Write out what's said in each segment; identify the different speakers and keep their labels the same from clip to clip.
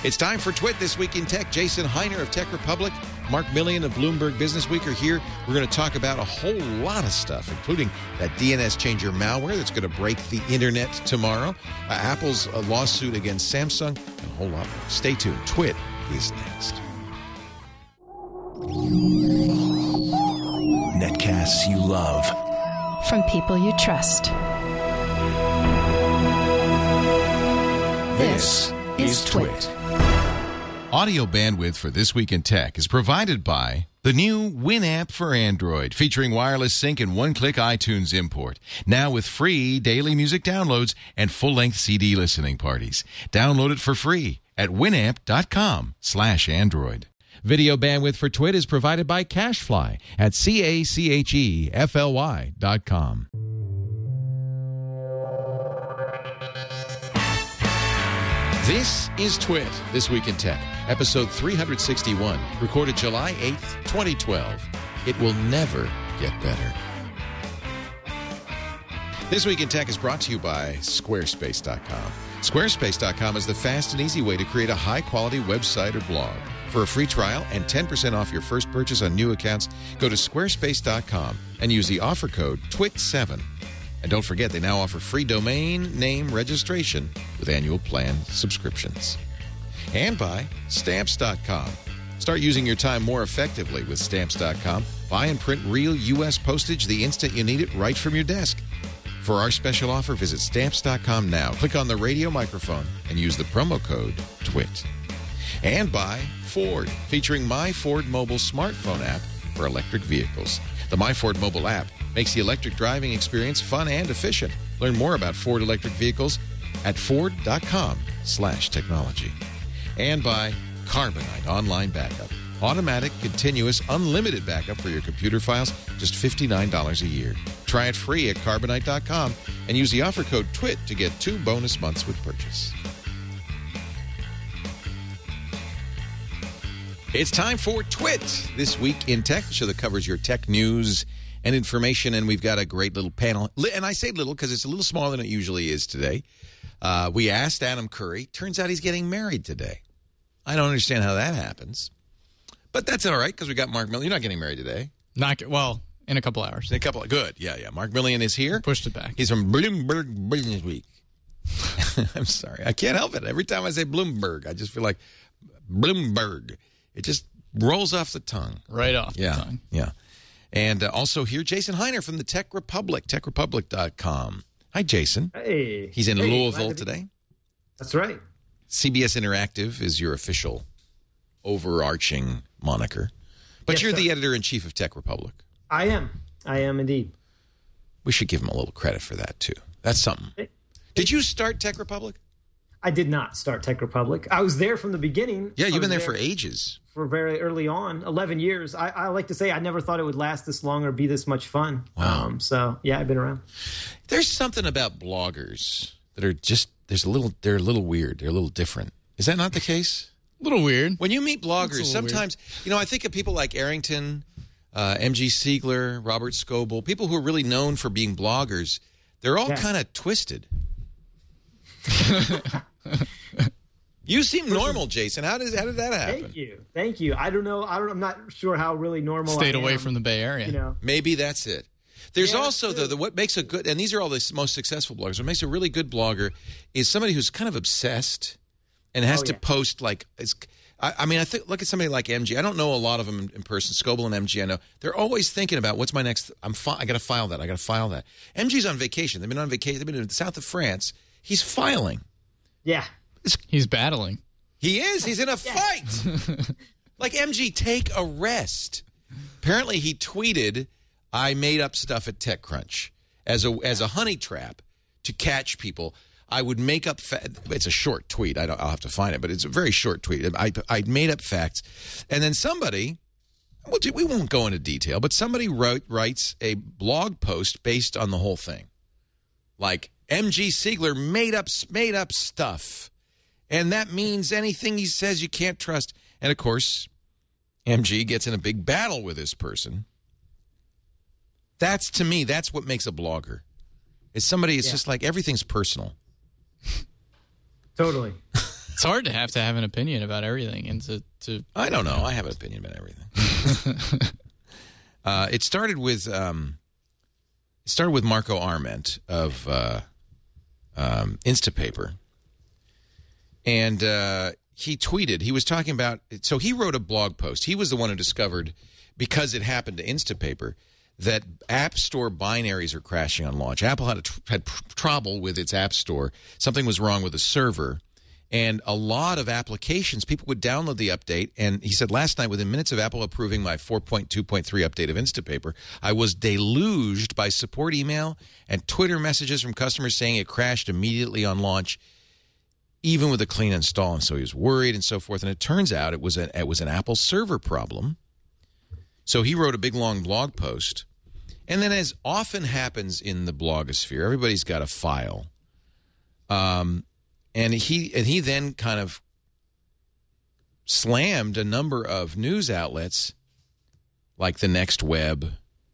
Speaker 1: It's time for Twit This Week in Tech. Jason Heiner of Tech Republic, Mark Millian of Bloomberg Business Week are here. We're going to talk about a whole lot of stuff, including that DNS changer malware that's going to break the internet tomorrow, Apple's lawsuit against Samsung, and a whole lot more. Stay tuned. Twit is next.
Speaker 2: Netcasts you love.
Speaker 3: From people you trust. This is Twit.
Speaker 1: Audio bandwidth for This Week in Tech is provided by the new Winamp for Android, featuring wireless sync and one-click iTunes import. Now with free daily music downloads and full-length CD listening parties. Download it for free at winamp.com/Android. Video bandwidth for Twit is provided by CacheFly at CacheFly.com. This is Twit, This Week in Tech, episode 361, recorded July 8th, 2012. It will never get better. This Week in Tech is brought to you by Squarespace.com. Squarespace.com is the fast and easy way to create a high-quality website or blog. For a free trial and 10% off your first purchase on new accounts, go to Squarespace.com and use the offer code TWIT7. And don't forget, they now offer free domain name registration with annual plan subscriptions. And by Stamps.com. Start using your time more effectively with Stamps.com. Buy and print real U.S. postage the instant you need it right from your desk. For our special offer, visit Stamps.com now. Click on the radio microphone and use the promo code TWIT. And by Ford, featuring My Ford Mobile smartphone app for electric vehicles. The My Ford mobile app makes the electric driving experience fun and efficient. Learn more about Ford electric vehicles at Ford.com/technology. And by Carbonite Online Backup. Automatic, continuous, unlimited backup for your computer files, just $59 a year. Try it free at Carbonite.com and use the offer code TWIT to get 2 bonus months with purchase. It's time for Twit, This Week in Tech, the show that covers your tech news and information, and we've got a great little panel. And I say little because it's a little smaller than it usually is today. We asked Adam Curry. Turns out he's getting married today. I don't understand how that happens. But that's all right because we got Mark Millian. You're not getting married today.
Speaker 4: Well, in a couple hours.
Speaker 1: In a couple. Good. Yeah. Mark Millian is here.
Speaker 4: Pushed it back.
Speaker 1: He's from Bloomberg Business Week. I'm sorry. I can't help it. Every time I say Bloomberg, I just feel like Bloomberg. It just rolls off the tongue.
Speaker 4: Right off the tongue.
Speaker 1: Yeah. And also here, Jason Heiner from the Tech Republic, techrepublic.com. Hi, Jason.
Speaker 5: Hey.
Speaker 1: He's in Louisville today.
Speaker 5: That's right.
Speaker 1: CBS Interactive is your official overarching moniker. But
Speaker 5: Yes,
Speaker 1: you're
Speaker 5: sir.
Speaker 1: the editor-in-chief of Tech Republic.
Speaker 5: I am indeed.
Speaker 1: We should give him a little credit for that, too. That's something. Did you start Tech Republic?
Speaker 5: I did not start Tech Republic. I was there from the beginning.
Speaker 1: Yeah, you've been there
Speaker 5: for
Speaker 1: for ages.
Speaker 5: For very early on, 11 years. I like to say I never thought it would last this long or be this much fun.
Speaker 1: Wow.
Speaker 5: So, yeah, I've been around.
Speaker 1: There's something about bloggers that are just, they're a little weird. They're a little different. Is that not the case?
Speaker 4: A little weird.
Speaker 1: When you meet bloggers,
Speaker 4: That's a little
Speaker 1: sometimes, I think of people like Arrington, MG Siegler, Robert Scoble, people who are really known for being bloggers. They're all kind of twisted. You seem normal, Jason. How did that happen?
Speaker 5: Thank you. I don't know. I'm not sure how really normal.
Speaker 4: Stayed
Speaker 5: I
Speaker 4: away
Speaker 5: am,
Speaker 4: from the Bay Area.
Speaker 1: Maybe that's it. There's also what makes a good, and these are all the most successful bloggers. What makes a really good blogger is somebody who's kind of obsessed and has to post like. I think look at somebody like MG. I don't know a lot of them in person. Scoble and MG, I know they're always thinking about what's my next. I got to file that. MG's on vacation. They've been on vacation. They've been in the south of France. He's filing.
Speaker 5: Yeah.
Speaker 4: He's battling.
Speaker 1: He is. He's in a fight. Like, MG, take a rest. Apparently, he tweeted, I made up stuff at TechCrunch as a honey trap to catch people. I would make up it's a short tweet. I'll have to find it, but it's a very short tweet. I made up facts. And then somebody, we won't go into detail, but somebody writes a blog post based on the whole thing. Like, MG Siegler made up stuff. And that means anything he says you can't trust. And, of course, MG gets in a big battle with this person. To me, that's what makes a blogger. It's somebody, it's just like everything's personal.
Speaker 5: Totally.
Speaker 4: It's hard to have an opinion about everything, and to
Speaker 1: I don't know. I have an opinion about everything. It started with Marco Arment of Instapaper, and he tweeted. He was talking about. So he wrote a blog post. He was the one who discovered, because it happened to Instapaper, that App Store binaries are crashing on launch. Apple had trouble with its App Store. Something was wrong with the server. And a lot of applications, people would download the update. And he said, last night, within minutes of Apple approving my 4.2.3 update of Instapaper, I was deluged by support email and Twitter messages from customers saying it crashed immediately on launch, even with a clean install. And so he was worried and so forth. And it turns out it was an Apple server problem. So he wrote a big, long blog post. And then, as often happens in the blogosphere, everybody's got a file. And he then kind of slammed a number of news outlets like The Next Web.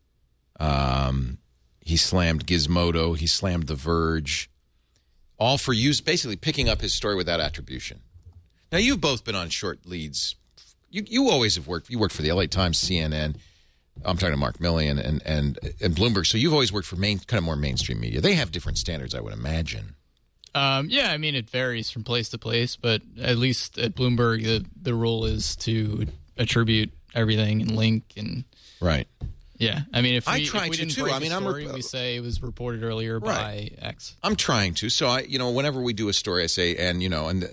Speaker 1: He slammed Gizmodo. He slammed The Verge. All for basically picking up his story without attribution. Now, you've both been on short leads. You always have worked. You worked for the LA Times, CNN. I'm talking to Mark Millian and Bloomberg. So you've always worked for kind of more mainstream media. They have different standards, I would imagine.
Speaker 4: Yeah, I mean, it varies from place to place, but at least at Bloomberg, the rule is to attribute everything and link and
Speaker 1: right.
Speaker 4: Yeah, I mean, if we didn't
Speaker 1: too.
Speaker 4: break the story, we say it was reported earlier by X.
Speaker 1: I'm trying to. So whenever we do a story, I say, Andrew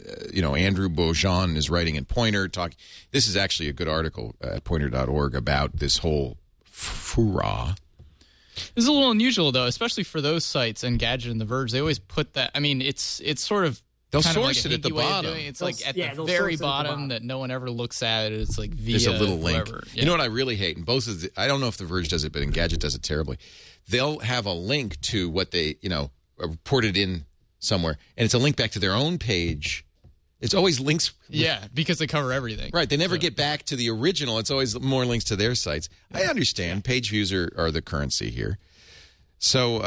Speaker 1: Beaujean is writing in Pointer. This is actually a good article at Pointer.org about this whole furor.
Speaker 4: This is a little unusual, though, especially for those sites, Engadget and The Verge. They always put that. I mean, it's sort of
Speaker 1: they'll
Speaker 4: kind
Speaker 1: source
Speaker 4: of like
Speaker 1: it at the bottom.
Speaker 4: It's like at the very bottom that no one ever looks at. It's like via
Speaker 1: there's a little link.
Speaker 4: Whoever.
Speaker 1: You know what I really hate? And I don't know if The Verge does it, but Engadget does it terribly. They'll have a link to what they reported in somewhere, and it's a link back to their own page. It's always links.
Speaker 4: Yeah, because they cover everything.
Speaker 1: Right. They never get back to the original. It's always more links to their sites. I understand. Page views are the currency here. So,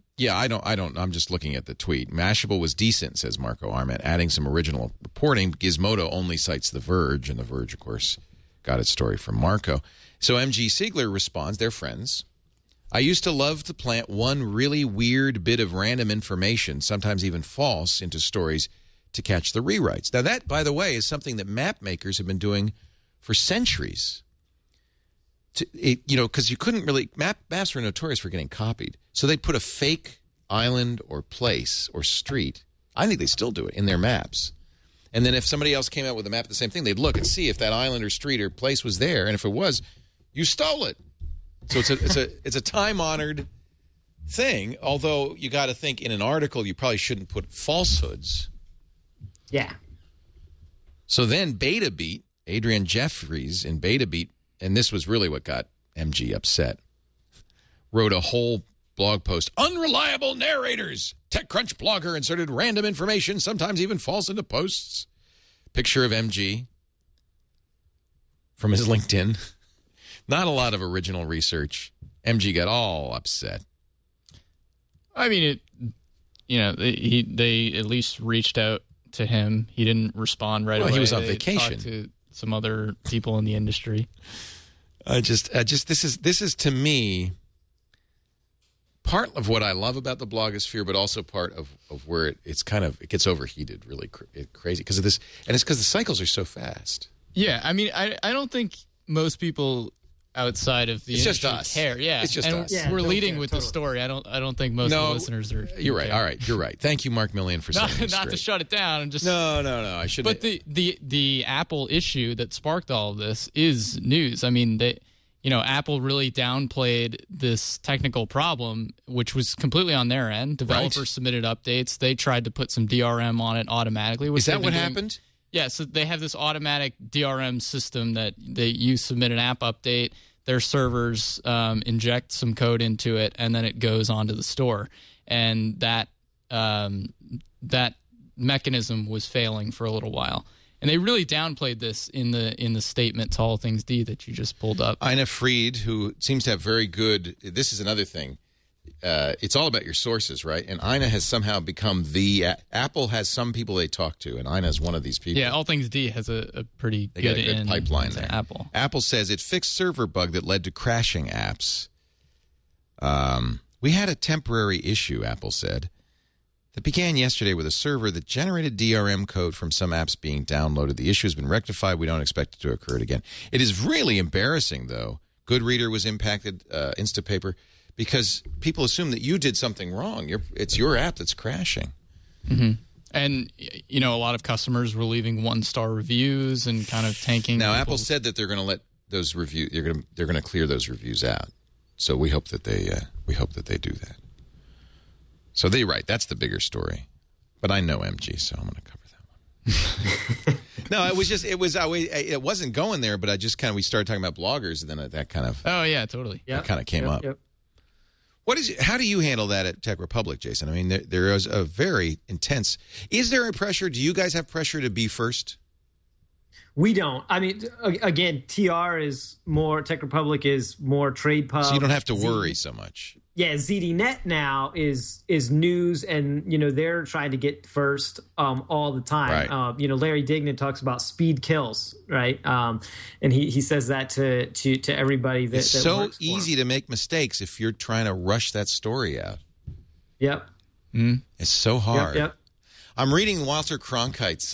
Speaker 1: I'm just looking at the tweet. Mashable was decent, says Marco Arment, adding some original reporting. Gizmodo only cites The Verge, and The Verge, of course, got its story from Marco. So MG Siegler responds, they're friends. I used to love to plant one really weird bit of random information, sometimes even false, into stories to catch the rewrites. Now that, by the way, is something that map makers have been doing for centuries. Because you couldn't really maps were notorious for getting copied, so they'd put a fake island or place or street. I think they still do it in their maps, and then if somebody else came out with a map of the same thing, they'd look and see if that island or street or place was there, and if it was, you stole it. So it's a time-honored thing. Although you got to think, in an article, you probably shouldn't put falsehoods.
Speaker 5: Yeah.
Speaker 1: So then BetaBeat, Adrian Jeffries in BetaBeat, and this was really what got MG upset, wrote a whole blog post. Unreliable narrators. TechCrunch blogger inserted random information, sometimes even false, into posts. Picture of MG from his LinkedIn. Not a lot of original research. MG got all upset.
Speaker 4: I mean, they at least reached out to him. He didn't respond right away.
Speaker 1: He was on vacation.
Speaker 4: Talked to some other people in the industry.
Speaker 1: This is to me part of what I love about the blogosphere, but also part of where it gets overheated really crazy because of this, and it's because the cycles are so fast.
Speaker 4: Yeah, I mean, I don't think most people outside of the industry care. Yeah,
Speaker 1: it's just us.
Speaker 4: Yeah, we're leading with the story. I don't think most of the listeners are.
Speaker 1: You're right. All right, you're right. Thank you, Mark Millian, for saying this.
Speaker 4: Not to shut it down and just
Speaker 1: no. I shouldn't.
Speaker 4: But the Apple issue that sparked all of this is news. I mean, Apple really downplayed this technical problem, which was completely on their end. Developers submitted updates. They tried to put some DRM on it automatically.
Speaker 1: Is that what happened?
Speaker 4: Yeah. So they have this automatic DRM system that you submit an app update. Their servers inject some code into it, and then it goes onto the store. And that mechanism was failing for a little while. And they really downplayed this in the statement to All Things D that you just pulled up.
Speaker 1: Ina Fried, who seems to have very good – this is another thing. it's all about your sources, right? And Ina has somehow become Apple has some people they talk to, and Ina is one of these people.
Speaker 4: Yeah, All Things D has a pretty
Speaker 1: they got a good pipeline there.
Speaker 4: Apple.
Speaker 1: Apple says it fixed server bug that led to crashing apps. We had a temporary issue, Apple said, that began yesterday with a server that generated DRM code from some apps being downloaded. The issue has been rectified. We don't expect it to occur again. It is really embarrassing, though. Goodreader was impacted, Instapaper, because people assume that you did something wrong. It's your app that's crashing.
Speaker 4: Mm-hmm. And, a lot of customers were leaving 1-star reviews and kind of tanking.
Speaker 1: Now, Apple said that they're going to let those reviews. They're going to clear those reviews out. So we hope that they do that. So they're right. That's the bigger story. But I know MG, so I'm going to cover that one. No, it wasn't going there, but we started talking about bloggers, and then that kind of.
Speaker 4: Oh yeah, totally.
Speaker 1: That kind of came up.
Speaker 5: Yep.
Speaker 1: How do you handle that at Tech Republic, Jason? I mean, there is a very intense. Is there a pressure? Do you guys have pressure to be first?
Speaker 5: We don't. I mean, again, TR is more, Tech Republic is more Trade Pub.
Speaker 1: So you don't have to worry so much.
Speaker 5: Yeah, ZDNet now is news, and they're trying to get first all the time.
Speaker 1: Right.
Speaker 5: Larry Dignan talks about speed kills, right? And he says that to everybody.
Speaker 1: It's so easy to make mistakes if you're trying to rush that story out.
Speaker 5: Yep.
Speaker 1: Mm. It's so hard.
Speaker 5: Yep.
Speaker 1: I'm reading Walter Cronkite's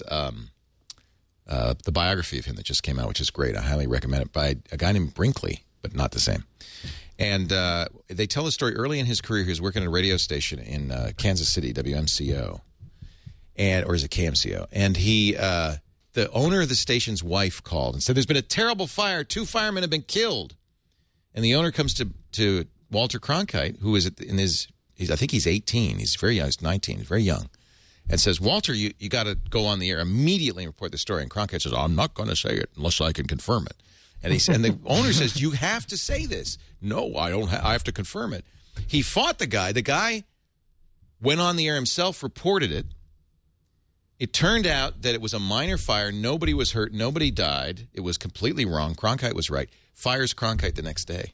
Speaker 1: the biography of him that just came out, which is great. I highly recommend it, by a guy named Brinkley, but not the same. And they tell the story early in his career. He was working at a radio station in Kansas City, WMCO, or is it KMCO? And the owner of the station's wife called and said, "There's been a terrible fire. 2 firemen have been killed." And the owner comes to Walter Cronkite, who is I think he's 18. He's very young. He's 19. He's very young. And says, "Walter, you got to go on the air immediately and report the story." And Cronkite says, "I'm not going to say it unless I can confirm it." And the owner says, "You have to say this." "No, I don't. I have to confirm it." He fought the guy. The guy went on the air himself, reported it. It turned out that it was a minor fire. Nobody was hurt. Nobody died. It was completely wrong. Cronkite was right. Fires Cronkite the next day.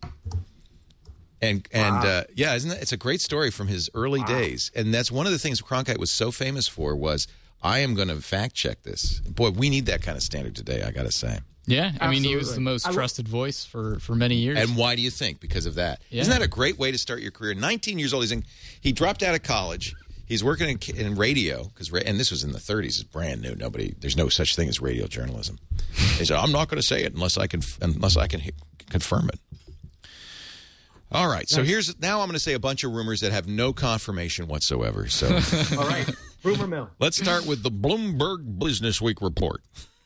Speaker 1: And
Speaker 5: wow.
Speaker 1: Isn't that? It's a great story from his early days. And that's one of the things Cronkite was so famous for was, I am going to fact check this. Boy, we need that kind of standard today, I got to say.
Speaker 4: Yeah, I mean, he was the most trusted voice for many years.
Speaker 1: And why do you think? Because of that. Yeah. Isn't that a great way to start your career? 19 years old, he dropped out of college. He's working in radio, and this was in the 30s. It's brand new. There's no such thing as radio journalism. He said, "I'm not going to say it unless I can confirm it." All right, so now I'm going to say a bunch of rumors that have no confirmation whatsoever. So,
Speaker 5: all right, rumor mill.
Speaker 1: Let's start with the Bloomberg Business Week report.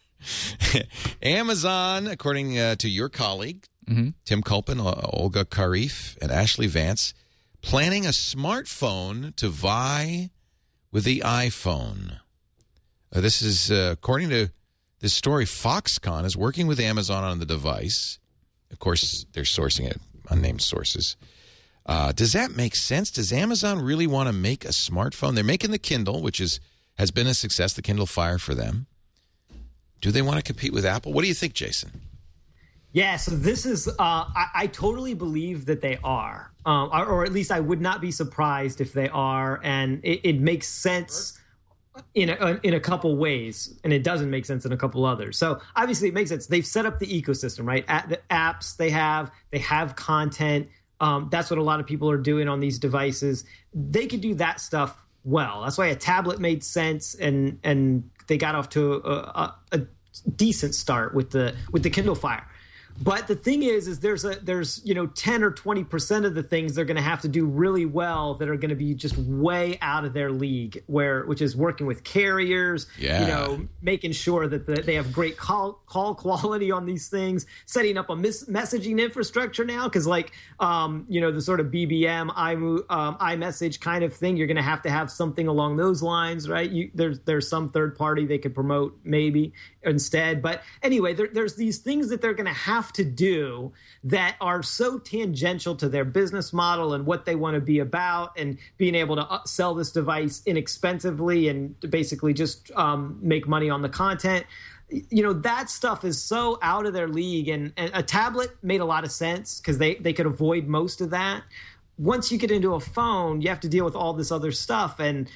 Speaker 1: Amazon, according to your colleague, Tim Culpin, Olga Karif, and Ashley Vance, planning a smartphone to vie with the iPhone. This is, according to this story, Foxconn is working with Amazon on the device. Of course, they're sourcing it, unnamed sources. Does that make sense? Does Amazon really want to make a smartphone? They're making the Kindle, which has been a success, the Kindle Fire for them. Do they want to compete with Apple? What do you think, Jason?
Speaker 5: Yeah, so this is, I totally believe that they are, or at least I would not be surprised if they are, and it makes sense in a couple ways, and it doesn't make sense in a couple others. So obviously it makes sense. They've set up the ecosystem, right? The apps they have content. That's what a lot of people are doing on these devices. They could do that stuff well. That's why a tablet made sense, and they got off to a decent start with the Kindle Fire. But the thing is there's 10 or 20% of the things they're going to have to do really well that are going to be just way out of their league, which is working with carriers, making sure that they have great call quality on these things, setting up a messaging infrastructure now, because the sort of BBM, iMessage kind of thing, you're going to have something along those lines, right? There's some third party they could promote maybe instead. But anyway, there's these things that they're going to have to do that are so tangential to their business model and what they want to be about, and being able to sell this device inexpensively and basically just make money on the content. That stuff is so out of their league, and a tablet made a lot of sense because they could avoid most of that. once you get into a phone, you have to deal with all this other stuff, and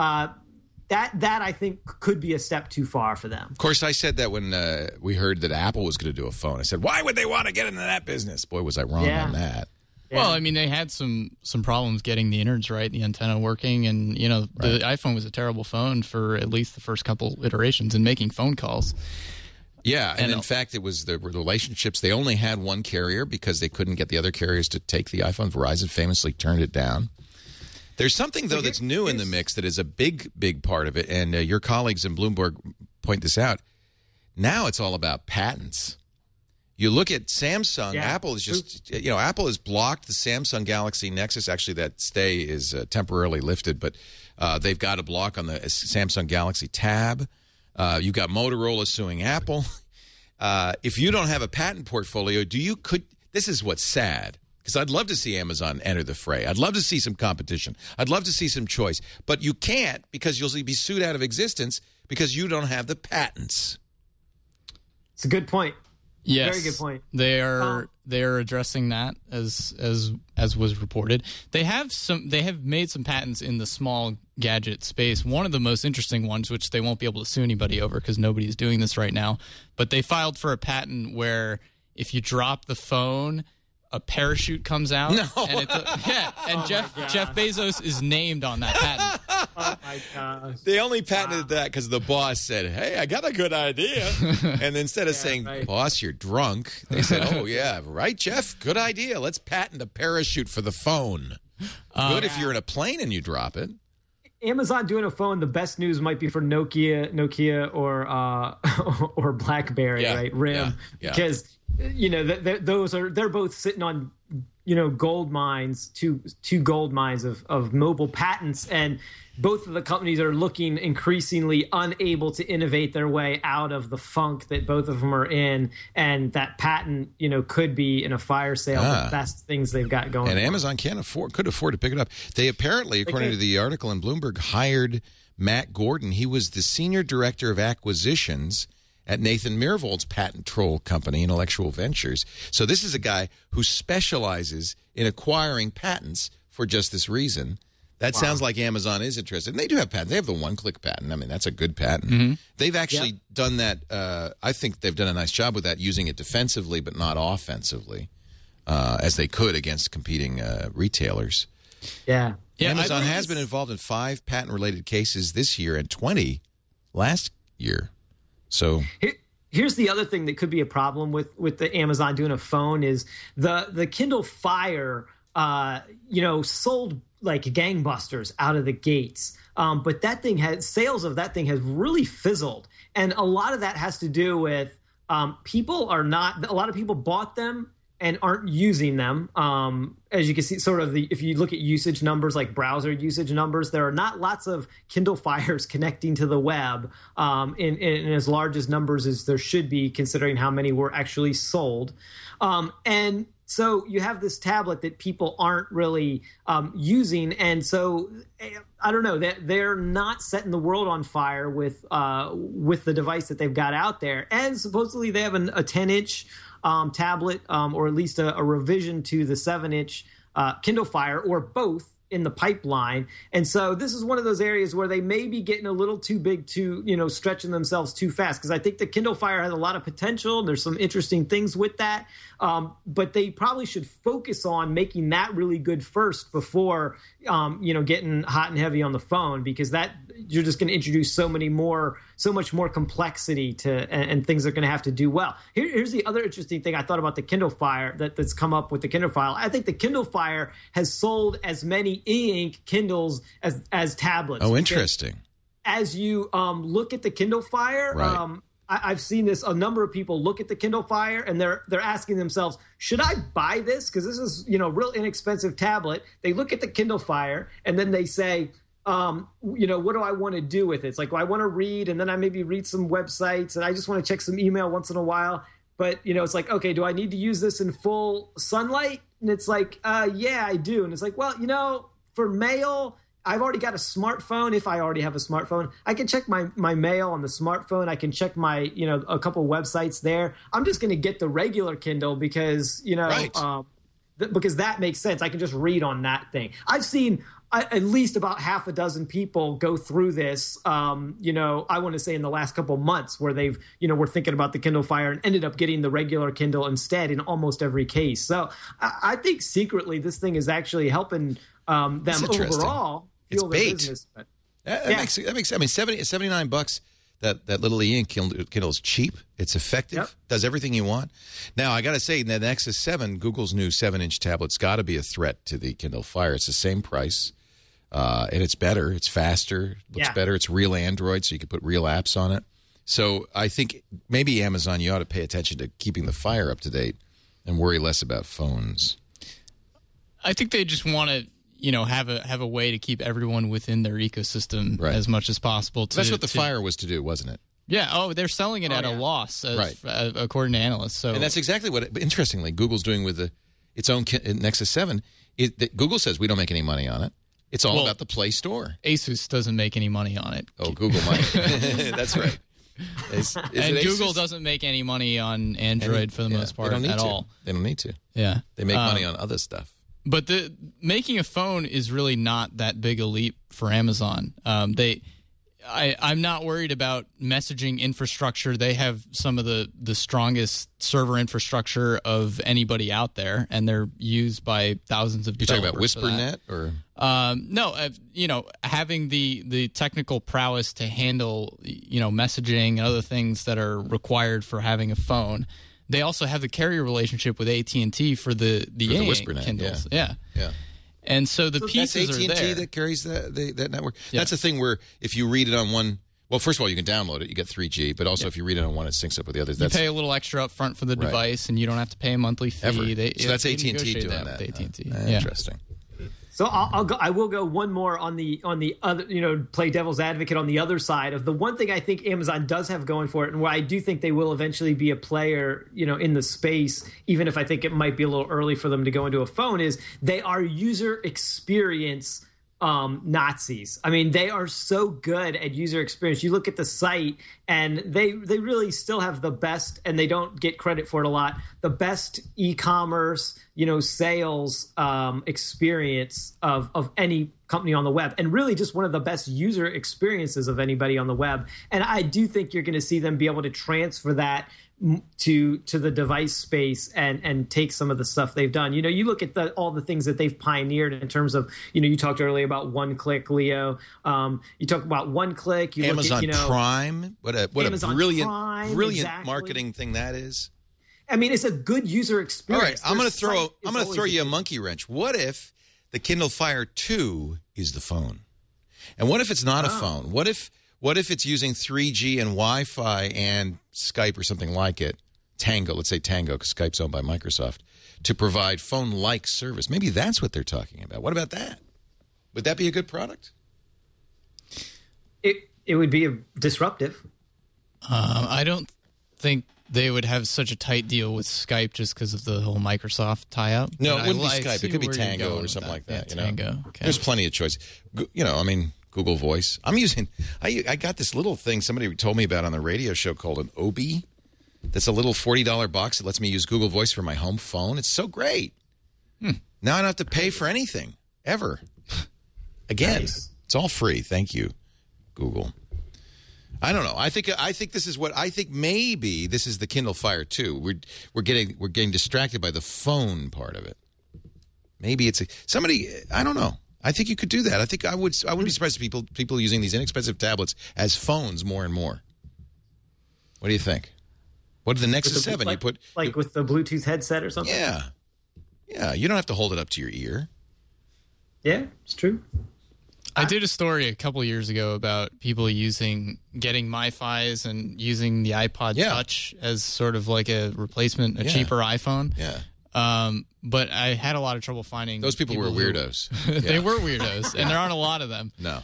Speaker 5: that I think could be a step too far for them.
Speaker 1: Of course, I said that when we heard that Apple was going to do a phone. I said, why would they want to get into that business? Boy, was I wrong on that.
Speaker 4: Yeah. Well, I mean, they had some problems getting the innards right, the antenna working, and the iPhone was a terrible phone for at least the first couple iterations in making phone calls.
Speaker 1: Yeah, and in fact, it was the relationships. They only had one carrier because they couldn't get the other carriers to take the iPhone. Verizon famously turned it down. There's something, though, that's new in the mix that is a big, big part of it, and your colleagues in Bloomberg point this out. Now it's all about patents. You look at Samsung, Apple is just, Apple has blocked the Samsung Galaxy Nexus. Actually, that stay is temporarily lifted, but they've got a block on the Samsung Galaxy Tab. You've got Motorola suing Apple. If you don't have a patent portfolio, this is what's sad, because I'd love to see Amazon enter the fray. I'd love to see some competition. I'd love to see some choice. But you can't, because you'll be sued out of existence because you don't have the patents.
Speaker 5: It's a good point.
Speaker 4: Yes,
Speaker 5: very good point.
Speaker 4: They are addressing that as was reported. They have made some patents in the small gadget space. One of the most interesting ones, which they won't be able to sue anybody over because nobody's doing this right now, but they filed for a patent where if you drop the phone, a parachute comes out.
Speaker 1: No.
Speaker 4: And Jeff Bezos is named on that patent.
Speaker 5: Oh my gosh.
Speaker 1: They only patented that because the boss said, hey, I got a good idea. And instead of saying, boss, you're drunk, they said, oh, yeah, right, Jeff? Good idea. Let's patent a parachute for the phone. Good if you're in a plane and you drop it.
Speaker 5: Amazon doing a phone, the best news might be for Nokia or BlackBerry, right? RIM.
Speaker 1: Yeah.
Speaker 5: Because they're both sitting on gold mines, two gold mines of mobile patents, and both of the companies are looking increasingly unable to innovate their way out of the funk that both of them are in, and that patent could be in a fire sale the best things they've got going.
Speaker 1: And Amazon could afford to pick it up. They apparently, according to the article in Bloomberg, hired Matt Gordon. He was the senior director of acquisitions at Nathan Myhrvold's patent troll company, Intellectual Ventures. So this is a guy who specializes in acquiring patents for just this reason. That sounds like Amazon is interested. And they do have patents. They have the one-click patent. I mean, that's a good patent. Mm-hmm. They've actually done that. I think they've done a nice job with that, using it defensively but not offensively, as they could against competing retailers.
Speaker 5: Yeah.
Speaker 1: Amazon has been involved in 5 patent-related cases this year and 20 last year. So
Speaker 5: here's the other thing that could be a problem with the Amazon doing a phone is the Kindle Fire, sold like gangbusters out of the gates. But sales of that thing has really fizzled. And a lot of that has to do with a lot of people bought them and aren't using them. As you can see, if you look at usage numbers, like browser usage numbers, there are not lots of Kindle Fires connecting to the web in as large as numbers as there should be, considering how many were actually sold. And so you have this tablet that people aren't really using. And so I don't know, they're not setting the world on fire with the device that they've got out there. And supposedly they have a 10-inch tablet, or at least a revision to the 7-inch Kindle Fire, or both, in the pipeline. And so this is one of those areas where they may be getting a little too big to, stretching themselves too fast, because I think the Kindle Fire has a lot of potential. There's some interesting things with that. But they probably should focus on making that really good first before, getting hot and heavy on the phone, because that you're just going to introduce so much more complexity to, and things are going to have to do well. Here's the other interesting thing I thought about the Kindle Fire that's come up with the Kindle Fire. I think the Kindle Fire has sold as many e-ink Kindles as tablets.
Speaker 1: Oh, interesting.
Speaker 5: As you look at the Kindle Fire,
Speaker 1: right.
Speaker 5: I've seen this. A number of people look at the Kindle Fire and they're asking themselves, should I buy this? Because this is, real inexpensive tablet. They look at the Kindle Fire and then they say, what do I want to do with it? It's like, well, I want to read, and then I maybe read some websites, and I just want to check some email once in a while. But, it's like, okay, do I need to use this in full sunlight? And it's like, yeah, I do. And it's like, well, for mail, I've already got a smartphone. If I already have a smartphone, I can check my mail on the smartphone. I can check my, a couple websites there. I'm just going to get the regular Kindle because,
Speaker 1: right.
Speaker 5: because that makes sense. I can just read on that thing. I've seen at least about half a dozen people go through this, I want to say in the last couple months, where they've, were thinking about the Kindle Fire and ended up getting the regular Kindle instead in almost every case. So I think secretly this thing is actually helping them overall feel their business.
Speaker 1: That makes I mean, $79. That little e-ink Kindle is cheap. It's effective. Does everything you want. Now, I got to say, the Nexus 7, Google's new 7-inch tablet's got to be a threat to the Kindle Fire. It's the same price, and it's better. It's faster. Looks better. It's real Android, so you can put real apps on it. So I think maybe Amazon, you ought to pay attention to keeping the Fire up to date and worry less about phones.
Speaker 4: I think they just want to have a way to keep everyone within their ecosystem as much as possible.
Speaker 1: That's what the Fire was to do, wasn't it?
Speaker 4: Yeah. Oh, they're selling it at a loss, according to analysts. So,
Speaker 1: and that's exactly what, interestingly, Google's doing with its own Nexus 7. Google says we don't make any money on it. It's all about the Play Store.
Speaker 4: Asus doesn't make any money on it.
Speaker 1: Oh, Google might. That's right.
Speaker 4: And Google doesn't make any money on Android for the most part at all.
Speaker 1: They don't need to.
Speaker 4: Yeah.
Speaker 1: They make money on other stuff.
Speaker 4: But making a phone is really not that big a leap for Amazon. I'm not worried about messaging infrastructure. They have some of the strongest server infrastructure of anybody out there, and they're used by thousands of developers.
Speaker 1: You're talking about WhisperNet, or
Speaker 4: no? Having the technical prowess to handle messaging and other things that are required for having a phone. They also have the carrier relationship with AT&T for the WhisperNet Kindles. Yeah. And so the pieces
Speaker 1: are there. That's AT&T that carries that network. Yeah. That's the thing where if you read it on one, well, first of all, you can download it. You get 3G. But also if you read it on one, it syncs up with the others.
Speaker 4: You pay a little extra up front for the device, and you don't have to pay a monthly fee.
Speaker 1: So that's AT&T doing that.
Speaker 4: AT&T.
Speaker 1: Interesting.
Speaker 5: So I will go one more on the other, play devil's advocate on the other side of the one thing I think Amazon does have going for it, and where I do think they will eventually be a player, in the space, even if I think it might be a little early for them to go into a phone, is they are user experience Nazis. I mean, they are so good at user experience. You look at the site, and they really still have the best, and they don't get credit for it a lot, the best e-commerce, sales experience of any company on the web, and really just one of the best user experiences of anybody on the web. And I do think you're going to see them be able to transfer that to the device space and take some of the stuff they've done. You look at all the things that they've pioneered in terms of, you talked earlier about one-click, Leo. You talk about one-click.
Speaker 1: Amazon Prime. What a brilliant
Speaker 5: exactly.
Speaker 1: marketing thing that is.
Speaker 5: I mean, it's a good user experience.
Speaker 1: All right, I'm going to throw you a monkey wrench. What if the Kindle Fire 2 is the phone? And what if it's not a phone? What if it's using 3G and Wi-Fi and Skype or something like it, Tango, let's say Tango, because Skype's owned by Microsoft, to provide phone-like service? Maybe that's what they're talking about. What about that? Would that be a good product?
Speaker 5: It would be disruptive.
Speaker 4: I don't think they would have such a tight deal with Skype just because of the whole Microsoft tie-up.
Speaker 1: No, it wouldn't be Skype. It could be Tango or something like that.
Speaker 4: Tango. Okay.
Speaker 1: There's plenty of choice. Google Voice. I got this little thing somebody told me about on the radio show called an Obi. That's a little $40 box that lets me use Google Voice for my home phone. It's so great. Now I don't have to pay for anything, ever. Again, Nice. It's all free. Thank you, Google. I don't know. I think this is what I think. Maybe this is the Kindle Fire 2. We're getting distracted by the phone part of it. Maybe it's somebody. I don't know. I think you could do that. I wouldn't be surprised if people using these inexpensive tablets as phones more and more. What do you think? What the Nexus 7 you put
Speaker 5: with the Bluetooth headset or something?
Speaker 1: Yeah. You don't have to hold it up to your ear.
Speaker 5: Yeah, it's true.
Speaker 4: I did a story a couple of years ago about people getting MiFis and using the iPod Touch as sort of like a replacement, cheaper iPhone.
Speaker 1: Yeah.
Speaker 4: But I had a lot of trouble finding
Speaker 1: those people were weirdos.
Speaker 4: They were weirdos, and there aren't a lot of them.
Speaker 1: No.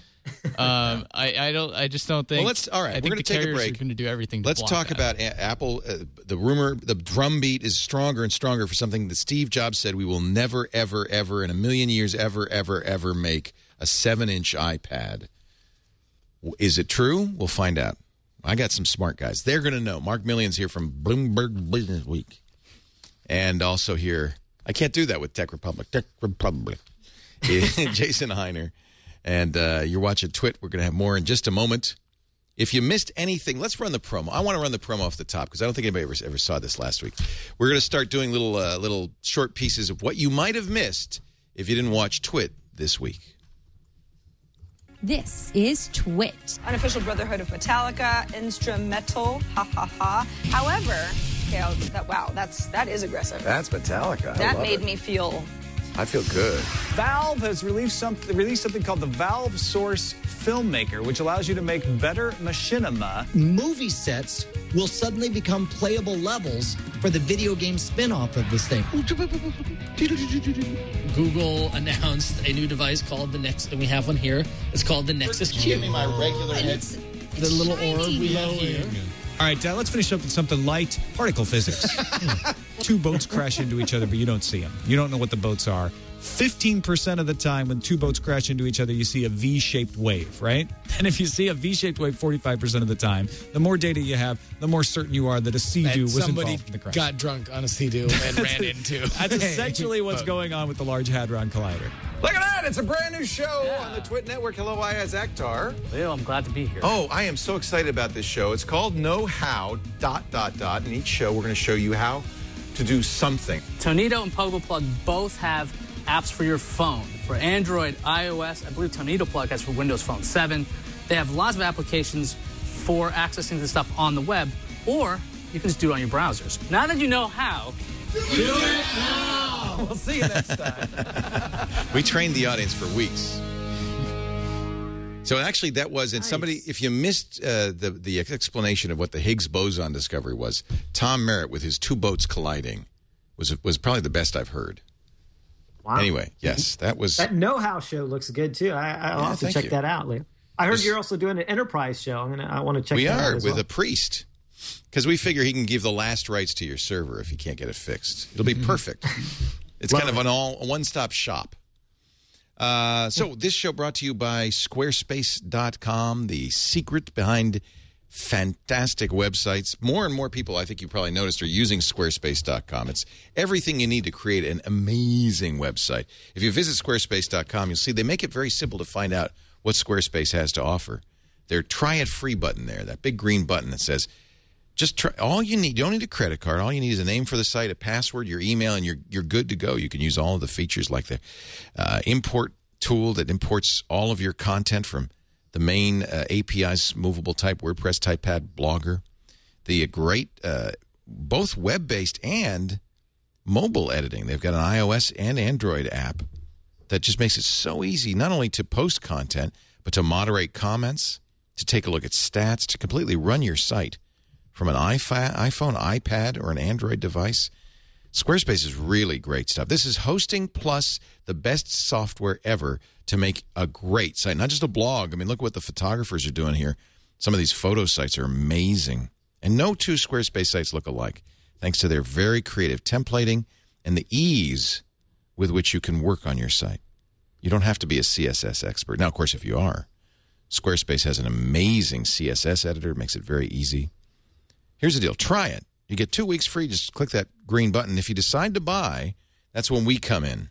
Speaker 4: I just don't think.
Speaker 1: Well, all right. We're going to take a break.
Speaker 4: Are going to do everything.
Speaker 1: Let's talk about Apple. The drumbeat is stronger and stronger for something that Steve Jobs said we will never, ever, ever in a million years, ever, ever, ever make a 7-inch iPad. Is it true? We'll find out. I got some smart guys. They're going to know. Mark Million's here from Bloomberg Business Week. And also here, I can't do that with Tech Republic. Tech Republic. Jason Heiner. And you're watching Twit. We're going to have more in just a moment. If you missed anything, let's run the promo. I want to run the promo off the top because I don't think anybody ever saw this last week. We're going to start doing little short pieces of what you might have missed if you didn't watch Twit this week.
Speaker 6: This is Twit.
Speaker 7: Unofficial Brotherhood of Metallica, instrumental, ha ha ha. However, that is aggressive.
Speaker 8: That's Metallica.
Speaker 7: That made me feel...
Speaker 8: I feel good.
Speaker 9: Valve has released something called the Valve Source Filmmaker, which allows you to make better machinima.
Speaker 10: Movie sets will suddenly become playable levels for the video game spin-off of this thing.
Speaker 11: Google announced a new device called the Nexus, and we have one here. It's called the Nexus Q.
Speaker 1: Give me my regular head.
Speaker 11: The little orb we have here.
Speaker 9: All right, let's finish up with something light. Particle physics. Two boats crash into each other, but you don't see them. You don't know what the boats are. 15% of the time when two boats crash into each other, you see a V-shaped wave, right? And if you see a V-shaped wave 45% of the time, the more data you have, the more certain you are that a Sea-Doo was involved in the crash.
Speaker 11: Got drunk on a Sea-Doo and ran into.
Speaker 9: That's essentially what's going on with the Large Hadron Collider.
Speaker 8: Look at that. It's a brand new show on the Twit Network. Hello, Ayaz Akhtar.
Speaker 11: Well, I'm glad to be here.
Speaker 8: Oh, I am so excited about this show. It's called Know How, ... In each show, we're going to show you how to do something.
Speaker 11: Tonito and Pogo Plug both have apps for your phone. For Android, iOS, I believe Tonito Plug has for Windows Phone 7. They have lots of applications for accessing the stuff on the web, or you can just do it on your browsers. Now that you know how, do it now! We'll see you next time.
Speaker 1: We trained the audience for weeks. So actually that was, and somebody, if you missed the explanation of what the Higgs boson discovery was, Tom Merritt with his two boats colliding was probably the best I've heard.
Speaker 5: Wow.
Speaker 1: Anyway, yes, that was...
Speaker 5: That Know-How show looks good, too. I'll have to check that out later. I heard you're also doing an Enterprise show. I want to check that out as well.
Speaker 1: We are, with a priest. Because we figure he can give the last rights to your server if you can't get it fixed. It'll be perfect. It's kind of a one-stop shop. So this show brought to you by Squarespace.com, the secret behind fantastic websites. More and more people, I think you probably noticed, are using Squarespace.com. It's everything you need to create an amazing website. If you visit Squarespace.com, you'll see they make it very simple to find out what Squarespace has to offer. Their Try It Free button there, that big green button that says, just try. All you need, you don't need a credit card. All you need is a name for the site, a password, your email, and you're good to go. You can use all of the features like the import tool that imports all of your content from the main API's movable type, WordPress, TypePad, Blogger. The great both web-based and mobile editing. They've got an iOS and Android app that just makes it so easy not only to post content, but to moderate comments, to take a look at stats, to completely run your site from an iPhone, iPad, or an Android device. Squarespace is really great stuff. This is hosting plus the best software ever to make a great site, not just a blog. I mean, look what the photographers are doing here. Some of these photo sites are amazing. And no two Squarespace sites look alike, thanks to their very creative templating and the ease with which you can work on your site. You don't have to be a CSS expert. Now, of course, if you are, Squarespace has an amazing CSS editor. It makes it very easy. Here's the deal. Try it. You get 2 weeks free. Just click that green button. If you decide to buy, that's when we come in.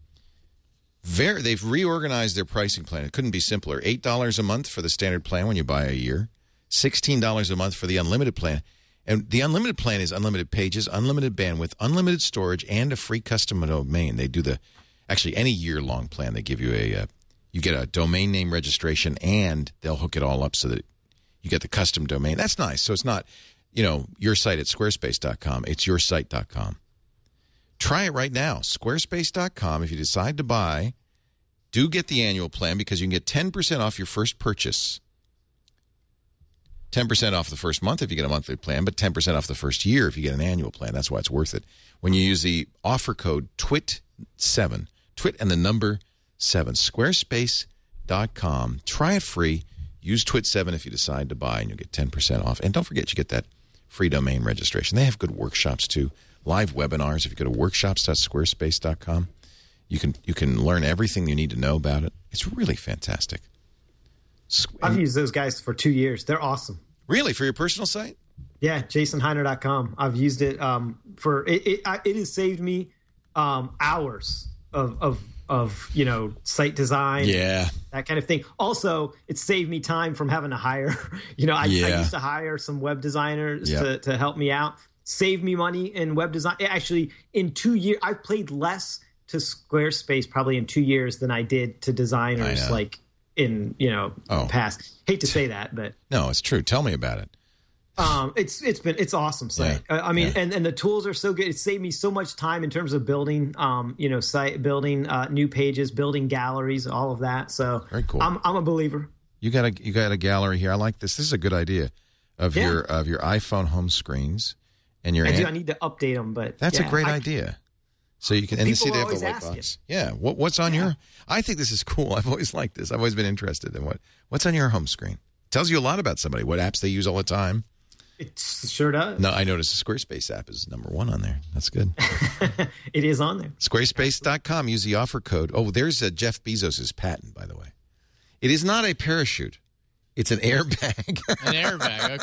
Speaker 1: They've reorganized their pricing plan. It couldn't be simpler. $8 a month for the standard plan when you buy a year. $16 a month for the unlimited plan. And the unlimited plan is unlimited pages, unlimited bandwidth, unlimited storage, and a free custom domain. They do actually any year-long plan. They give you you get a domain name registration, and they'll hook it all up so that you get the custom domain. That's nice. So it's not, your site at squarespace.com. It's yoursite.com. Try it right now. Squarespace.com. If you decide to buy, do get the annual plan because you can get 10% off your first purchase. 10% off the first month if you get a monthly plan, but 10% off the first year if you get an annual plan. That's why it's worth it. When you use the offer code TWIT7, TWIT and the number 7, squarespace.com. Try it free. Use TWIT7 if you decide to buy, and you'll get 10% off. And don't forget, you get that free domain registration. They have good workshops, too. Live webinars. If you go to workshops.squarespace.com, you can learn everything you need to know about it. It's really fantastic.
Speaker 5: I've used those guys for 2 years. They're awesome.
Speaker 1: Really? For your personal site?
Speaker 5: Yeah, jasonheiner.com. I've used it for it has saved me hours of site design, that kind of thing. Also, it saved me time from having to hire. I used to hire some web designers to help me out. Saved me money in web design. Actually, in 2 years, I've played less to Squarespace probably in 2 years than I did to designers like in past. Hate to say that, but
Speaker 1: no, it's true. Tell me about it.
Speaker 5: It's awesome site. And the tools are so good. It saved me so much time in terms of building site building new pages, building galleries, all of that. So
Speaker 1: very cool.
Speaker 5: I'm a believer.
Speaker 1: You got a gallery here. I like this. This is a good idea of your iPhone home screens and your.
Speaker 5: I need to update them, but
Speaker 1: that's a great idea. So you can and see they have the white box. Yeah. What's on your? I think this is cool. I've always liked this. I've always been interested in what's on your home screen. It tells you a lot about somebody. What apps they use all the time.
Speaker 5: It sure does.
Speaker 1: No, I noticed the Squarespace app is number 1 on there. That's good.
Speaker 5: It is on there.
Speaker 1: Squarespace.com. Use the offer code. Oh, there's Jeff Bezos' patent, by the way. It is not a parachute. It's an airbag.
Speaker 4: An airbag,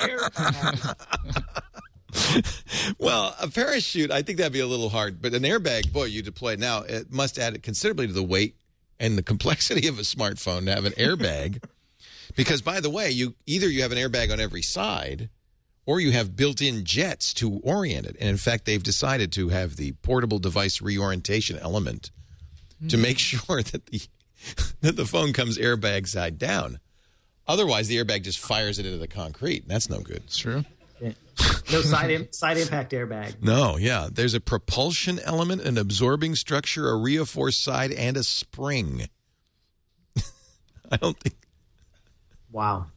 Speaker 1: okay. Well, a parachute, I think that'd be a little hard. But an airbag, boy, you deploy. Now, it must add considerably to the weight and the complexity of a smartphone to have an airbag. Because, by the way, you have an airbag on every side or you have built-in jets to orient it. And, in fact, they've decided to have the portable device reorientation element to make sure that the phone comes airbag side down. Otherwise, the airbag just fires it into the concrete. That's no good.
Speaker 4: It's true.
Speaker 5: Yeah. No side impact airbag.
Speaker 1: No, yeah. There's a propulsion element, an absorbing structure, a reinforced side, and a spring. I don't think...
Speaker 5: Wow.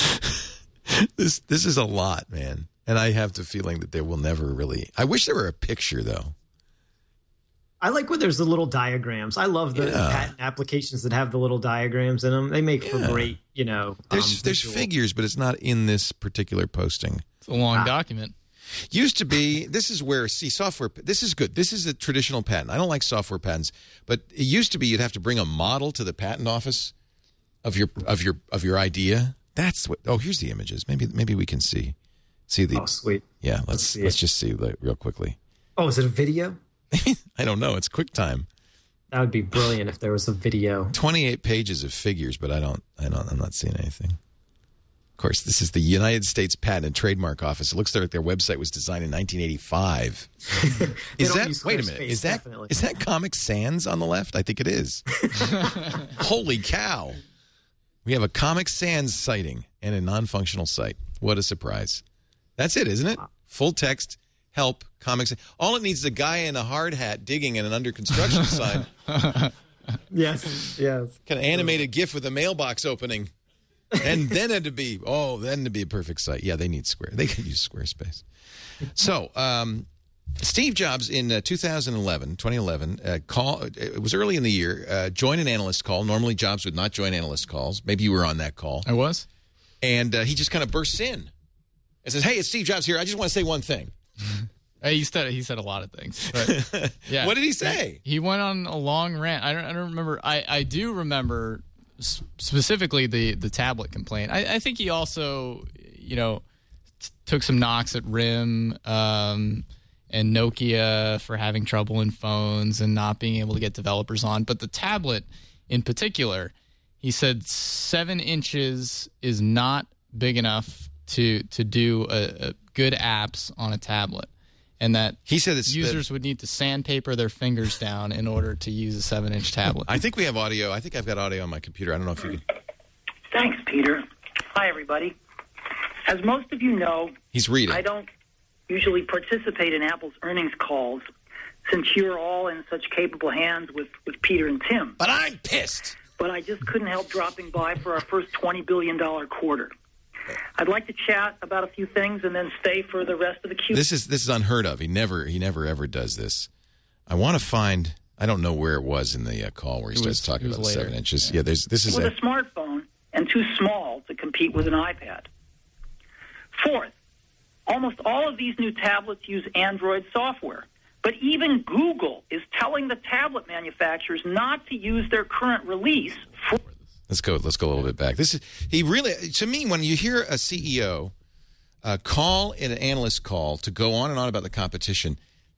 Speaker 1: This is a lot, man. And I have the feeling that they will never really... I wish there were a picture, though.
Speaker 5: I like when there's the little diagrams. I love the patent applications that have the little diagrams in them. They make for great,
Speaker 1: There's figures, but it's not in this particular posting.
Speaker 4: It's a long document.
Speaker 1: Used to be, this is where, software, this is good. This is a traditional patent. I don't like software patents, but it used to be you'd have to bring a model to the patent office of your idea. That's what. Oh, here's the images. Maybe we can see the.
Speaker 5: Oh, sweet.
Speaker 1: Yeah, let's just see real quickly.
Speaker 5: Oh, is it a video?
Speaker 1: I don't know. It's QuickTime.
Speaker 5: That would be brilliant if there was a video.
Speaker 1: 28 pages of figures, but I'm not seeing anything. Of course, this is the United States Patent and Trademark Office. It looks like their website was designed in 1985. Wait a minute. Is that Comic Sans on the left? I think it is. Holy cow. We have a Comic Sans sighting and a non-functional site. What a surprise. That's it, isn't it? Full text, help, Comic Sans. All it needs is a guy in a hard hat digging in an under construction sign.
Speaker 5: Yes.
Speaker 1: Kind of animated GIF with a mailbox opening. And then it'd be a perfect site. Yeah, they need They could use Squarespace. So, Steve Jobs in 2011, it was early in the year, joined an analyst call. Normally, Jobs would not join analyst calls. Maybe you were on that call.
Speaker 4: I was.
Speaker 1: And he just kind of bursts in and says, "Hey, it's Steve Jobs here. I just want to say one thing."
Speaker 4: He said a lot of things. But, yeah.
Speaker 1: What did he say?
Speaker 4: He went on a long rant. I don't remember. I do remember specifically the tablet complaint. I think he also, took some knocks at RIM and Nokia for having trouble in phones and not being able to get developers on. But the tablet in particular, he said 7 inches is not big enough to do a good apps on a tablet. And that
Speaker 1: he said
Speaker 4: users would need to sandpaper their fingers down in order to use a 7-inch tablet.
Speaker 1: I think we have audio. I think I've got audio on my computer. I don't know if you can.
Speaker 6: Thanks, Peter. Hi, everybody. As most of you know,
Speaker 1: he's reading.
Speaker 6: I don't usually participate in Apple's earnings calls since you're all in such capable hands with Peter and Tim.
Speaker 1: But I'm pissed.
Speaker 6: But I just couldn't help dropping by for our first $20 billion quarter. I'd like to chat about a few things and then stay for the rest of the queue.
Speaker 1: This is unheard of. He never ever does this. I want to find. I don't know where it was in the call where he starts talking about later. 7 inches. Yeah, this is
Speaker 6: with a smartphone and too small to compete with an iPad. Fourth, almost all of these new tablets use Android software, but even Google is telling the tablet manufacturers not to use their current release.
Speaker 1: Let's go a little bit back. To me, when you hear a CEO call in an analyst call to go on and on about the competition,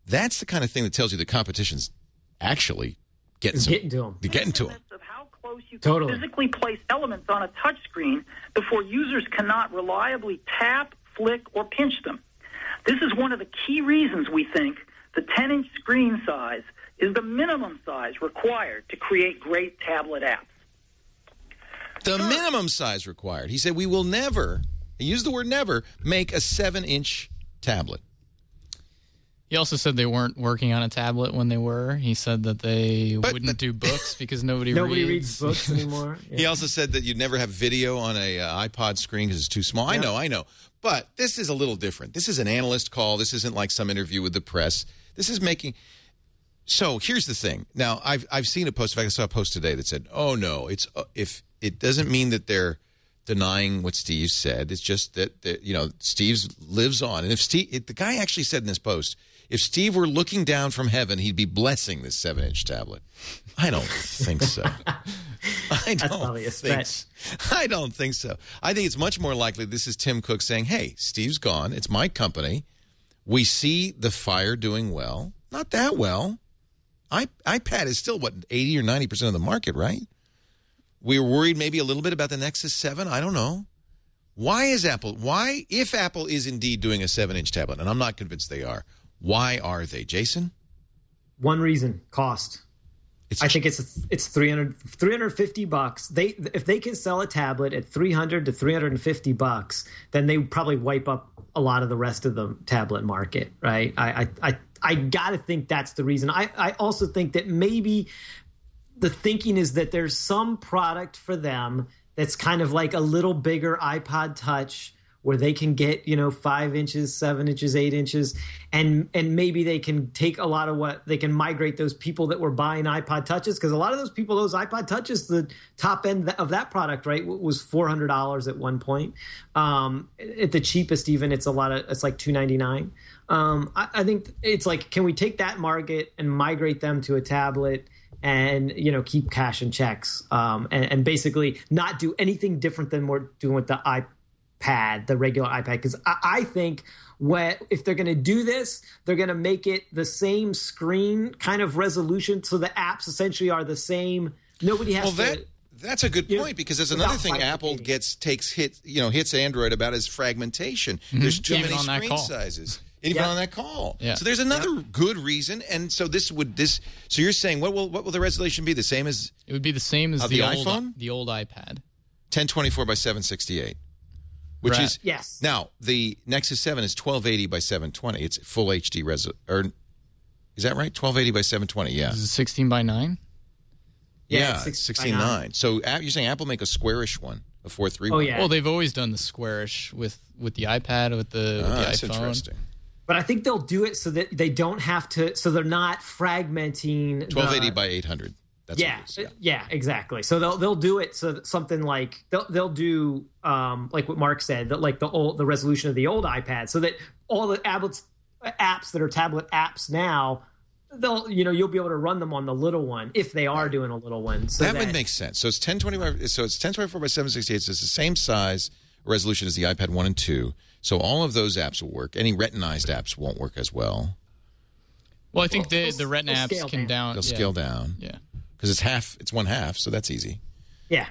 Speaker 1: That's the kind of thing that tells you the competition's actually getting
Speaker 5: to them.
Speaker 1: Getting to them.
Speaker 6: Of how close you can physically place elements on a touchscreen before users cannot reliably tap, flick, or pinch them. This is one of the key reasons we think the 10-inch screen size is the minimum size required to create great tablet apps.
Speaker 1: The minimum size required. He said, we will never, he used the word never, make a 7-inch tablet.
Speaker 4: He also said they weren't working on a tablet when they were. He said that they wouldn't do books because nobody
Speaker 5: reads books anymore. Yeah.
Speaker 1: He also said that you'd never have video on a iPod screen because it's too small. Yeah. I know. But this is a little different. This is an analyst call. This isn't like some interview with the press. This is making... So here's the thing. Now, I've seen a post. In fact, I saw a post today that said, oh, no, it's if it doesn't mean that they're denying what Steve said. It's just that Steve lives on. And if the guy actually said in this post, if Steve were looking down from heaven, he'd be blessing this 7-inch tablet. I don't think so. I don't think so. I think it's much more likely this is Tim Cook saying, hey, Steve's gone. It's my company. We see the Fire doing well. Not that well. iPad is still, 80 or 90% of the market, right? We were worried maybe a little bit about the Nexus 7. I don't know. If Apple is indeed doing a 7-inch tablet, and I'm not convinced they are, why are they, Jason?
Speaker 5: One reason, cost. I think it's $350. If they can sell a tablet at $300 to $350, then they probably wipe up a lot of the rest of the tablet market, right? I got to think that's the reason. I also think that maybe the thinking is that there's some product for them that's kind of like a little bigger iPod Touch where they can get, 5 inches, 7 inches, 8 inches, and maybe they can take a lot of they can migrate those people that were buying iPod Touches, because a lot of those people, those iPod Touches, the top end of that product, right, was $400 at one point. At the cheapest, even it's like $299. I think it's like, can we take that market and migrate them to a tablet and keep cash and checks, and basically not do anything different than we're doing with the iPad, the regular iPad? Because I think if they're going to do this, they're going to make it the same screen kind of resolution, so the apps essentially are the same. Nobody has to.
Speaker 1: That's a good point, because there's another thing Apple hits Android about is fragmentation. Mm-hmm. There's too many screen sizes. Even on that call. Yeah. So there's another good reason. And so so you're saying what will the resolution be? The same as
Speaker 4: It would be the same as the
Speaker 1: iPhone?
Speaker 4: The old iPad.
Speaker 1: 1024 by 768. Which is now the Nexus 7 is 1280 by 720. It's full HD resolution. Is that right? 1280 by 720. Yeah.
Speaker 4: Is it 16 by 9?
Speaker 1: Yeah, 16:9. So you're saying Apple make a squarish one, a 4:3 one?
Speaker 5: Oh yeah.
Speaker 4: Well, they've always done the squarish with the iPad, with the iPhone.
Speaker 1: That's interesting.
Speaker 5: But I think they'll do it so that they don't have to. So they're not fragmenting.
Speaker 1: 1280 by 800. That's what it is.
Speaker 5: Yeah, exactly. So they'll do it so that something like they'll do like what Mark said, that like the resolution of the old iPad, so that all the apps that are tablet apps now, you'll be able to run them on the little one if they are doing a little one. So
Speaker 1: that would make sense. So it's 1024. So it's 1024 by 768. So it's the same size resolution as the iPad 1 and 2. So all of those apps will work. Any retinized apps won't work as well.
Speaker 4: Well, I think the Retina apps can down.
Speaker 1: They'll scale down.
Speaker 4: Yeah.
Speaker 1: Because it's one half, so that's easy.
Speaker 5: Yeah.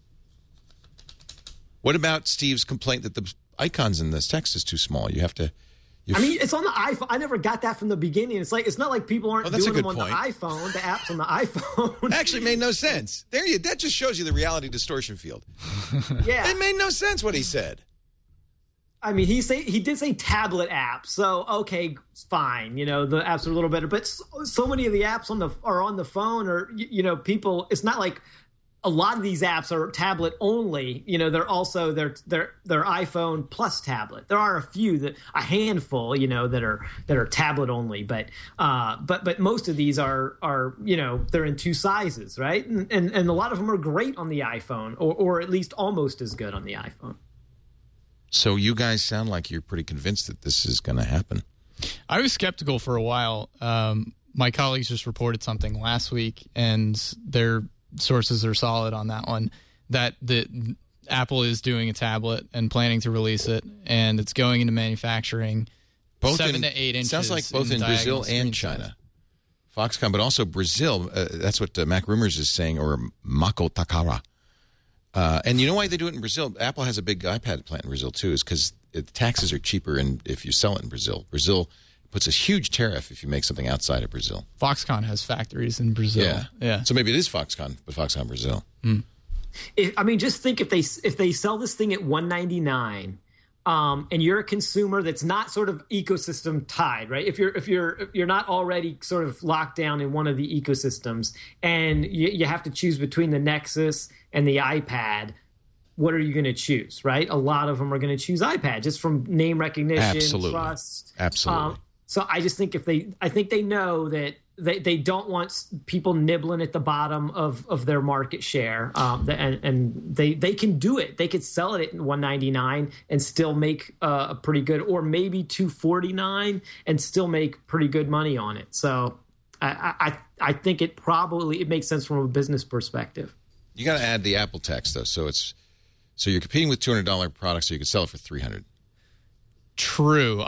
Speaker 1: What about Steve's complaint that the icons in this text is too small? You have to.
Speaker 5: It's on the iPhone. I never got that from the beginning. It's not like people aren't doing them on the iPhone. The apps on the iPhone.
Speaker 1: That actually made no sense. That just shows you the reality distortion field.
Speaker 5: Yeah.
Speaker 1: It made no sense what he said.
Speaker 5: I mean, he did say tablet apps, so okay, fine. The apps are a little better, but so many of the apps are on the phone, or people. It's not like a lot of these apps are tablet only. They're also they're iPhone plus tablet. There are a handful, that are tablet only, but most of these are they're in two sizes, right? And a lot of them are great on the iPhone, or at least almost as good on the iPhone.
Speaker 1: So you guys sound like you're pretty convinced that this is going to happen.
Speaker 4: I was skeptical for a while. My colleagues just reported something last week, and their sources are solid on that one, that Apple is doing a tablet and planning to release it, and it's going into manufacturing
Speaker 1: Both
Speaker 4: 7 to 8 inches.
Speaker 1: Sounds like both in Brazil and China. Foxconn, but also Brazil. That's what Mac Rumors is saying, or Mako Takara. And you know why they do it in Brazil? Apple has a big iPad plant in Brazil, too, is because taxes are cheaper if you sell it in Brazil. Brazil puts a huge tariff if you make something outside of Brazil.
Speaker 4: Foxconn has factories in Brazil.
Speaker 1: Yeah. So maybe it is Foxconn, but Foxconn Brazil.
Speaker 5: Just think if they sell this thing at $199, and you're a consumer that's not sort of ecosystem tied, right? If you're not already sort of locked down in one of the ecosystems, and you have to choose between the Nexus and the iPad, what are you going to choose, right? A lot of them are going to choose iPad just from name recognition, trust.
Speaker 1: Absolutely.
Speaker 5: So I just think I think they know that they don't want people nibbling at the bottom of their market share, and they can do it. They could sell it at $199 and still make a pretty good, or maybe $249 and still make pretty good money on it. So I think it makes sense from a business perspective.
Speaker 1: You got to add the Apple tax though, so you're competing with $200 products, so you could sell it for $300.
Speaker 4: True.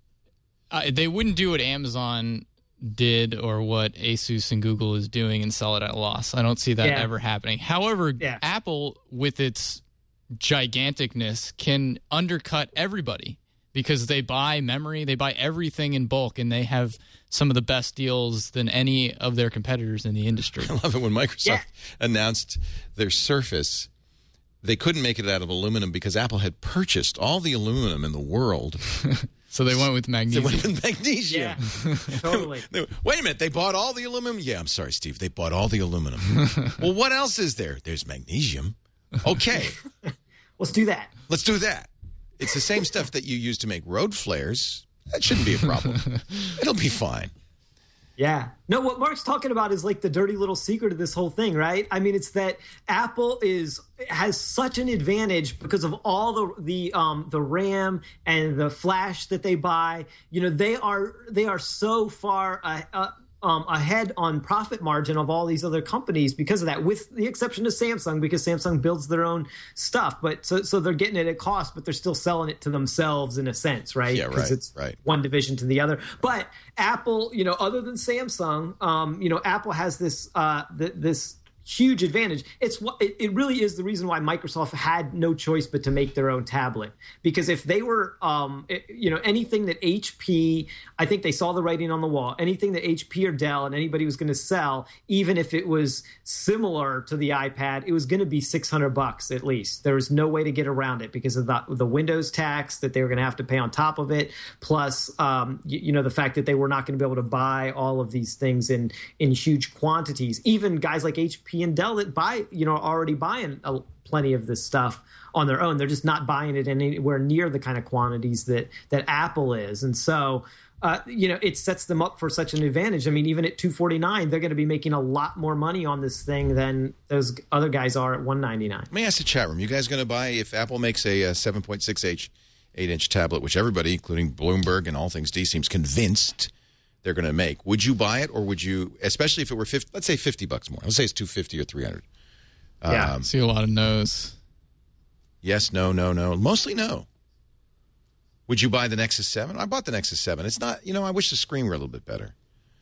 Speaker 4: They wouldn't do what Amazon did or what Asus and Google is doing and sell it at a loss. I don't see that ever happening. However, Apple, with its giganticness, can undercut everybody because they buy memory, they buy everything in bulk, and they have some of the best deals than any of their competitors in the industry.
Speaker 1: I love it when Microsoft announced their Surface. They couldn't make it out of aluminum because Apple had purchased all the aluminum in the world.
Speaker 4: So they went with magnesium.
Speaker 5: Yeah, totally.
Speaker 1: Wait a minute. They bought all the aluminum? Yeah, I'm sorry, Steve. They bought all the aluminum. Well, what else is there? There's magnesium. Okay.
Speaker 5: Let's do that.
Speaker 1: Let's do that. It's the same stuff that you use to make road flares. That shouldn't be a problem. It'll be fine.
Speaker 5: Yeah. No, what Mark's talking about is like the dirty little secret of this whole thing, right? I mean, it's that Apple has such an advantage because of all the RAM and the flash that they buy. You know, they are so far ahead on profit margin of all these other companies because of that, with the exception of Samsung, because Samsung builds their own stuff. But so they're getting it at cost, but they're still selling it to themselves in a sense, right?
Speaker 1: Yeah,
Speaker 5: because it's one division to the other. But Apple, you know, other than Samsung, you know, Apple has this this huge advantage. It really is the reason why Microsoft had no choice but to make their own tablet, because if they were you know, anything that HP, I think they saw the writing on the wall, anything that HP or Dell and anybody was going to sell, even if it was similar to the iPad, it was going to be $600 at least. There was no way to get around it because of the Windows tax that they were going to have to pay on top of it, plus you know, the fact that they were not going to be able to buy all of these things in huge quantities. Even guys like HP and Dell that buy, you know, are already buying plenty of this stuff on their own. They're just not buying it anywhere near the kind of quantities that Apple is. And so, you know, it sets them up for such an advantage. I mean, even at $249, they're going to be making a lot more money on this thing than those other guys are at $199.
Speaker 1: Let me ask the chat room. You guys going to buy, if Apple makes a 7.6 8-inch tablet, which everybody, including Bloomberg and All Things D, seems convinced they're going to make, would you buy it, or would you, especially if it were let's say $50 more? Let's say it's $250 or $300.
Speaker 4: Yeah, I see a lot of no's.
Speaker 1: Yes, no, no, no. Mostly no. Would you buy the Nexus 7? I bought the Nexus 7. It's not, you know, I wish the screen were a little bit better.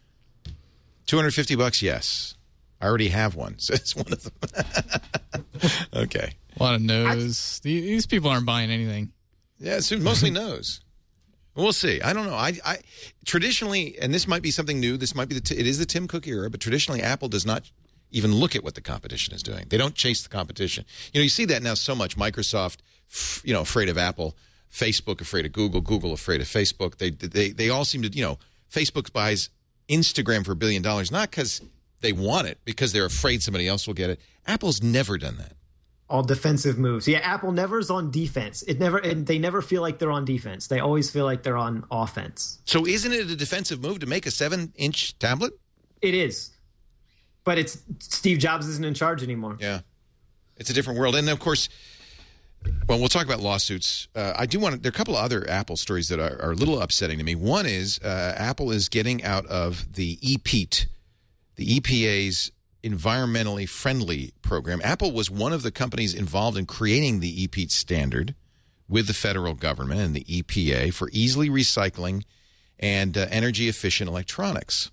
Speaker 1: $250, yes. I already have one, so it's one of them. Okay.
Speaker 4: A lot of no's. These people aren't buying anything.
Speaker 1: Yeah, it's mostly no's. We'll see. I don't know. I traditionally, and this might be something new. This might be it is the Tim Cook era, but traditionally Apple does not even look at what the competition is doing. They don't chase the competition. You know, you see that now so much. Microsoft, you know, afraid of Apple. Facebook afraid of Google. Google afraid of Facebook. They all seem to, you know, Facebook buys Instagram for $1 billion, not because they want it, because they're afraid somebody else will get it. Apple's never done that.
Speaker 5: All defensive moves. Yeah, Apple never is on defense. They never feel like they're on defense. They always feel like they're on offense.
Speaker 1: So isn't it a defensive move to make a 7-inch tablet?
Speaker 5: It is. But it's Steve Jobs isn't in charge anymore.
Speaker 1: Yeah. It's a different world. And of course, well, we'll talk about lawsuits. I do want to, there are a couple of other Apple stories that are a little upsetting to me. One is Apple is getting out of the EPEAT, the EPA's environmentally friendly program. Apple was one of the companies involved in creating the EPEAT standard with the federal government and the EPA for easily recycling and energy-efficient electronics.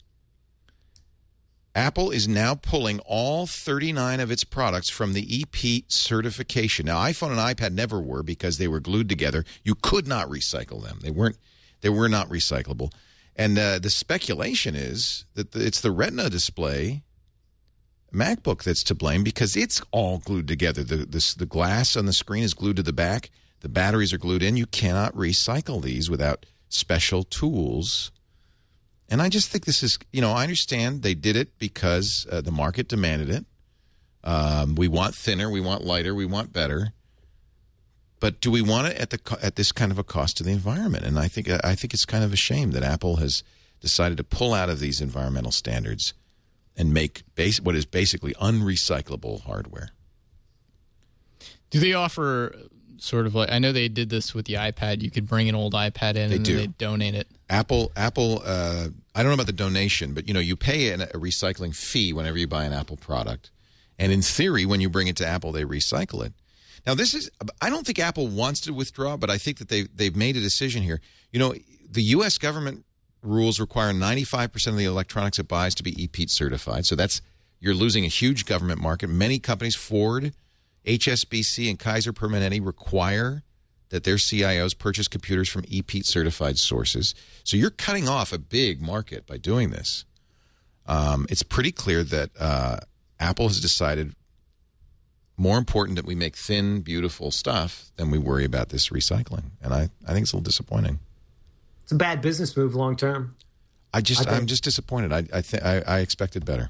Speaker 1: Apple is now pulling all 39 of its products from the EPEAT certification. Now, iPhone and iPad never were because they were glued together. You could not recycle them. They were not recyclable. And the speculation is that it's the Retina display MacBook that's to blame because it's all glued together. The glass on the screen is glued to the back. The batteries are glued in. You cannot recycle these without special tools. And I just think this is, I understand they did it because the market demanded it. We want thinner, we want lighter, we want better. But do we want it at this kind of a cost to the environment? And I think it's kind of a shame that Apple has decided to pull out of these environmental standards and make what is basically unrecyclable hardware.
Speaker 4: Do they offer sort of like, I know they did this with the iPad. You could bring an old iPad in and they donate it. Apple,
Speaker 1: I don't know about the donation, but you pay a recycling fee whenever you buy an Apple product. And in theory, when you bring it to Apple, they recycle it. Now, I don't think Apple wants to withdraw, but I think that they've made a decision here. The U.S. government rules require 95% of the electronics it buys to be EPEAT certified. So you're losing a huge government market. Many companies, Ford, HSBC, and Kaiser Permanente, require that their CIOs purchase computers from EPEAT certified sources. So you're cutting off a big market by doing this. It's pretty clear that Apple has decided more important that we make thin, beautiful stuff than we worry about this recycling. And I think it's a little disappointing.
Speaker 5: It's a bad business move long term.
Speaker 1: I'm just disappointed. I expected better.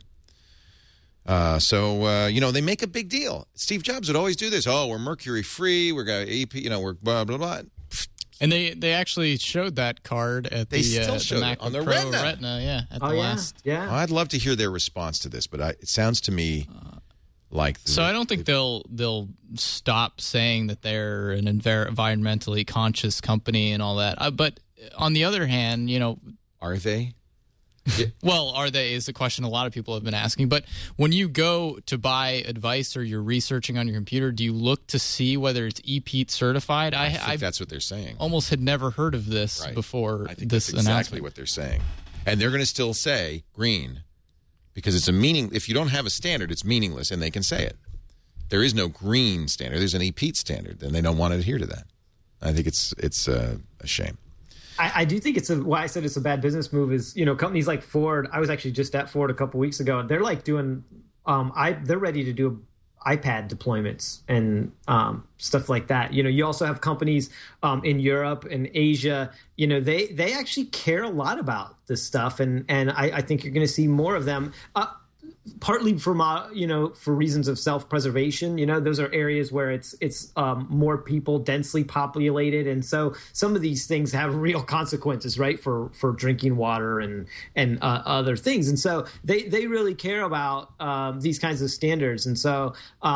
Speaker 1: They make a big deal. Steve Jobs would always do this. Oh, we're mercury free. We're got EP. We're blah blah blah.
Speaker 4: And they actually showed that card at the MacBook
Speaker 1: on the
Speaker 4: Pro
Speaker 1: Retina.
Speaker 4: Yeah, at the last.
Speaker 5: Yeah.
Speaker 1: I'd love to hear their response to this, but it sounds to me like.
Speaker 4: So I don't think they'll stop saying that they're an environmentally conscious company and all that. But on the other hand,
Speaker 1: are they?
Speaker 4: Well, are they is the question a lot of people have been asking. But when you go to buy advice or you're researching on your computer, do you look to see whether it's EPEAT certified?
Speaker 1: I think that's what they're saying.
Speaker 4: Almost had never heard of this before
Speaker 1: I think
Speaker 4: this
Speaker 1: that's exactly
Speaker 4: announcement.
Speaker 1: what they're saying. And they're going to still say green because it's a meaning. If you don't have a standard, it's meaningless, and they can say it. There is no green standard. There's an EPEAT standard, and they don't want to adhere to that. I think it's a shame.
Speaker 5: I do think why I said it's a bad business move is, companies like Ford. I was actually just at Ford a couple weeks ago. They're like doing, they're ready to do iPad deployments and stuff like that. You also have companies in Europe and Asia. They actually care a lot about this stuff, and I think you're going to see more of them. Partly for reasons of self-preservation. Those are areas where it's more people, densely populated, and so some of these things have real consequences, right? For drinking water and other things, and so they really care about these kinds of standards, and so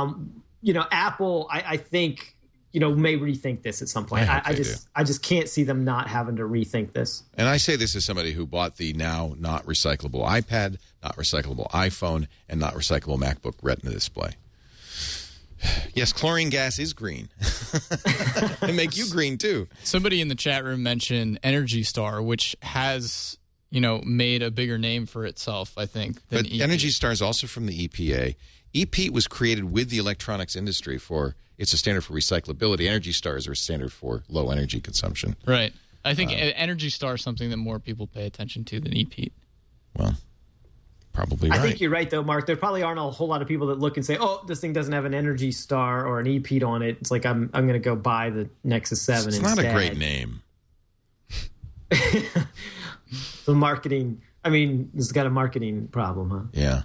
Speaker 5: Apple, I think. May rethink this at some point. I just can't see them not having to rethink this.
Speaker 1: And I say this as somebody who bought the now not recyclable iPad, not recyclable iPhone, and not recyclable MacBook Retina display. Yes, chlorine gas is green. It make you green too.
Speaker 4: Somebody in the chat room mentioned Energy Star, which has made a bigger name for itself, I think. Than
Speaker 1: But Energy Star is also from the EPA. EPEAT was created with the electronics industry it's a standard for recyclability. Energy Stars are a standard for low energy consumption.
Speaker 4: Right. I think Energy Star is something that more people pay attention to than EPEAT.
Speaker 1: Well, probably right.
Speaker 5: I think you're right, though, Mark. There probably aren't a whole lot of people that look and say, oh, this thing doesn't have an Energy Star or an EPEAT on it. It's like I'm going to go buy the Nexus 7
Speaker 1: It's
Speaker 5: instead.
Speaker 1: not a great name.
Speaker 5: The marketing. I mean, it's got a marketing problem, huh?
Speaker 1: Yeah.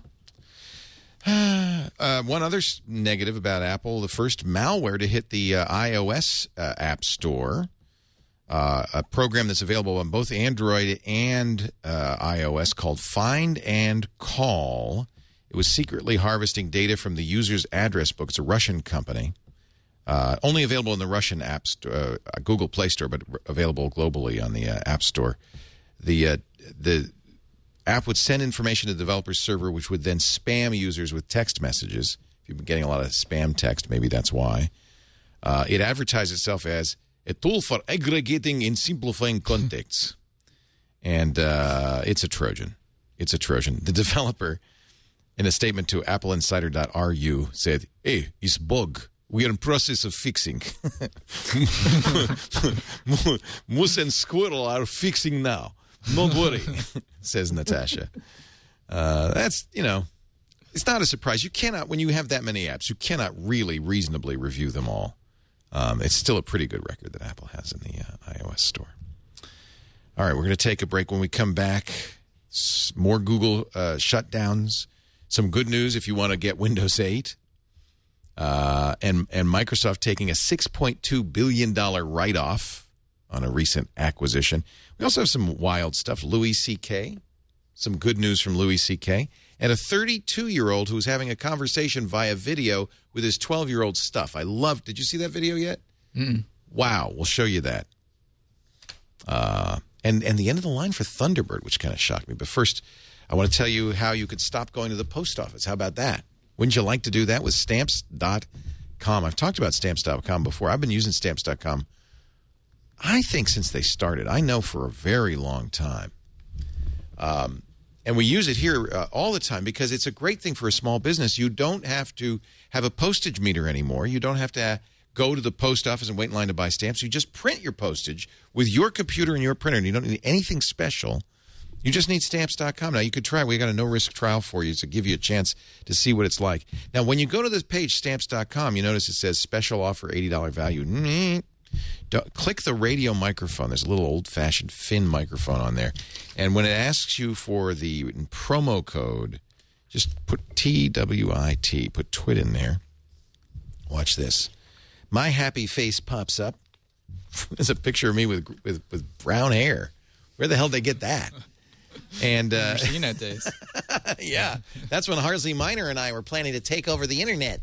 Speaker 1: One other negative about Apple, the first malware to hit the iOS App Store, a program that's available on both Android and iOS called Find and Call. It was secretly harvesting data from the user's address book. It's a Russian company. Only available in the Russian App Store, Google Play Store, but available globally on the App Store. The app would send information to the developer's server, which would then spam users with text messages. If you've been getting a lot of spam text, maybe that's why. It advertised itself as a tool for aggregating and simplifying contexts. And it's a Trojan. It's a Trojan. The developer, in a statement to appleinsider.ru, said, "Hey, it's bug. We are in process of fixing. Moose and Squirrel are fixing now. Don't worry," says Natasha. That's, it's not a surprise. You cannot, when you have that many apps, you cannot really reasonably review them all. It's still a pretty good record that Apple has in the iOS store. All right, we're going to take a break. When we come back, more Google shutdowns. Some good news if you want to get Windows 8. And Microsoft taking a $6.2 billion write-off on a recent acquisition. We also have some wild stuff. Louis C.K., some good news from Louis C.K., and a 32-year-old who's having a conversation via video with his 12-year-old stuff. Did you see that video yet?
Speaker 4: Mm-mm.
Speaker 1: Wow, we'll show you that. And the end of the line for Thunderbird, which kind of shocked me. But first, I want to tell you how you could stop going to the post office. How about that? Wouldn't you like to do that with Stamps.com? I've talked about Stamps.com before. I've been using Stamps.com, I think, since they started. I know for a very long time. And we use it here all the time because it's a great thing for a small business. You don't have to have a postage meter anymore. You don't have to go to the post office and wait in line to buy stamps. You just print your postage with your computer and your printer, and you don't need anything special. You just need Stamps.com. Now, you could try. We got a no-risk trial for you to give you a chance to see what it's like. Now, when you go to this page, Stamps.com, you notice it says special offer, $80 value. Click the radio microphone. There's a little old-fashioned Finn microphone on there. And when it asks you for the promo code, just put TWIT, put TWIT in there. Watch this. My happy face pops up. There's a picture of me with brown hair. Where the hell did they get that? And
Speaker 4: Internet days.
Speaker 1: Yeah, that's when Harsley Minor and I were planning to take over the internet.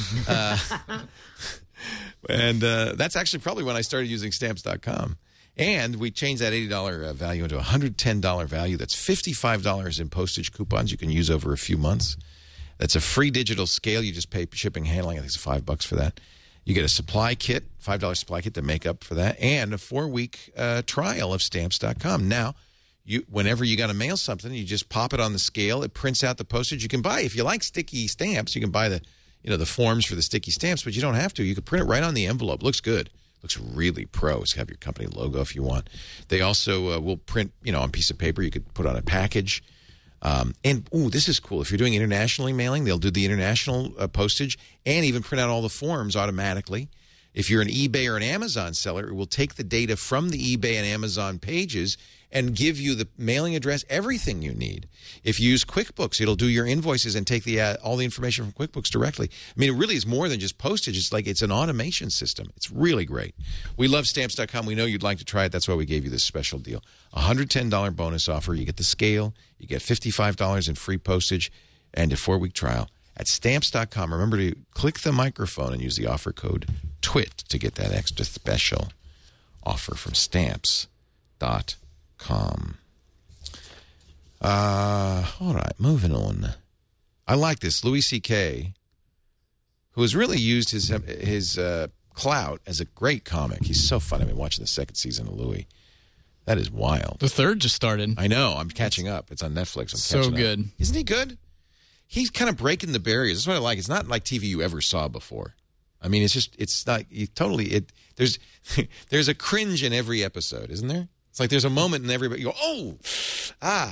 Speaker 1: And that's actually probably when I started using Stamps.com. And we changed that $80 value into a $110 value. That's $55 in postage coupons you can use over a few months. That's a free digital scale. You just pay shipping and handling. I think it's $5 for that. You get a supply kit, $5 supply kit to make up for that, and a 4-week trial of Stamps.com. Now, whenever you got to mail something, you just pop it on the scale. It prints out the postage. You can buy, if you like sticky stamps, you can buy the forms for the sticky stamps, but you don't have to. You can print it right on the envelope. Looks good. Looks really pro. It's have your company logo if you want. They also will print, on a piece of paper. You could put on a package. This is cool. If you're doing internationally mailing, they'll do the international postage and even print out all the forms automatically. If you're an eBay or an Amazon seller, it will take the data from the eBay and Amazon pages and give you the mailing address, everything you need. If you use QuickBooks, it'll do your invoices and take all the information from QuickBooks directly. I mean, it really is more than just postage. It's like it's an automation system. It's really great. We love Stamps.com. We know you'd like to try it. That's why we gave you this special deal. A $110 bonus offer. You get the scale. You get $55 in free postage and a 4-week trial at Stamps.com. Remember to click the microphone and use the offer code TWIT to get that extra special offer from Stamps.com. All right, moving on. I like this. Louis C.K., who has really used his clout as a great comic. He's so fun. I've been watching the second season of Louis. That is wild.
Speaker 4: The third just started.
Speaker 1: I know. I'm catching up. It's on Netflix.
Speaker 4: So good.
Speaker 1: Isn't he good? He's kind of breaking the barriers. That's what I like. It's not like TV you ever saw before. I mean, it's not there's a cringe in every episode, isn't there? It's like there's a moment and everybody go, oh, ah,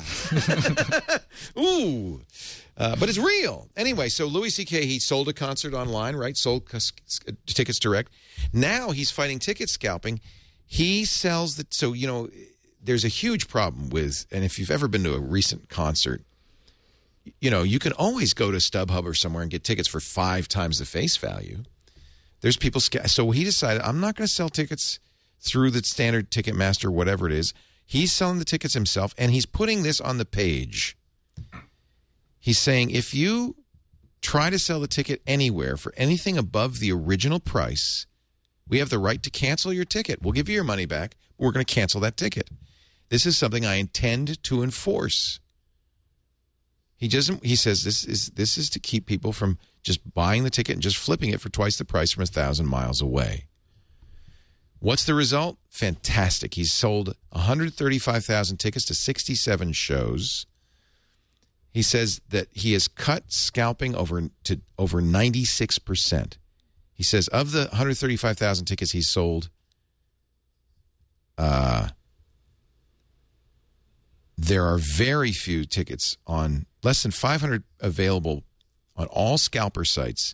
Speaker 1: ooh. But it's real. Anyway, so Louis C.K., he sold a concert online, right? Sold tickets direct. Now he's fighting ticket scalping. He sells there's a huge problem with, and if you've ever been to a recent concert, you can always go to StubHub or somewhere and get tickets for 5 times the face value. There's people, so he decided, I'm not going to sell tickets through the standard Ticketmaster, whatever it is. He's selling the tickets himself, and he's putting this on the page. He's saying, if you try to sell the ticket anywhere for anything above the original price, we have the right to cancel your ticket. We'll give you your money back, but we're going to cancel that ticket. This is something I intend to enforce. He says this is to keep people from just buying the ticket and just flipping it for twice the price from 1,000 miles away. What's the result? Fantastic. He's sold 135,000 tickets to 67 shows. He says that he has cut scalping over 96%. He says of the 135,000 tickets he sold, there are very few tickets on, less than 500 available on all scalper sites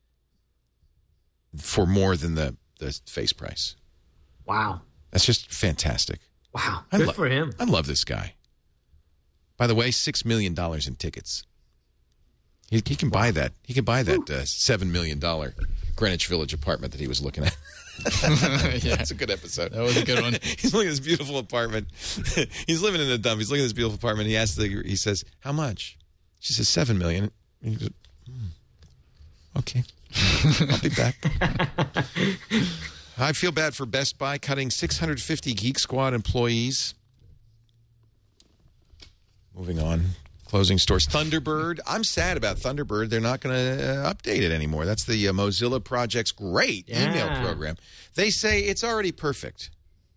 Speaker 1: for more than the face price.
Speaker 5: Wow.
Speaker 1: That's just fantastic.
Speaker 5: Wow. Good for him.
Speaker 1: I love this guy. By the way, $6 million in tickets. He can buy that. He can buy that $7 million Greenwich Village apartment that he was looking at.
Speaker 4: Yeah.
Speaker 1: That's a good episode.
Speaker 4: That was a good one.
Speaker 1: He's looking at this beautiful apartment. He's living in the dump. He's looking at this beautiful apartment. He says, how much? She says, $7 million. And he goes, okay. I'll be back. I feel bad for Best Buy cutting 650 Geek Squad employees. Moving on. Closing stores. Thunderbird. I'm sad about Thunderbird. They're not going to update it anymore. That's the Mozilla Project's great email program. They say it's already perfect.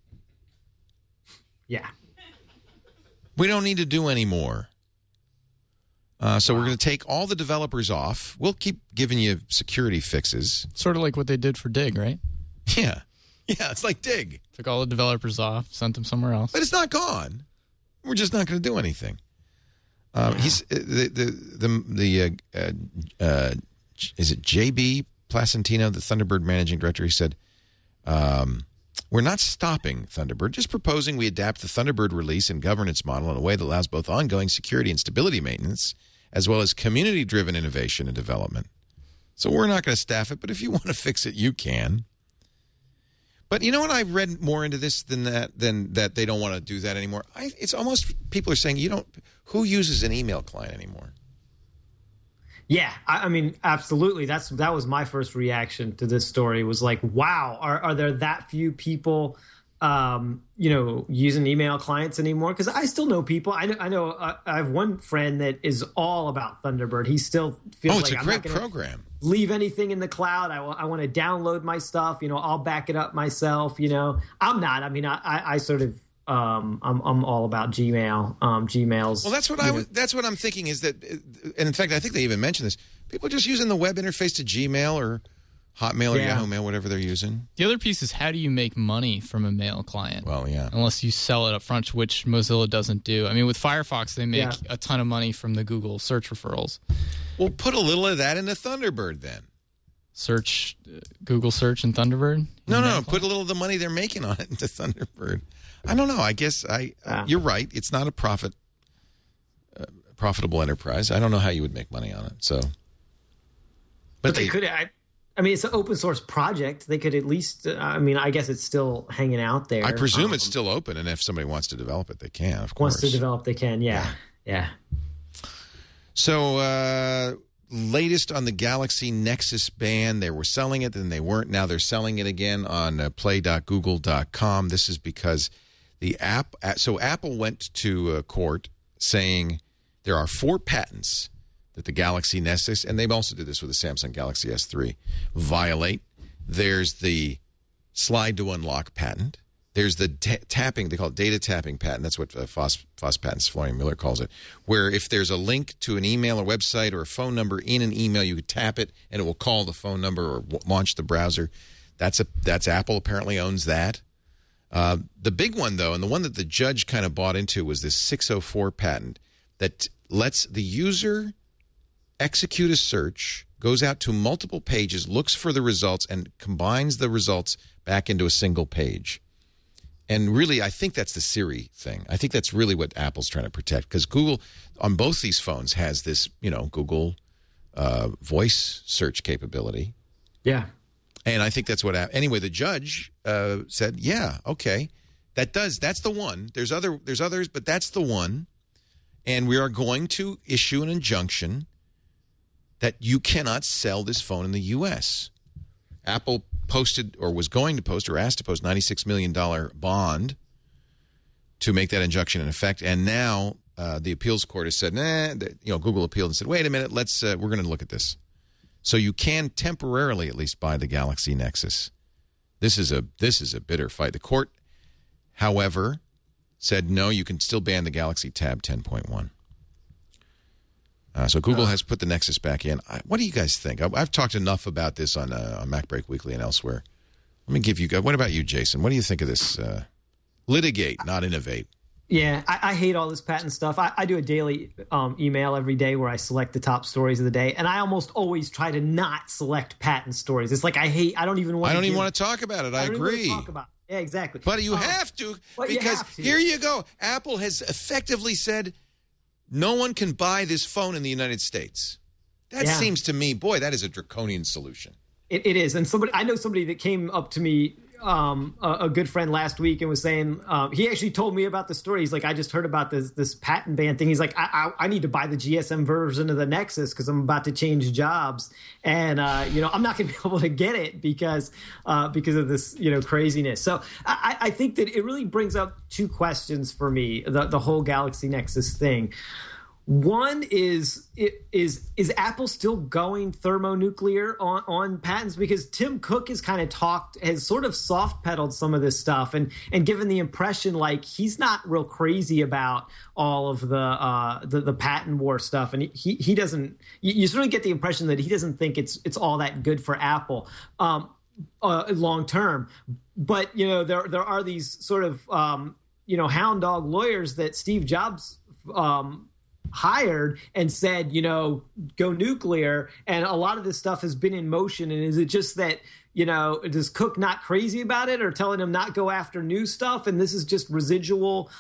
Speaker 5: Yeah.
Speaker 1: We don't need to do any more. So we're going to take all the developers off. We'll keep giving you security fixes.
Speaker 4: Sort of like what they did for Dig, right?
Speaker 1: Yeah. Yeah, it's like Dig.
Speaker 4: Took all the developers off, sent them somewhere else.
Speaker 1: But it's not gone. We're just not going to do anything. He's is it JB Placentino, the Thunderbird managing director? He said, "We're not stopping Thunderbird, just proposing we adapt the Thunderbird release and governance model in a way that allows both ongoing security and stability maintenance, as well as community-driven innovation and development. So we're not going to staff it, but if you want to fix it, you can." But you know what? I read more into this than that they don't want to do that anymore. It's almost people are saying who uses an email client anymore?
Speaker 5: Yeah, I mean, absolutely. That was my first reaction to this story. Was like, wow, are there that few people, using email clients anymore? Because I still know people. I know. I have one friend that is all about Thunderbird. He still feels
Speaker 1: it's
Speaker 5: like
Speaker 1: a great program.
Speaker 5: Leave anything in the cloud. I want to download my stuff. I'll back it up myself. I'm not. I mean, I sort of. I'm all about Gmail. Gmail's.
Speaker 1: Well, that's what I'm thinking is that, and in fact, I think they even mentioned this. People are just using the web interface to Gmail or Hotmail or Yahoo Mail, whatever they're using.
Speaker 4: The other piece is, how do you make money from a mail client?
Speaker 1: Well, yeah.
Speaker 4: Unless you sell it up front, which Mozilla doesn't do. I mean, with Firefox, they make a ton of money from the Google search referrals.
Speaker 1: Well, put a little of that into Thunderbird then.
Speaker 4: Search, Google search and Thunderbird?
Speaker 1: No. Put a little of the money they're making on it into Thunderbird. I don't know. I guess you're right. It's not a profitable enterprise. I don't know how you would make money on it. So,
Speaker 5: but they could. I mean, it's an open source project. They could at least. I guess it's still hanging out there.
Speaker 1: I presume it's still open, and if somebody wants to develop it, they can. Of course,
Speaker 5: wants to develop, they can. Yeah.
Speaker 1: So, latest on the Galaxy Nexus ban. They were selling it, then they weren't. Now they're selling it again on play.google.com. This is because Apple went to court saying there are 4 patents that the Galaxy Nexus, and they've also did this with the Samsung Galaxy S3, violate. There's the slide to unlock patent. There's the tapping, they call it data tapping patent. That's what Foss Patents, Florian Miller calls it, where if there's a link to an email or website or a phone number in an email, you could tap it and it will call the phone number or launch the browser. That's Apple apparently owns that. The big one, though, and the one that the judge kind of bought into, was this 604 patent that lets the user execute a search, goes out to multiple pages, looks for the results, and combines the results back into a single page. And really, I think that's the Siri thing. I think that's really what Apple's trying to protect, because Google, on both these phones, has this, Google voice search capability.
Speaker 5: Yeah.
Speaker 1: And I think that's what anyway, the judge said, yeah, okay. That's the one. There's others, but that's the one. And we are going to issue an injunction that you cannot sell this phone in the U.S. Apple posted, or was going to post, or asked to post, $96 million bond to make that injunction in effect. And now the appeals court has said, Google appealed and said, wait a minute, we're going to look at this. So you can temporarily at least buy the Galaxy Nexus This is a bitter fight. The court, however, said no, you can still ban the Galaxy Tab 10.1. So Google has put the Nexus back in. What do you guys think? I've talked enough about this on MacBreak Weekly and elsewhere. Let me give you guys. What about you, Jason? What do you think of this? Litigate, not innovate.
Speaker 5: Yeah, I hate all this patent stuff. I do a daily email every day where I select the top stories of the day, and I almost always try to not select patent stories. It's like I don't even want to
Speaker 1: talk about it. I agree.
Speaker 5: Talk about it. Yeah, exactly.
Speaker 1: But you have to, because here you go. Apple has effectively said no one can buy this phone in the United States. That seems to me, boy, that is a draconian solution.
Speaker 5: It is. And I know somebody that came up to me, a good friend last week, and was saying, he actually told me about the story. He's like, I just heard about this patent ban thing. He's like, I need to buy the GSM version of the Nexus because I'm about to change jobs. And, I'm not going to be able to get it because of this, craziness. So I think that it really brings up two questions for me, the whole Galaxy Nexus thing. One is Apple still going thermonuclear on patents? Because Tim Cook has has sort of soft pedaled some of this stuff and given the impression like he's not real crazy about all of the patent war stuff, and he doesn't. You sort of get the impression that he doesn't think it's all that good for Apple long term. Nuclear. But there are these sort of hound dog lawyers that Steve Jobs hired and said, go nuclear, and a lot of this stuff has been in motion. And is it just that, does Cook not crazy about it, or telling him not go after new stuff? And this is just residual,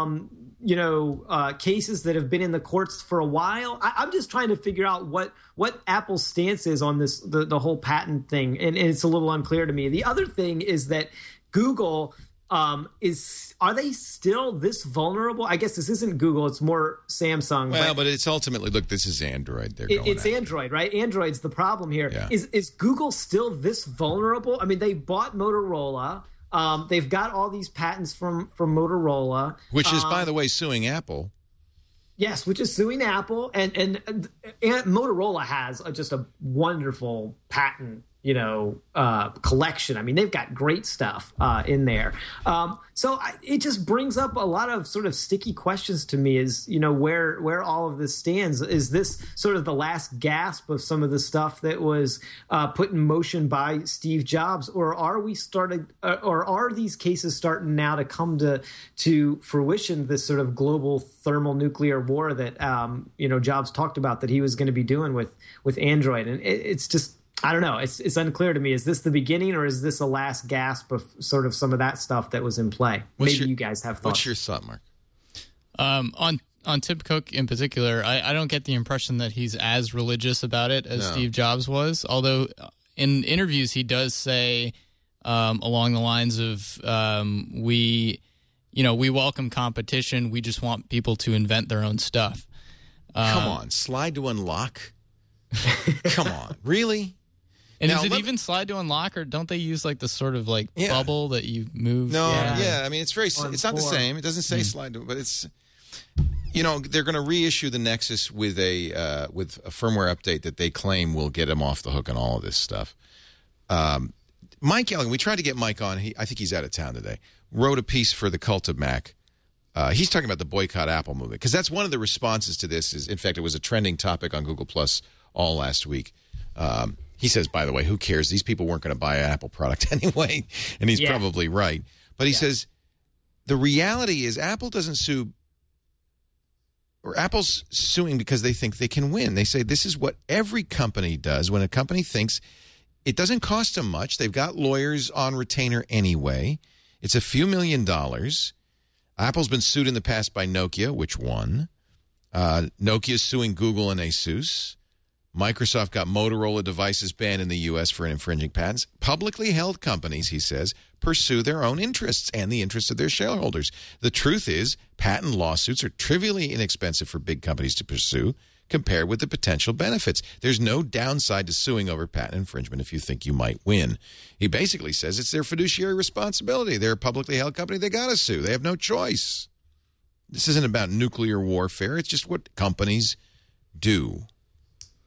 Speaker 5: cases that have been in the courts for a while. I'm just trying to figure out what Apple's stance is on this, the whole patent thing. And it's a little unclear to me. The other thing is that Google, are they still this vulnerable? I guess this isn't Google; it's more Samsung.
Speaker 1: Well, but it's ultimately, look, this is Android. It's
Speaker 5: Android, right? Android's the problem here. Yeah. Is Google still this vulnerable? I mean, they bought Motorola. They've got all these patents from Motorola,
Speaker 1: which is, by the way, suing Apple.
Speaker 5: Yes, which is suing Apple, and Motorola has just a wonderful patent collection. I mean, they've got great stuff in there. So it just brings up a lot of sort of sticky questions to me is, where all of this stands. Is this sort of the last gasp of some of the stuff that was put in motion by Steve Jobs? Or are these cases starting now to come to fruition, this sort of global thermonuclear war that, Jobs talked about that he was going to be doing with Android? And it's just, I don't know. It's unclear to me. Is this the beginning, or is this a last gasp of sort of some of that stuff that was in play? Maybe you guys have thoughts.
Speaker 1: What's your thought, Mark?
Speaker 4: On Tim Cook in particular, I don't get the impression that he's as religious about it as Steve Jobs was. Although in interviews he does say along the lines of we welcome competition. We just want people to invent their own stuff.
Speaker 1: Come on, slide to unlock. Come on, really?
Speaker 4: And now, is it even slide to unlock, or don't they use like the sort of bubble that you move?
Speaker 1: No, I mean, it's not the same. It doesn't say slide to, but it's, they're going to reissue the Nexus with a firmware update that they claim will get them off the hook on all of this stuff. Mike Elligan, we tried to get Mike on. I think he's out of town today. Wrote a piece for the Cult of Mac. He's talking about the boycott Apple movement, because that's one of the responses to this. In fact, it was a trending topic on Google Plus all last week. He says, by the way, who cares? These people weren't going to buy an Apple product anyway, and he's probably right. But he says the reality is Apple doesn't sue, or Apple's suing because they think they can win. They say this is what every company does. When a company thinks it doesn't cost them much, they've got lawyers on retainer anyway. It's a few $1 million. Apple's been sued in the past by Nokia, which won. Nokia's suing Google and Asus. Microsoft got Motorola devices banned in the U.S. for infringing patents. Publicly held companies, he says, pursue their own interests and the interests of their shareholders. The truth is, patent lawsuits are trivially inexpensive for big companies to pursue compared with the potential benefits. There's no downside to suing over patent infringement if you think you might win. He basically says it's their fiduciary responsibility. They're a publicly held company. They got to sue. They have no choice. This isn't about nuclear warfare. It's just what companies do.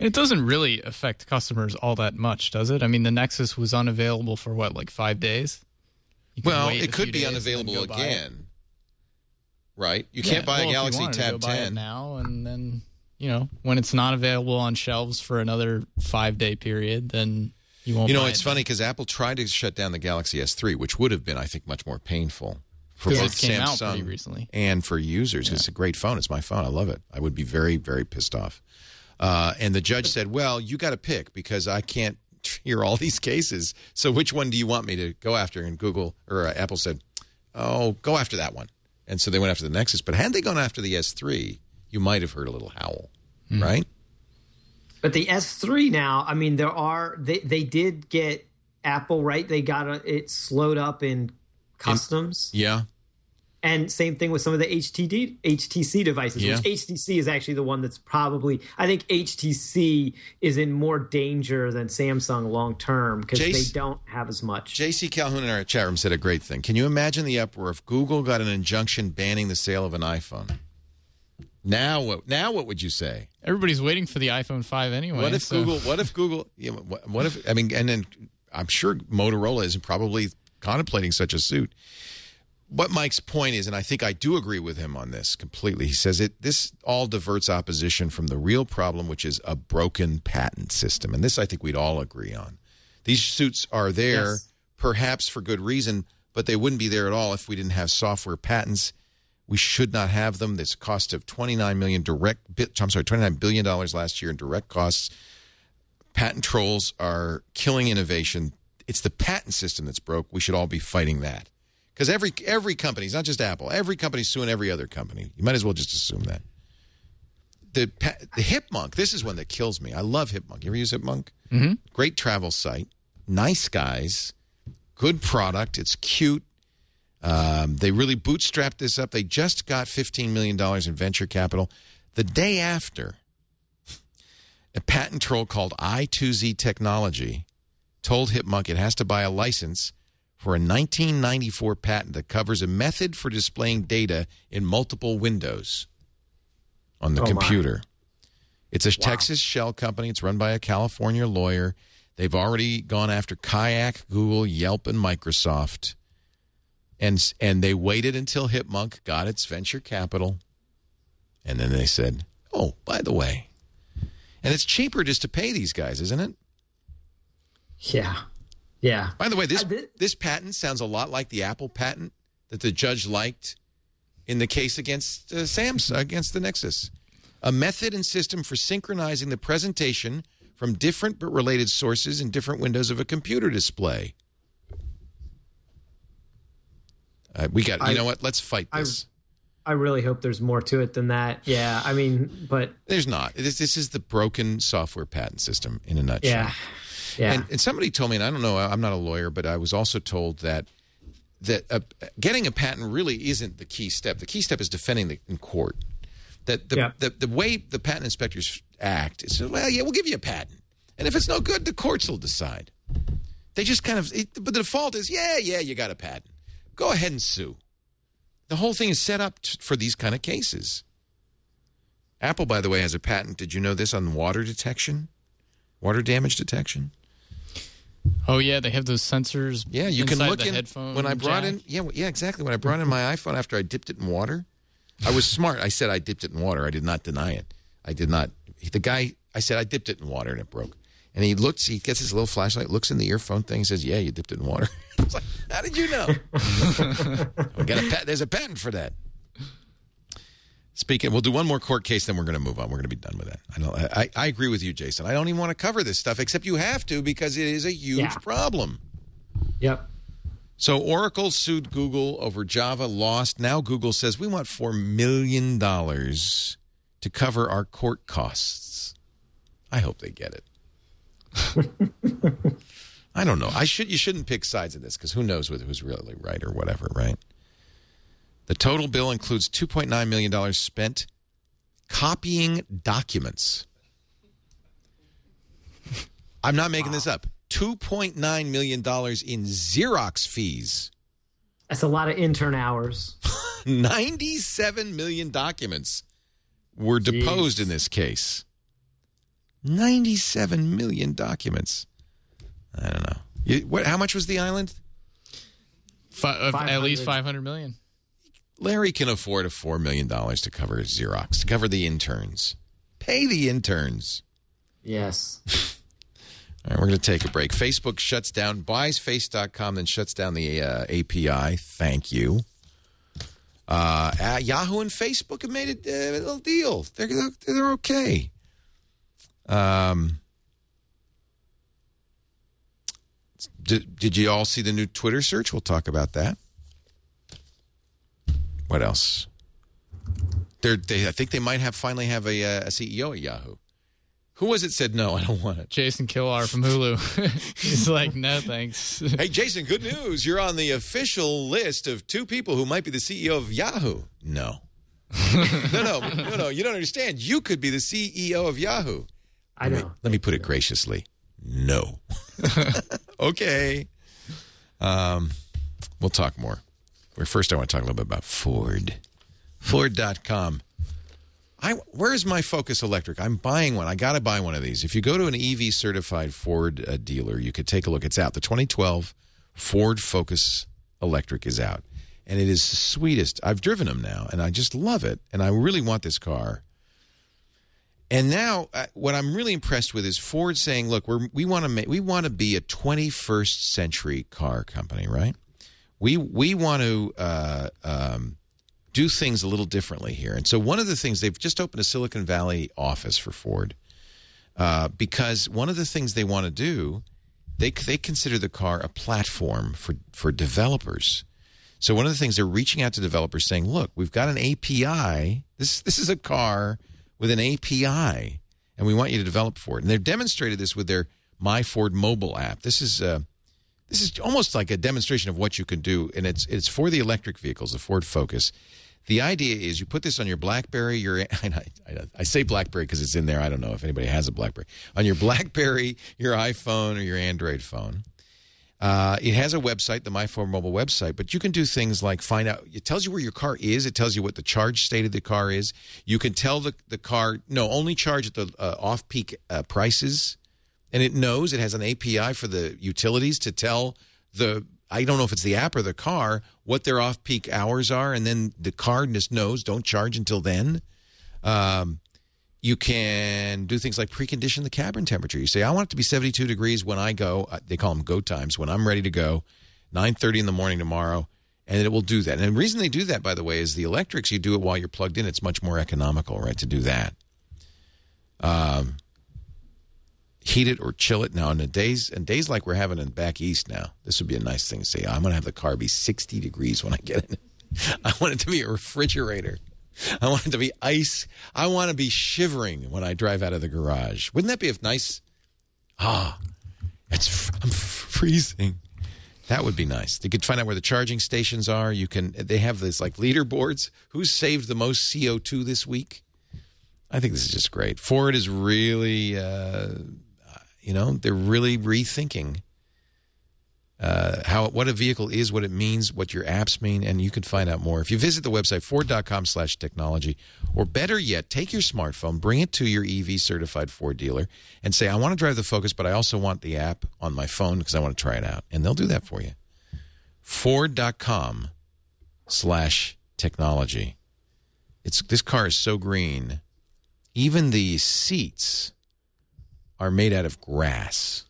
Speaker 4: It doesn't really affect customers all that much, does it? I mean, the Nexus was unavailable for what, like 5 days?
Speaker 1: Well, it could be unavailable again, right? You can't buy a Galaxy Tab 10
Speaker 4: buy it now, and then when it's not available on shelves for another 5-day period, then you won't.
Speaker 1: It's funny because Apple tried to shut down the Galaxy S3, which would have been, I think, much more painful for both Samsung and for users. Yeah. It's a great phone. It's my phone. I love it. I would be very, very pissed off. And the judge said, well, you got to pick because I can't hear all these cases. So which one do you want me to go after? And Apple said, oh, go after that one. And so they went after the Nexus. But had they gone after the S3, you might have heard a little howl, right?
Speaker 5: But the S3 now, I mean, they did get Apple, right? They got it slowed up in customs.
Speaker 1: Yeah.
Speaker 5: And same thing with some of the HTC devices, which HTC is actually the one that's probably, I think HTC is in more danger than Samsung long term because they don't have as much.
Speaker 1: JC Calhoun in our chat room said a great thing. Can you imagine the uproar if Google got an injunction banning the sale of an iPhone? Now what would you say?
Speaker 4: Everybody's waiting for the iPhone 5 anyway.
Speaker 1: What if Google? What if? I mean, and then I'm sure Motorola is probably contemplating such a suit. What Mike's point is, and I think I do agree with him on this completely, he says this all diverts opposition from the real problem, which is a broken patent system. And this I think we'd all agree on. These suits are there, perhaps for good reason, but they wouldn't be there at all if we didn't have software patents. We should not have them. There's a cost of $29 billion last year in direct costs. Patent trolls are killing innovation. It's the patent system that's broke. We should all be fighting that. Because every company, it's not just Apple, every company's suing every other company. You might as well just assume that. The Hipmunk, this is one that kills me. I love Hipmunk. You ever use Hipmunk?
Speaker 4: Mm-hmm.
Speaker 1: Great travel site. Nice guys. Good product. It's cute. They really bootstrapped this up. They just got $15 million in venture capital. The day after, a patent troll called I2Z Technology told Hipmunk it has to buy a license for a 1994 patent that covers a method for displaying data in multiple windows on the computer. It's a Texas shell company. It's run by a California lawyer. They've already gone after Kayak, Google, Yelp, and Microsoft. And they waited until Hipmunk got its venture capital. And then they said, oh, by the way. And it's cheaper just to pay these guys, isn't it?
Speaker 5: Yeah. Yeah.
Speaker 1: By the way, this patent sounds a lot like the Apple patent that the judge liked in the case against Samsung, against the Nexus. A method and system for synchronizing the presentation from different but related sources in different windows of a computer display. You know what? Let's fight this.
Speaker 5: I really hope there's more to it than that. Yeah, I mean, but...
Speaker 1: There's not. This is the broken software patent system in a nutshell.
Speaker 5: Yeah. Yeah.
Speaker 1: And somebody told me, and I don't know, I'm not a lawyer, but I was also told that getting a patent really isn't the key step. The key step is defending in court. That the way the patent inspectors act is, well, yeah, we'll give you a patent. And if it's no good, the courts will decide. They just but the default is, yeah, you got a patent. Go ahead and sue. The whole thing is set up for these kind of cases. Apple, by the way, has a patent. Did you know this on water detection? Water damage detection?
Speaker 4: Oh, yeah, they have those sensors.
Speaker 1: Yeah, you can look in.
Speaker 4: Headphone
Speaker 1: when I brought in, exactly. When I brought in my iPhone after I dipped it in water, I was smart. I said I dipped it in water. I did not deny it. I did not. The guy, I said I dipped it in water and it broke. And he gets his little flashlight, looks in the earphone thing, says, yeah, you dipped it in water. I was like, how did you know? There's a patent for that. Speaking, we'll do one more court case, then we're going to move on. We're going to be done with that. I agree with you, Jason. I don't even want to cover this stuff, except you have to because it is a huge problem.
Speaker 5: Yep.
Speaker 1: So Oracle sued Google over Java, lost. Now Google says, we want $4 million to cover our court costs. I hope they get it. I don't know. You shouldn't pick sides of this because who knows who's really right or whatever, right? The total bill includes $2.9 million spent copying documents. I'm not making this up. $2.9 million in Xerox fees.
Speaker 5: That's a lot of intern hours.
Speaker 1: 97 million documents were deposed in this case. 97 million documents. I don't know. How much was the island?
Speaker 4: At least 500 million.
Speaker 1: Larry can afford a $4 million to cover Xerox, to cover the interns. Pay the interns.
Speaker 5: Yes.
Speaker 1: All right, we're going to take a break. Facebook shuts down, buys Face.com, then shuts down the API. Thank you. Yahoo and Facebook have made a little deal. They're okay. Did you all see the new Twitter search? We'll talk about that. What else? I think they might finally have a CEO at Yahoo. Who was it said no, I don't want it?
Speaker 4: Jason Kilar from Hulu. He's like, no, thanks.
Speaker 1: Hey, Jason, good news. You're on the official list of 2 people who might be the CEO of Yahoo. No. No. You don't understand. You could be the CEO of Yahoo.
Speaker 5: I know.
Speaker 1: Let me put it graciously. No. Okay. We'll talk more. First, I want to talk a little bit about Ford. Ford.com. Where's my Focus Electric? I'm buying one. I got to buy one of these. If you go to an EV-certified Ford dealer, you could take a look. It's out. The 2012 Ford Focus Electric is out. And it is the sweetest. I've driven them now, and I just love it. And I really want this car. And now, what I'm really impressed with is Ford saying, "Look, we want to be a 21st century car company, right? We want to do things a little differently here." And so, one of the things, they've just opened a Silicon Valley office for Ford because one of the things they want to do, they consider the car a platform for developers. So, one of the things, they're reaching out to developers, saying, "Look, we've got an API. This is a car with an API, and we want you to develop for it." And they've demonstrated this with their My Ford mobile app. This is almost like a demonstration of what you can do, and it's for the electric vehicles, the Ford Focus. The idea is you put this on your BlackBerry. I say BlackBerry because it's in there. I don't know if anybody has a BlackBerry. On your BlackBerry, your iPhone, or your Android phone. It has a website, the My Ford mobile website, but you can do things like find out. It tells you where your car is. It tells you what the charge state of the car is. You can tell the car, only charge at the off-peak prices. And it knows, it has an API for the utilities to tell I don't know if it's the app or the car, what their off-peak hours are. And then the car just knows, don't charge until then. You can do things like precondition the cabin temperature. You say, I want it to be 72 degrees when I go. They call them go times. When I'm ready to go, 9:30 in the morning tomorrow, and it will do that. And the reason they do that, by the way, is the electrics, you do it while you're plugged in. It's much more economical, right, to do that. Heat it or chill it. Now, in days like we're having in back east now, this would be a nice thing to say. I'm going to have the car be 60 degrees when I get in. I want it to be a refrigerator. I want it to be ice. I want to be shivering when I drive out of the garage. Wouldn't that be nice? I'm freezing. That would be nice. You could find out where the charging stations are. They have this like leaderboards. Who's saved the most CO2 this week? I think this is just great. Ford is really, they're really rethinking what a vehicle is, what it means, what your apps mean, and you can find out more. If you visit the website, Ford.com/technology, or better yet, take your smartphone, bring it to your EV-certified Ford dealer, and say, I want to drive the Focus, but I also want the app on my phone because I want to try it out. And they'll do that for you. Ford.com/technology. This car is so green. Even the seats are made out of grass.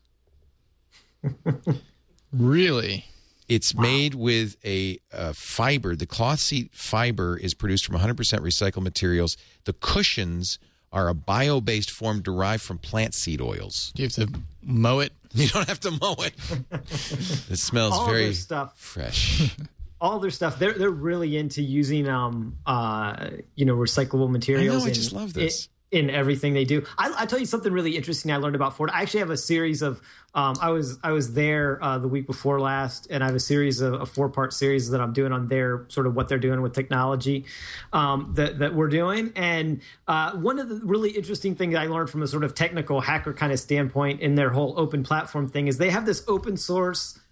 Speaker 4: Really?
Speaker 1: It's made with a fiber. The cloth seat fiber is produced from 100% recycled materials. The cushions are a bio-based form derived from plant seed oils.
Speaker 4: Do you have to mow it?
Speaker 1: You don't have to mow it. It smells very fresh.
Speaker 5: All their stuff, they're really into using recyclable materials.
Speaker 1: I just love this.
Speaker 5: In everything they do. I'll tell you something really interesting I learned about Ford. I actually have a series of I was there the week before last, and I have a series of a 4-part series that I'm doing on their sort of what they're doing with technology that we're doing. And one of the really interesting things I learned from a sort of technical hacker kind of standpoint in their whole open platform thing is they have this open source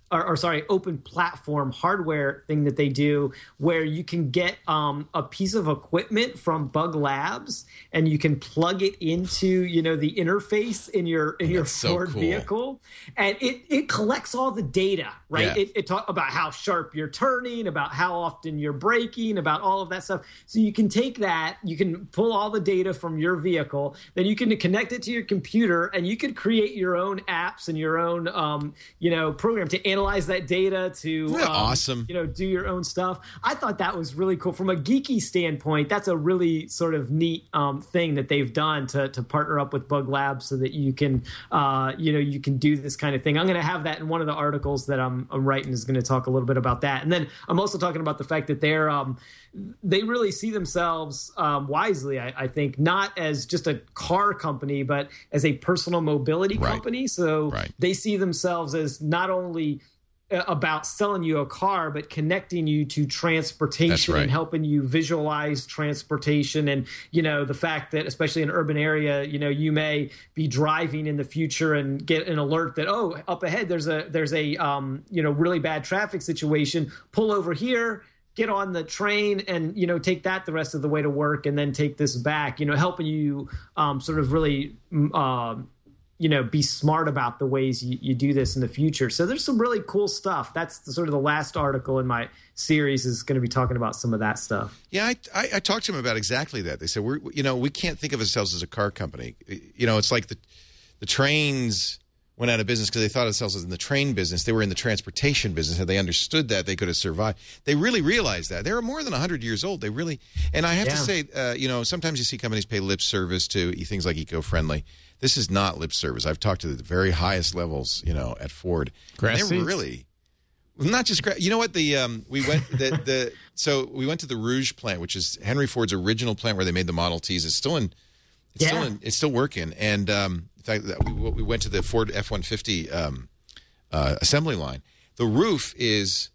Speaker 5: open platform hardware thing that they do, where you can get a piece of equipment from Bug Labs and you can plug it into the interface in your Ford vehicle, and it collects all the data, right?
Speaker 1: Yeah.
Speaker 5: It talks about how sharp you're turning, about how often you're braking, about all of that stuff. So you can take that, you can pull all the data from your vehicle, then you can connect it to your computer, and you could create your own apps and your own program to analyze that data, to
Speaker 1: awesome,
Speaker 5: do your own stuff. I thought that was really cool from a geeky standpoint. That's a really sort of neat thing that they've done to partner up with Bug Labs so that you can you can do this kind of thing. I'm going to have that in one of the articles that I'm writing, is going to talk a little bit about that. And then I'm also talking about the fact that they really see themselves wisely, I think, not as just a car company, but as a personal mobility company. So they see themselves as not only about selling you a car, but connecting you to transportation and helping you visualize transportation. And, the fact that, especially in an urban area, you may be driving in the future and get an alert that, up ahead, there's a really bad traffic situation. Pull over here, get on the train, and, take that the rest of the way to work, and then take this back, helping you sort of really, be smart about the ways you do this in the future. So there's some really cool stuff. That's sort of the last article in my series is going to be talking about some of that stuff.
Speaker 1: Yeah, I talked to them about exactly that. They said, we can't think of ourselves as a car company. It's like the trains went out of business because they thought of themselves as in the train business. They were in the transportation business. Had they understood that, they could have survived. They really realized that. They were more than 100 years old. They really, and I have to say, sometimes you see companies pay lip service to things like eco-friendly. This is not lip service. I've talked to the very highest levels, at Ford.
Speaker 4: Grass seeds?
Speaker 1: Really, not just grass. You know what? We went we went to the Rouge plant, which is Henry Ford's original plant where they made the Model Ts. It's still working. And in fact, we went to the Ford F-150 assembly line. The roof is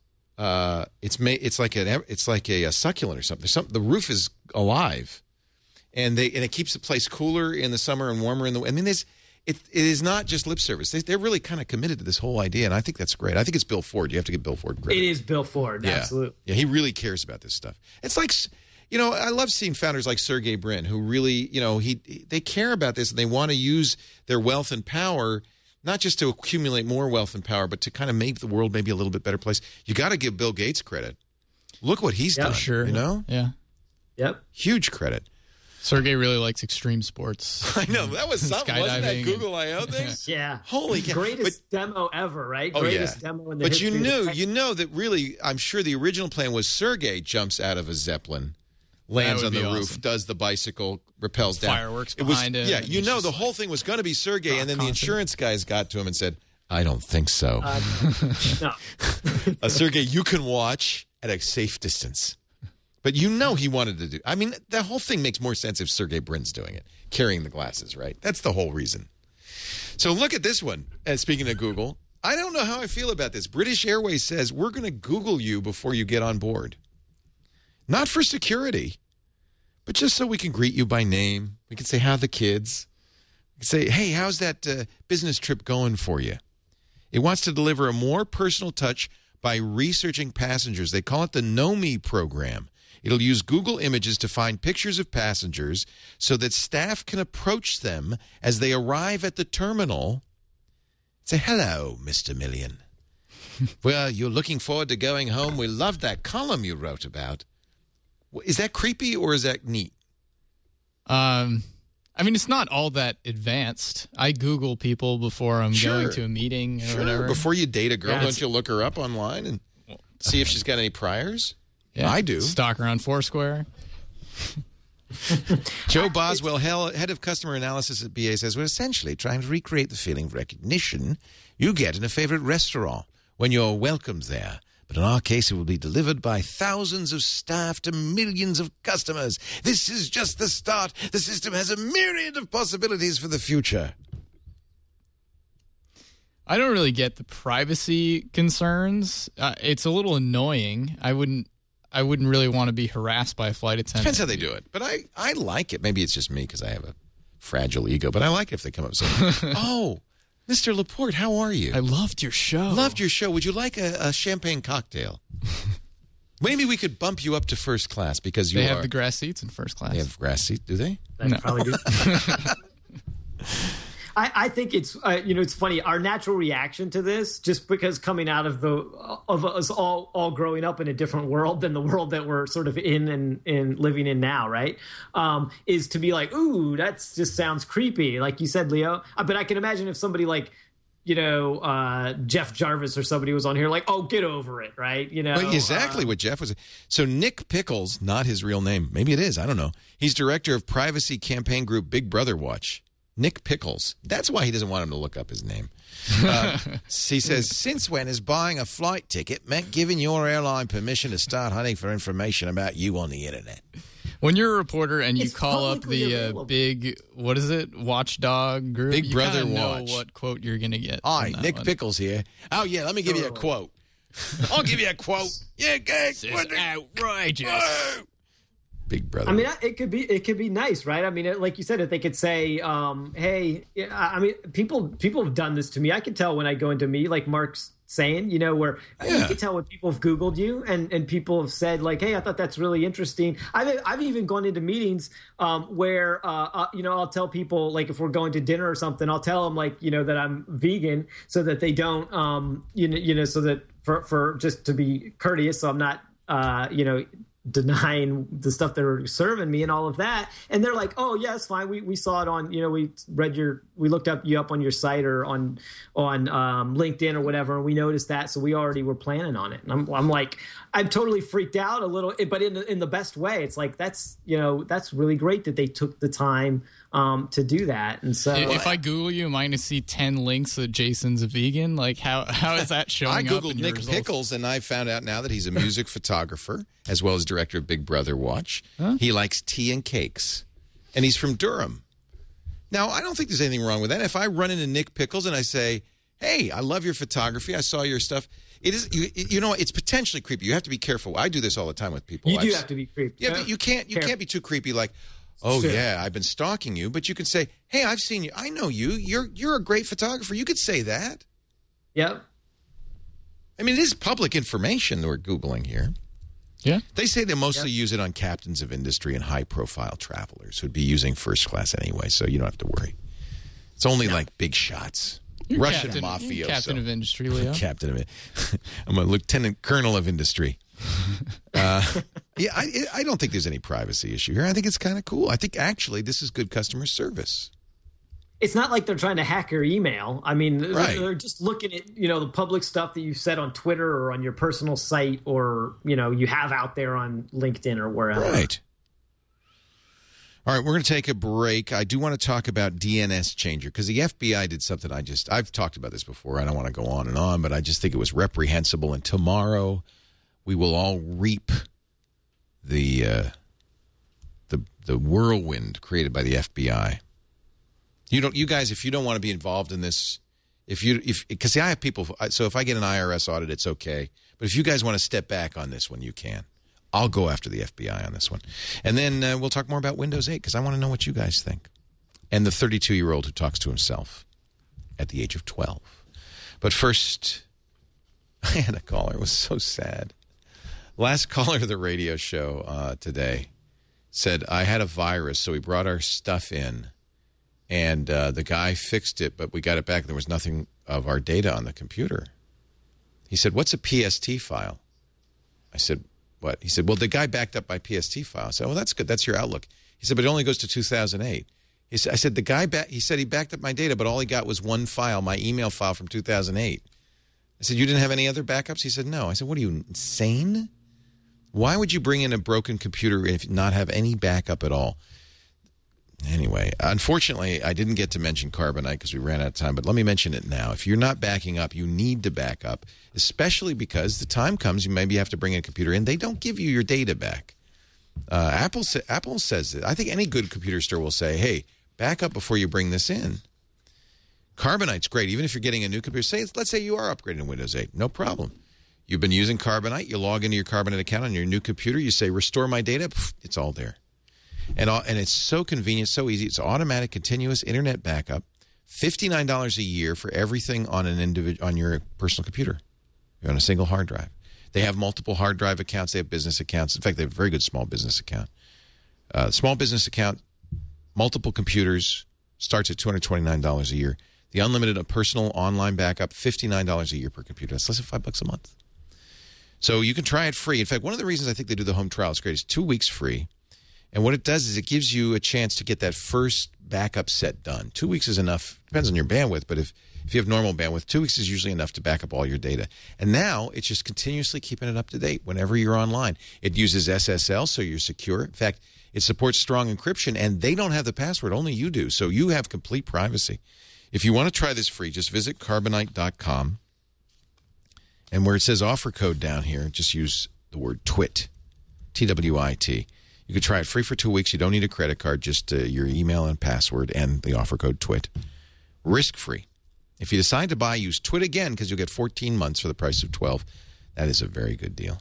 Speaker 1: it's like a succulent or something. The roof is alive. And it keeps the place cooler in the summer and warmer in the. I mean, it is not just lip service. They're really kind of committed to this whole idea, and I think that's great. I think it's Bill Ford. You have to give Bill Ford credit.
Speaker 5: It is Bill Ford, absolutely.
Speaker 1: Yeah, he really cares about this stuff. It's like, I love seeing founders like Sergey Brin, who really, they care about this and they want to use their wealth and power not just to accumulate more wealth and power, but to kind of make the world maybe a little bit better place. You got to give Bill Gates credit. Look what he's done.
Speaker 4: Sure.
Speaker 1: Yeah.
Speaker 5: Yep.
Speaker 1: Huge credit.
Speaker 4: Sergey really likes extreme sports.
Speaker 1: I know. That was something. Wasn't that Google I.O. thing?
Speaker 5: Yeah.
Speaker 1: Holy cow.
Speaker 5: Greatest demo ever, right? Greatest demo in the history.
Speaker 1: But you know that really, I'm sure the original plan was Sergey jumps out of a Zeppelin, lands on the roof, does the bicycle, rappels down.
Speaker 4: Fireworks behind him.
Speaker 1: Yeah, the whole thing was going to be Sergey, and then the insurance guys got to him and said, I don't think so.
Speaker 5: No.
Speaker 1: Sergey, you can watch at a safe distance. But he wanted to do. I mean, the whole thing makes more sense if Sergey Brin's doing it, carrying the glasses, right? That's the whole reason. So look at this one. And speaking of Google, I don't know how I feel about this. British Airways says we're going to Google you before you get on board. Not for security, but just so we can greet you by name. We can say, how are the kids? We can say, hey, how's that business trip going for you? It wants to deliver a more personal touch by researching passengers. They call it the Know Me program. It'll use Google Images to find pictures of passengers so that staff can approach them as they arrive at the terminal. Say, hello, Mr. Million. Well, you're looking forward to going home. We loved that column you wrote about. Is that creepy or is that neat?
Speaker 4: I mean, it's not all that advanced. I Google people before I'm going to a meeting or whatever.
Speaker 1: Before you date a girl, don't you look her up online and see if she's got any priors? Yeah, I do.
Speaker 4: Stalk her on Foursquare.
Speaker 1: Joe Boswell, head of customer analysis at BA, says, we're essentially trying to recreate the feeling of recognition you get in a favorite restaurant when you're welcomed there. But in our case, it will be delivered by thousands of staff to millions of customers. This is just the start. The system has a myriad of possibilities for the future.
Speaker 4: I don't really get the privacy concerns. It's a little annoying. I wouldn't really want to be harassed by a flight attendant.
Speaker 1: Depends how they do it. But I like it. Maybe it's just me because I have a fragile ego. But I like it if they come up and say, oh, Mr. Laporte, how are you?
Speaker 4: I loved your show.
Speaker 1: Loved your show. Would you like a champagne cocktail? Maybe we could bump you up to first class because
Speaker 4: they have the grass seats in first class.
Speaker 1: They have grass seats, do they?
Speaker 5: They probably do. I think it's it's funny, our natural reaction to this, just because coming out of us all growing up in a different world than the world that we're sort of in and living in now, right? Is to be like, ooh, that just sounds creepy, like you said, Leo. But I can imagine if somebody like, Jeff Jarvis or somebody was on here like, oh, get over it, right?
Speaker 1: Well, exactly what Jeff was. So Nick Pickles, not his real name. Maybe it is. I don't know. He's director of privacy campaign group Big Brother Watch. Nick Pickles. That's why he doesn't want him to look up his name. He says, since when is buying a flight ticket meant giving your airline permission to start hunting for information about you on the internet?
Speaker 4: When you're a reporter and you call up the big, what is it, watchdog group,
Speaker 1: Big Brother
Speaker 4: you
Speaker 1: Watch.
Speaker 4: know what quote you're going to get.
Speaker 1: Hi, Nick Pickles here. Oh, yeah, let me give you a quote. I'll give you a quote. Yeah, gang.
Speaker 4: This is outrageous.
Speaker 1: Whoa. Big Brother.
Speaker 5: I mean, it could be nice, right? I mean, like you said, if they could say, "Hey," I mean, people have done this to me. I can tell when I go into me, like Mark's saying, where you can tell when people have Googled you and people have said, like, "Hey, I thought that's really interesting." I've even gone into meetings where I'll tell people, like, if we're going to dinner or something, I'll tell them, like, that I'm vegan, so that they don't, so that for just to be courteous, so I'm not, denying the stuff they're serving me and all of that. And they're like, oh yeah, it's fine. We saw it on, we looked you up on your site or on LinkedIn or whatever. And we noticed that. So we already were planning on it. And I'm like, I'm totally freaked out a little, but in the best way. It's like, that's really great that they took the time to do that. And so
Speaker 4: if I Google you, am I going to see 10 links that Jason's a vegan? Like how is that showing up?
Speaker 1: I Googled Nick Pickles and I found out now that he's a music photographer as well as director of Big Brother Watch. Huh? He likes tea and cakes and he's from Durham. Now, I don't think there's anything wrong with that. If I run into Nick Pickles and I say, hey, I love your photography. I saw your stuff. It is, it's potentially creepy. You have to be careful. I do this all the time with people.
Speaker 5: You do have to be creepy.
Speaker 1: Yeah, but you can't be too creepy like, oh, sure. Yeah, I've been stalking you. But you can say, hey, I've seen you. I know you. You're a great photographer. You could say that.
Speaker 5: Yep.
Speaker 1: I mean, it is public information that we're Googling here.
Speaker 4: Yeah.
Speaker 1: They say they mostly use it on captains of industry and high-profile travelers who'd be using first class anyway, so you don't have to worry. It's only like big shots.
Speaker 4: You're
Speaker 1: Russian
Speaker 4: captain,
Speaker 1: mafia.
Speaker 4: Captain of industry, Leo.
Speaker 1: Captain of it. I'm a lieutenant colonel of industry. I don't think there's any privacy issue here. I think it's kind of cool. I think actually this is good customer service.
Speaker 5: It's not like they're trying to hack your email. I mean,
Speaker 1: right.
Speaker 5: They're just looking at, the public stuff that you said on Twitter or on your personal site or, you have out there on LinkedIn or wherever.
Speaker 1: Right. All right, we're going to take a break. I do want to talk about DNS Changer because the FBI did something I've talked about this before. I don't want to go on and on, but I just think it was reprehensible. And tomorrow we will all reap the whirlwind created by the FBI. You guys, if you don't want to be involved in this, because I have people. So if I get an IRS audit, it's okay. But if you guys want to step back on this one, you can. I'll go after the FBI on this one. And then we'll talk more about Windows 8 because I want to know what you guys think. And the 32-year-old who talks to himself at the age of 12. But first, I had a caller. It was so sad. Last caller to the radio show today said, I had a virus, so we brought our stuff in. And the guy fixed it, but we got it back. There was nothing of our data on the computer. He said, what's a PST file? I said, what? He said, well, the guy backed up my PST file. I said, well, that's good. That's your Outlook. He said, but it only goes to 2008. I said, he said he backed up my data, but all he got was one file, my email file from 2008. I said, you didn't have any other backups? He said, no. I said, what are you, insane? Why would you bring in a broken computer and not have any backup at all? Anyway, unfortunately, I didn't get to mention Carbonite because we ran out of time, but let me mention it now. If you're not backing up, you need to back up, especially because the time comes you maybe have to bring a computer in. They don't give you your data back. Apple says that. I think any good computer store will say, hey, back up before you bring this in. Carbonite's great. Even if you're getting a new computer, let's say you are upgrading to Windows 8, no problem. You've been using Carbonite, you log into your Carbonite account on your new computer, you say, restore my data, it's all there. And it's so convenient, so easy. It's automatic, continuous internet backup, $59 a year for everything on on your personal computer. You're on a single hard drive. They have multiple hard drive accounts. They have business accounts. In fact, they have a very good small business account. Small business account, multiple computers, starts at $229 a year. The unlimited personal online backup, $59 a year per computer. That's less than $5 a month. So you can try it free. In fact, one of the reasons I think they do the home trial is great. It's 2 weeks free. And what it does is it gives you a chance to get that first backup set done. 2 weeks is enough. Depends on your bandwidth, but if you have normal bandwidth, 2 weeks is usually enough to back up all your data. And now it's just continuously keeping it up to date whenever you're online. It uses SSL, so you're secure. In fact, it supports strong encryption, and they don't have the password. Only you do. So you have complete privacy. If you want to try this free, just visit Carbonite.com. And where it says offer code down here, just use the word TWIT, T-W-I-T. You can try it free for 2 weeks. You don't need a credit card, just your email and password and the offer code TWIT. Risk-free. If you decide to buy, use TWIT again because you'll get 14 months for the price of 12. That is a very good deal.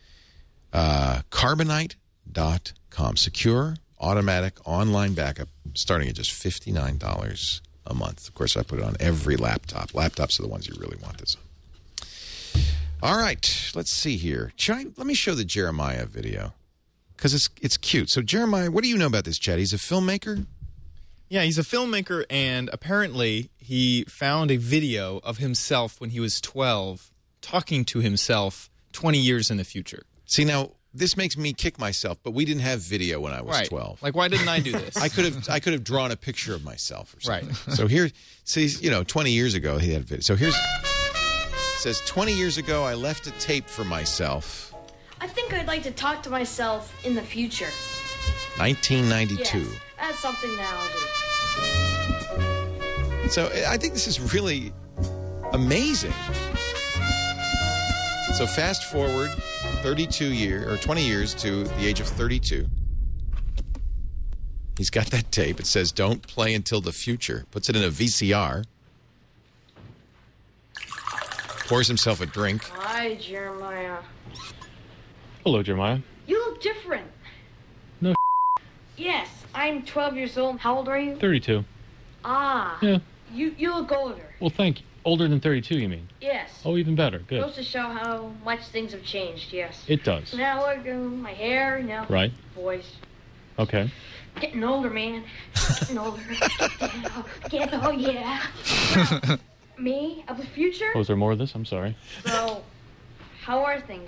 Speaker 1: Carbonite.com. Secure, automatic, online backup starting at just $59 a month. Of course, I put it on every laptop. Laptops are the ones you really want this on. All right, let's see here. Let me show the Jeremiah video because it's cute. So, Jeremiah, what do you know about this, Chad? He's a filmmaker?
Speaker 12: Yeah, he's a filmmaker, and apparently he found a video of himself when he was 12 talking to himself 20 years in the future.
Speaker 1: See, now, this makes me kick myself, but we didn't have video when I was 12.
Speaker 12: Like, why didn't I do this?
Speaker 1: I could have drawn a picture of myself or something.
Speaker 12: Right.
Speaker 1: So here, see, 20 years ago he had a video. So here's... It says, 20 years ago, I left a tape for myself.
Speaker 13: I think I'd like to talk to myself in the future.
Speaker 1: 1992.
Speaker 13: Yes, that's something that I'll do.
Speaker 1: So I think this is really amazing. So fast forward 20 years to the age of 32. He's got that tape. It says, don't play until the future. Puts it in a VCR. Pours himself a drink.
Speaker 13: Hi, Jeremiah.
Speaker 14: Hello, Jeremiah.
Speaker 13: You look different.
Speaker 14: No.
Speaker 13: Yes, I'm 12 years old. How old are you?
Speaker 14: 32.
Speaker 13: Ah.
Speaker 14: Yeah.
Speaker 13: You look older.
Speaker 14: Well, thank you. Older than 32, you mean?
Speaker 13: Yes.
Speaker 14: Oh, even better. Good.
Speaker 13: Goes to show how much things have changed, yes.
Speaker 14: It does.
Speaker 13: Now look at my hair,
Speaker 14: Right.
Speaker 13: Voice.
Speaker 14: Okay.
Speaker 13: Getting older, man. Getting older. Oh, yeah. Me of the future?
Speaker 14: Oh, is there more of this? I'm sorry.
Speaker 13: So, how are things,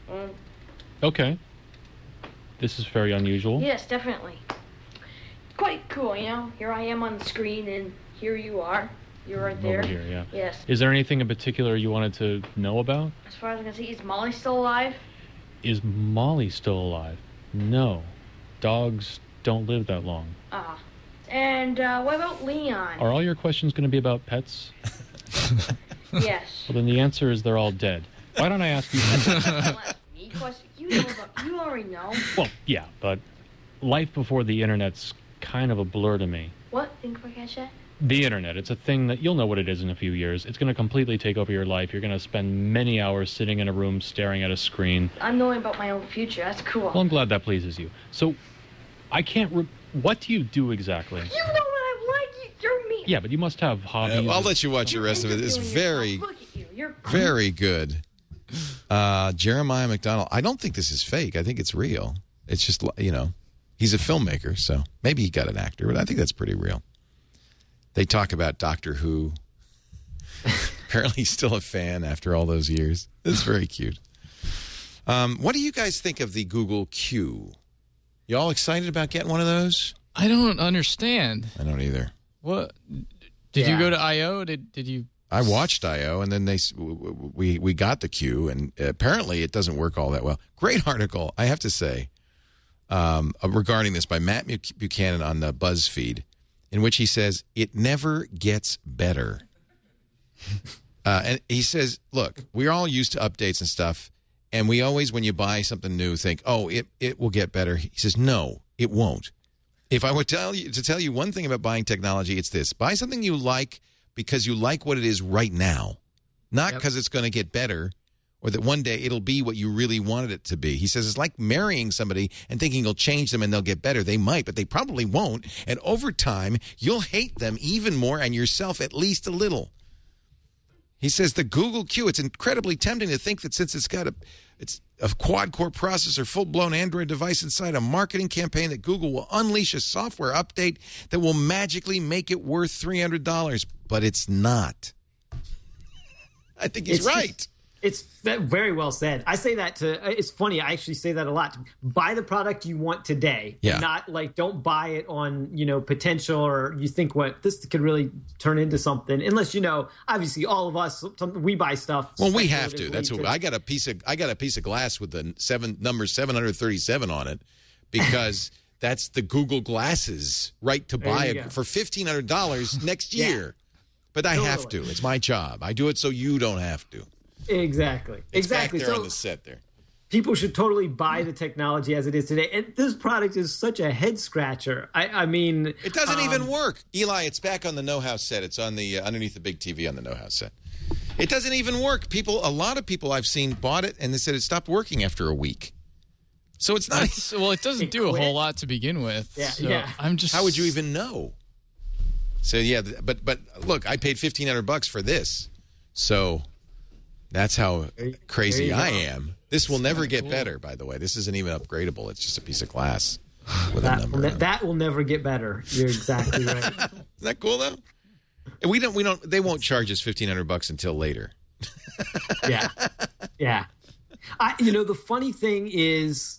Speaker 14: Okay. This is very unusual.
Speaker 13: Yes, definitely. Quite cool, Here I am on the screen, and here you are. You're right there.
Speaker 14: Over here, yeah.
Speaker 13: Yes.
Speaker 14: Is there anything in particular you wanted to know about?
Speaker 13: As far as I can see, is Molly still alive?
Speaker 14: Is Molly still alive? No. Dogs don't live that long.
Speaker 13: Ah. And what about Leon?
Speaker 14: Are all your questions going to be about pets?
Speaker 13: Yes.
Speaker 14: Well, then the answer is they're all dead. Why don't I ask you?
Speaker 13: Me question? You already know.
Speaker 14: Well, yeah, but life before the internet's kind of a blur to me.
Speaker 13: What? Think if I catch that?
Speaker 14: The internet. It's a thing that you'll know what it is in a few years. It's going to completely take over your life. You're going to spend many hours sitting in a room staring at a screen.
Speaker 13: I'm knowing about my own future. That's cool.
Speaker 14: Well, I'm glad that pleases you. So, I can't... what do you do exactly?
Speaker 13: You know what I like. You're me.
Speaker 14: Yeah, but you must have hobbies.
Speaker 1: I'll let you watch the rest of it. It's very,
Speaker 13: Look at you. You're
Speaker 1: very good. Jeremiah McDonald. I don't think this is fake. I think it's real. It's just, he's a filmmaker, so maybe he got an actor, but I think that's pretty real. They talk about Doctor Who. Apparently he's still a fan after all those years. It's very cute. What do you guys think of the Google Q? You all excited about getting one of those?
Speaker 4: I don't understand.
Speaker 1: I don't either.
Speaker 4: What? Did you go to I.O.? Did you?
Speaker 1: I watched I.O., and then we got the Q, and apparently it doesn't work all that well. Great article, I have to say, regarding this by Matt Buchanan on the BuzzFeed, in which he says, it never gets better. And he says, look, we're all used to updates and stuff, and we always, when you buy something new, think, oh, it will get better. He says, no, it won't. If I were to tell you one thing about buying technology, it's this. Buy something you like because you like what it is right now, not because it's going to get better or that one day it'll be what you really wanted it to be. He says it's like marrying somebody and thinking you'll change them and they'll get better. They might, but they probably won't. And over time, you'll hate them even more and yourself at least a little. He says the Google Q, it's incredibly tempting to think that since it's a quad-core processor, full-blown Android device inside a marketing campaign, that Google will unleash a software update that will magically make it worth $300. But it's not. I think he's right.
Speaker 5: It's very well said. I say that it's funny. I actually say that a lot. Buy the product you want today.
Speaker 1: Yeah.
Speaker 5: Not like, don't buy it on, potential, or you think what this could really turn into something. Unless, obviously all of us, we buy stuff.
Speaker 1: Well, we have to. That's what I got a piece of glass with the number 737 on it because that's the Google glasses right to buy it for $1,500 next year. But I have to. It's my job. I do it so you don't have to.
Speaker 5: Exactly.
Speaker 1: It's
Speaker 5: exactly.
Speaker 1: back there
Speaker 5: so
Speaker 1: on the set there.
Speaker 5: People should totally buy the technology as it is today. And this product is such a head scratcher. I mean,
Speaker 1: it doesn't even work. Eli, it's back on the No House set. It's on the underneath the big TV on the No House set. It doesn't even work. A lot of people I've seen bought it and they said it stopped working after a week. So it's not.
Speaker 4: Well, it doesn't do a whole lot to begin with.
Speaker 5: Yeah.
Speaker 4: So
Speaker 5: Yeah.
Speaker 1: How would you even know? So yeah, but look, I paid $1,500 for this. So that's how crazy I am. This will never get better, by the way. This isn't even upgradable. It's just a piece of glass with a number.
Speaker 5: That will never get better. You're exactly right.
Speaker 1: Isn't that cool though? And we don't. They won't charge us $1,500 until later.
Speaker 5: Yeah. The funny thing is,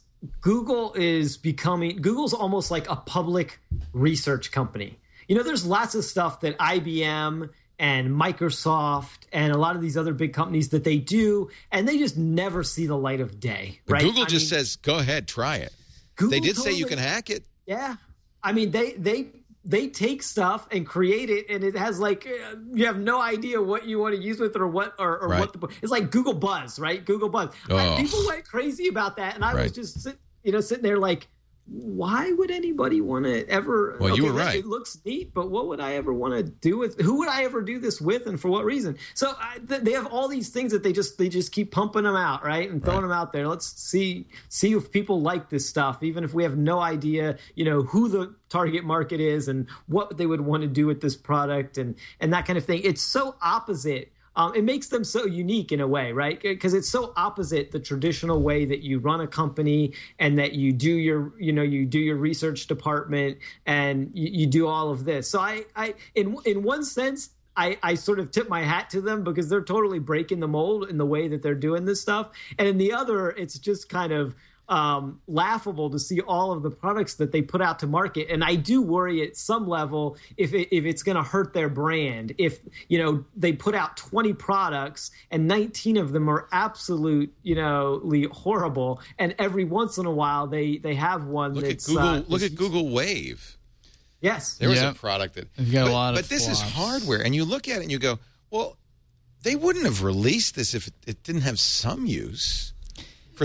Speaker 5: Google's almost like a public research company. There's lots of stuff that IBM and Microsoft and a lot of these other big companies that they do, and they just never see the light of day, right?
Speaker 1: Google just says, go ahead, try it. They did say you can hack it.
Speaker 5: Yeah. I mean, they take stuff and create it, and it has you have no idea what you want to use with it or what
Speaker 1: right.
Speaker 5: It's like Google Buzz, right? Google Buzz. People went crazy about that, and I was just sitting there like, why would anybody want to ever?
Speaker 1: Well, you were right.
Speaker 5: It looks neat, but what would I ever want to do with? Who would I ever do this with, and for what reason? So they have all these things that they just keep pumping them out, right, and throwing them out there. Let's see if people like this stuff, even if we have no idea, who the target market is and what they would want to do with this product and that kind of thing. It's so opposite. It makes them so unique in a way, right? Because it's so opposite the traditional way that you run a company and that you do your research department and you do all of this. So in one sense, I sort of tip my hat to them because they're totally breaking the mold in the way that they're doing this stuff. And in the other, it's just kind of laughable to see all of the products that they put out to market. And I do worry at some level if it's going to hurt their brand. If, they put out 20 products and 19 of them are absolutely horrible. And every once in a while they have one
Speaker 1: look at Google Wave.
Speaker 5: Yes.
Speaker 1: There was a product that
Speaker 4: got a lot of
Speaker 1: But this
Speaker 4: flops.
Speaker 1: is hardware. And you look at it and you go, well, they wouldn't have released this if it didn't have some use. For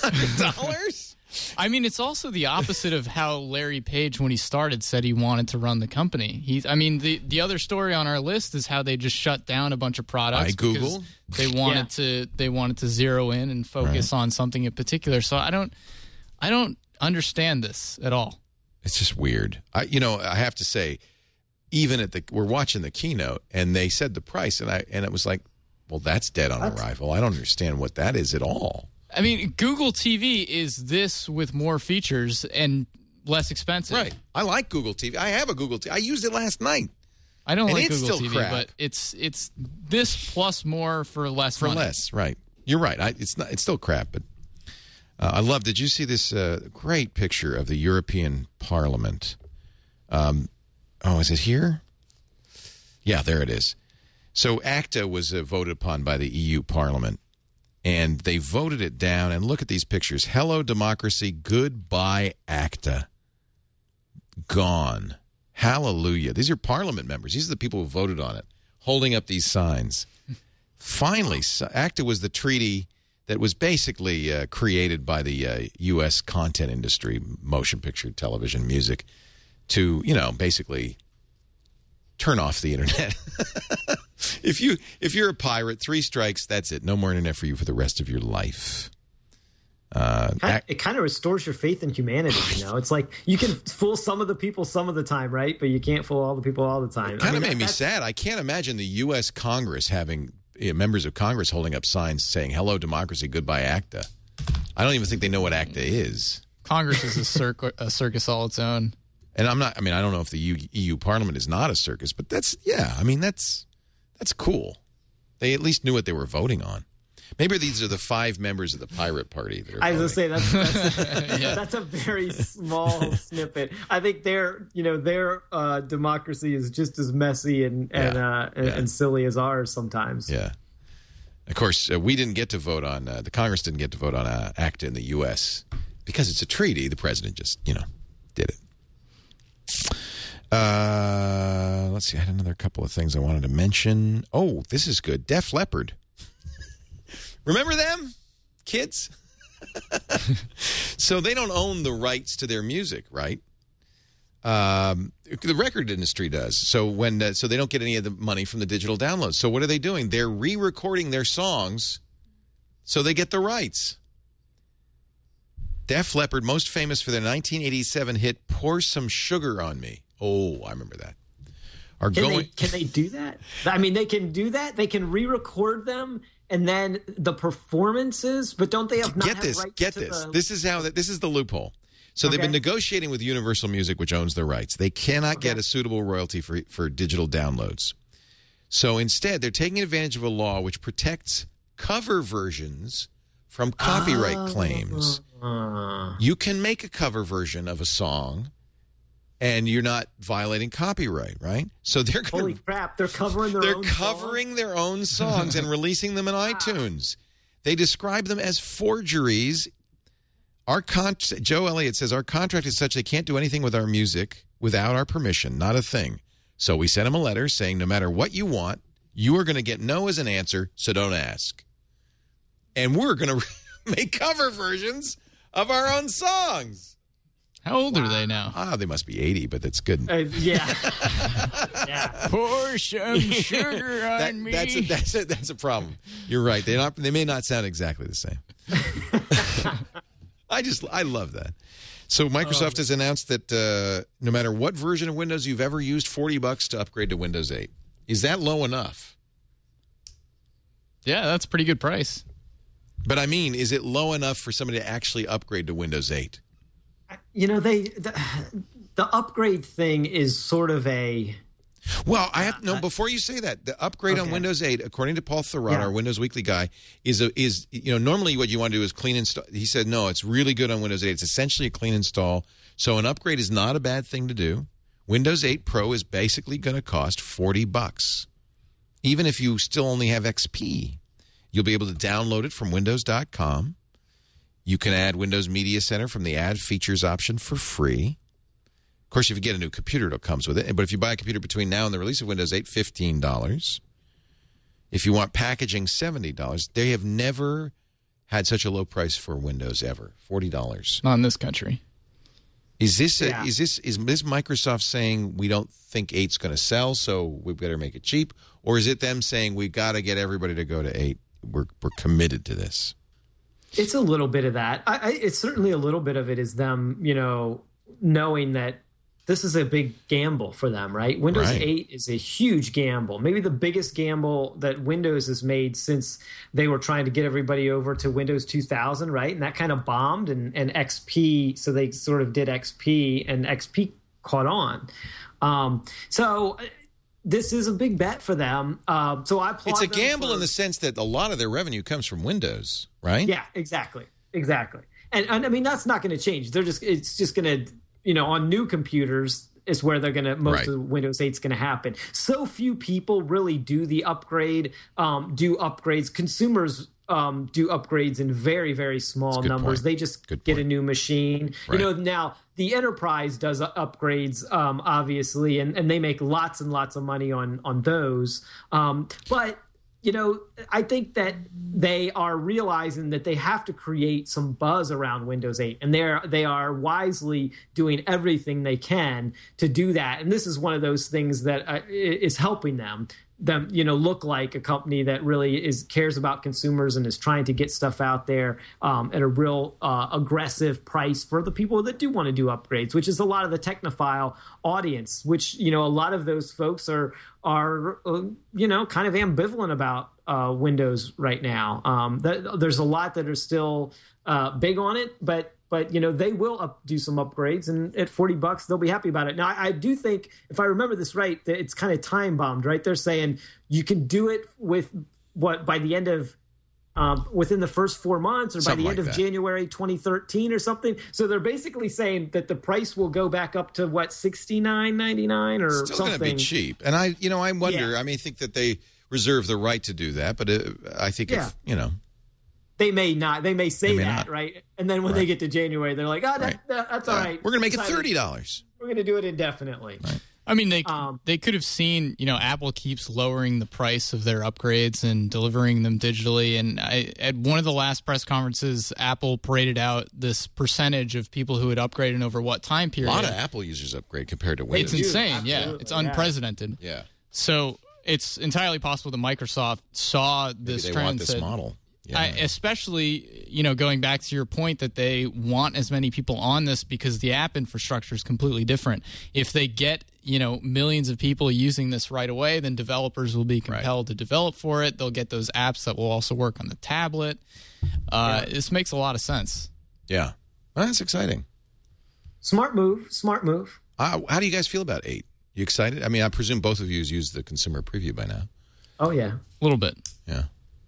Speaker 1: $300?
Speaker 4: I mean, it's also the opposite of how Larry Page, when he started, said he wanted to run the company. The other story on our list is how they just shut down a bunch of products.
Speaker 1: Google.
Speaker 4: They wanted to zero in and focus on something in particular. So I don't understand this at all.
Speaker 1: It's just weird. I have to say, even we're watching the keynote and they said the price and it was like, well, that's dead on arrival. I don't understand what that is at all.
Speaker 4: I mean, Google TV is this with more features and less expensive.
Speaker 1: Right. I like Google TV. I have a Google TV. I used it last night.
Speaker 4: I don't like Google
Speaker 1: still
Speaker 4: TV,
Speaker 1: crap.
Speaker 4: but it's this plus more for less money.
Speaker 1: For less, right. You're right. It's still crap, but I love. Did you see this great picture of the European Parliament? Is it here? Yeah, there it is. So ACTA was voted upon by the EU Parliament. And they voted it down. And look at these pictures. Hello, democracy. Goodbye, ACTA. Gone. Hallelujah. These are parliament members. These are the people who voted on it, holding up these signs. Finally, ACTA was the treaty that was basically created by the U.S. content industry, motion picture, television, music, to, basically turn off the internet. If you're a pirate, 3 strikes, that's it. No more internet for you for the rest of your life.
Speaker 5: It kind of restores your faith in humanity. It's like you can fool some of the people some of the time, right? But you can't fool all the people all the time.
Speaker 1: It kind of made me sad. I can't imagine the U.S. Congress having members of Congress holding up signs saying "Hello, democracy, goodbye, ACTA." I don't even think they know what ACTA is.
Speaker 4: Congress is a circus all its own.
Speaker 1: And I don't know if the EU Parliament is not a circus, but that's cool. They at least knew what they were voting on. Maybe these are the 5 members of the Pirate Party that are
Speaker 5: I was
Speaker 1: voting.
Speaker 5: going to say that's a very small snippet. I think their democracy is just as messy and silly as ours sometimes.
Speaker 1: Yeah. Of course, we didn't get to vote on the Congress didn't get to vote on ACTA in the U.S. because it's a treaty. The president just did it. Let's see. I had another couple of things I wanted to mention. Oh, this is good. Def Leppard. Remember them, kids? So they don't own the rights to their music, right? The record industry does. So so they don't get any of the money from the digital downloads. So what are they doing? They're re-recording their songs so they get the rights. Def Leppard, most famous for their 1987 hit "Pour Some Sugar on Me." Oh, I remember that.
Speaker 5: Can they do that? I mean, they can do that. They can re-record them, and then the performances. But don't they have not
Speaker 1: get
Speaker 5: have
Speaker 1: this?
Speaker 5: rights
Speaker 1: Get
Speaker 5: to
Speaker 1: this.
Speaker 5: The...
Speaker 1: This is the loophole. So they've been negotiating with Universal Music, which owns the rights. They cannot get a suitable royalty for digital downloads. So instead, they're taking advantage of a law which protects cover versions from copyright claims. You can make a cover version of a song, and you're not violating copyright, right? So they're going
Speaker 5: holy crap! They're covering
Speaker 1: their own songs and releasing them in iTunes. They describe them as forgeries. Joe Elliott says our contract is such they can't do anything with our music without our permission, not a thing. So we sent him a letter saying no matter what you want, you are going to get no as an answer, so don't ask. And we're going to make cover versions of our own songs.
Speaker 4: How old are they now?
Speaker 1: They must be 80, but that's good.
Speaker 5: Yeah.
Speaker 4: Pour some sugar on me.
Speaker 1: That's a problem. You're right. They may not sound exactly the same. I love that. So Microsoft has announced that no matter what version of Windows you've ever used, $40 to upgrade to Windows 8. Is that low enough?
Speaker 4: Yeah, that's a pretty good price.
Speaker 1: But I mean, is it low enough for somebody to actually upgrade to Windows 8?
Speaker 5: The upgrade thing is sort of a...
Speaker 1: Well, before you say that, the upgrade on Windows 8, according to Paul Thurrott, our Windows Weekly guy, is normally what you want to do is clean install. He said, no, it's really good on Windows 8. It's essentially a clean install. So an upgrade is not a bad thing to do. Windows 8 Pro is basically going to cost $40. Even if you still only have XP, you'll be able to download it from Windows.com. You can add Windows Media Center from the Add Features option for free. Of course, if you get a new computer, it comes with it. But if you buy a computer between now and the release of Windows 8, $15. If you want packaging, $70. They have never had such a low price for Windows ever. $40.
Speaker 4: Not in this country.
Speaker 1: Is this Microsoft saying we don't think 8's going to sell, so we better make it cheap? Or is it them saying we got to get everybody to go to 8? We're committed to this.
Speaker 5: It's a little bit of that. It's certainly a little bit of it is them, knowing that this is a big gamble for them, right? Windows 8 is a huge gamble, maybe the biggest gamble that Windows has made since they were trying to get everybody over to Windows 2000, right? And that kind of bombed, and XP, so they sort of did XP, and XP caught on. So this is a big bet for them. So I applaud.
Speaker 1: It's a gamble in the sense that a lot of their revenue comes from Windows, right?
Speaker 5: Yeah, exactly. And I mean, that's not going to change. It's just going to, on new computers is where they're going to, most of Windows 8 is going to happen. So few people really do the upgrade, do upgrades. Consumers do upgrades in very, very small numbers. Point. They just get a new machine. Right. Now the enterprise does upgrades, obviously, and they make lots and lots of money on those. But I think that they are realizing that they have to create some buzz around Windows 8, and they are wisely doing everything they can to do that. And this is one of those things that is helping them. them, look like a company that really cares about consumers and is trying to get stuff out there at a real aggressive price for the people that do want to do upgrades, which is a lot of the technophile audience, which, a lot of those folks are kind of ambivalent about Windows right now. There's a lot that are still big on it, but they will do some upgrades, and at $40 they'll be happy about it. Now, I do think, if I remember this right, that it's kind of time bombed, right? They're saying you can do it with by the end of within the first 4 months, or
Speaker 1: Something
Speaker 5: by the end
Speaker 1: like
Speaker 5: of
Speaker 1: that.
Speaker 5: January 2013 or something. So they're basically saying that the price will go back up to $69.99 or
Speaker 1: Still
Speaker 5: something.
Speaker 1: going to be cheap. And I wonder.
Speaker 5: Yeah.
Speaker 1: I mean, I think that they reserve the right to do that, but I think if
Speaker 5: They may not. They may say
Speaker 1: They may
Speaker 5: that,
Speaker 1: not.
Speaker 5: right? And then when they get to January, they're like, that's all right.
Speaker 1: we're going to make it
Speaker 5: Decided-
Speaker 1: $30.
Speaker 5: We're going to do it indefinitely.
Speaker 4: I mean, they could have seen, Apple keeps lowering the price of their upgrades and delivering them digitally. And at one of the last press conferences, Apple paraded out this percentage of people who had upgraded over what time
Speaker 1: A
Speaker 4: period.
Speaker 1: lot of Apple users upgrade compared to Windows.
Speaker 4: It's insane. Yeah,
Speaker 5: Absolutely,
Speaker 4: it's
Speaker 5: yeah.
Speaker 4: unprecedented.
Speaker 1: Yeah.
Speaker 4: So it's entirely possible that Microsoft saw this
Speaker 1: Maybe they
Speaker 4: trend.
Speaker 1: want this
Speaker 4: said,
Speaker 1: model. Yeah.
Speaker 4: Especially, going back to your point that they want as many people on this because the app infrastructure is completely different. If they get, millions of people using this right away, then developers will be compelled to develop for it. They'll get those apps that will also work on the tablet. This makes a lot of sense.
Speaker 1: Yeah. Well, that's exciting.
Speaker 5: Smart move.
Speaker 1: How do you guys feel about 8? You excited? I mean, I presume both of you has used the consumer preview by now.
Speaker 5: Oh, yeah.
Speaker 4: A little bit.
Speaker 1: Yeah.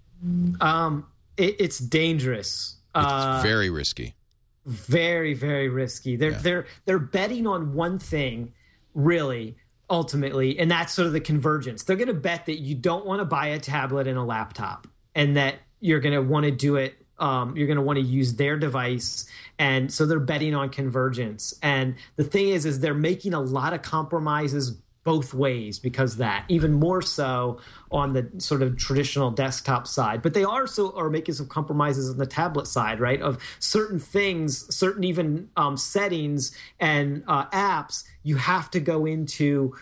Speaker 5: It's dangerous.
Speaker 1: It's very risky.
Speaker 5: Very, very risky. They're betting on one thing, really, ultimately, and that's sort of the convergence. They're going to bet that you don't want to buy a tablet and a laptop, and that you're going to want to do it. You're going to want to use their device, and so they're betting on convergence. And the thing is they're making a lot of compromises both ways because of that, even more so on the sort of traditional desktop side. But they also are making some compromises on the tablet side, right? Of certain things, certain even settings and apps, you have to go into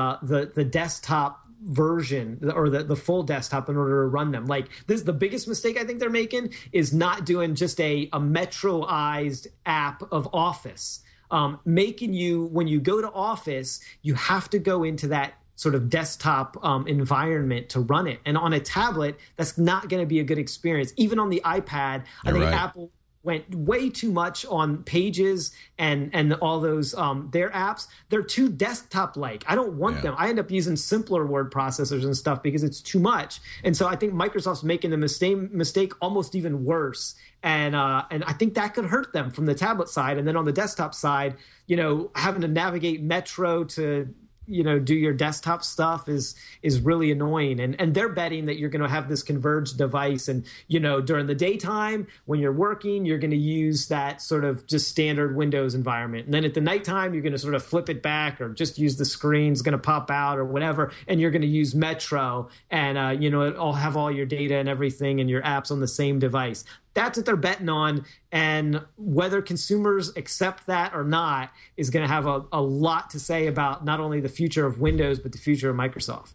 Speaker 5: the desktop version or the full desktop in order to run them. Like this, the biggest mistake I think they're making is not doing just a metroized app of Office. Making you, when you go to Office, you have to go into that sort of desktop environment to run it. And on a tablet, that's not going to be a good experience. Even on the iPad, I think Apple went way too much on Pages and all those their apps. They're too desktop-like. I don't want them. I end up using simpler word processors and stuff because it's too much. And so I think Microsoft's making the mistake almost even worse. And I think that could hurt them from the tablet side. And then on the desktop side, having to navigate Metro to do your desktop stuff is really annoying. And they're betting that you're going to have this converged device. And, during the daytime, when you're working, you're going to use that sort of just standard Windows environment. And then at the nighttime, you're going to sort of flip it back or just use the screen's going to pop out or whatever. And you're going to use Metro and, it'll have all your data and everything and your apps on the same device. That's what they're betting on, and whether consumers accept that or not is going to have a lot to say about not only the future of Windows, but the future of Microsoft.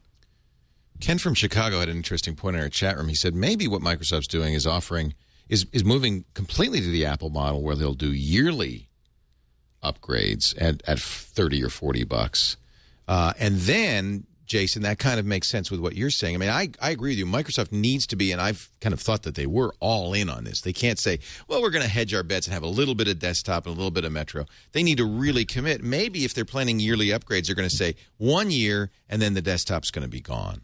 Speaker 1: Ken from Chicago had an interesting point in our chat room. He said maybe what Microsoft's doing is is moving completely to the Apple model where they'll do yearly upgrades at $30 or $40. And then, Jason, that kind of makes sense with what you're saying. I mean, I agree with you. Microsoft needs to be, and I've kind of thought that they were all in on this. They can't say, well, we're going to hedge our bets and have a little bit of desktop and a little bit of Metro. They need to really commit. Maybe if they're planning yearly upgrades, they're going to say 1 year and then the desktop's going to be gone.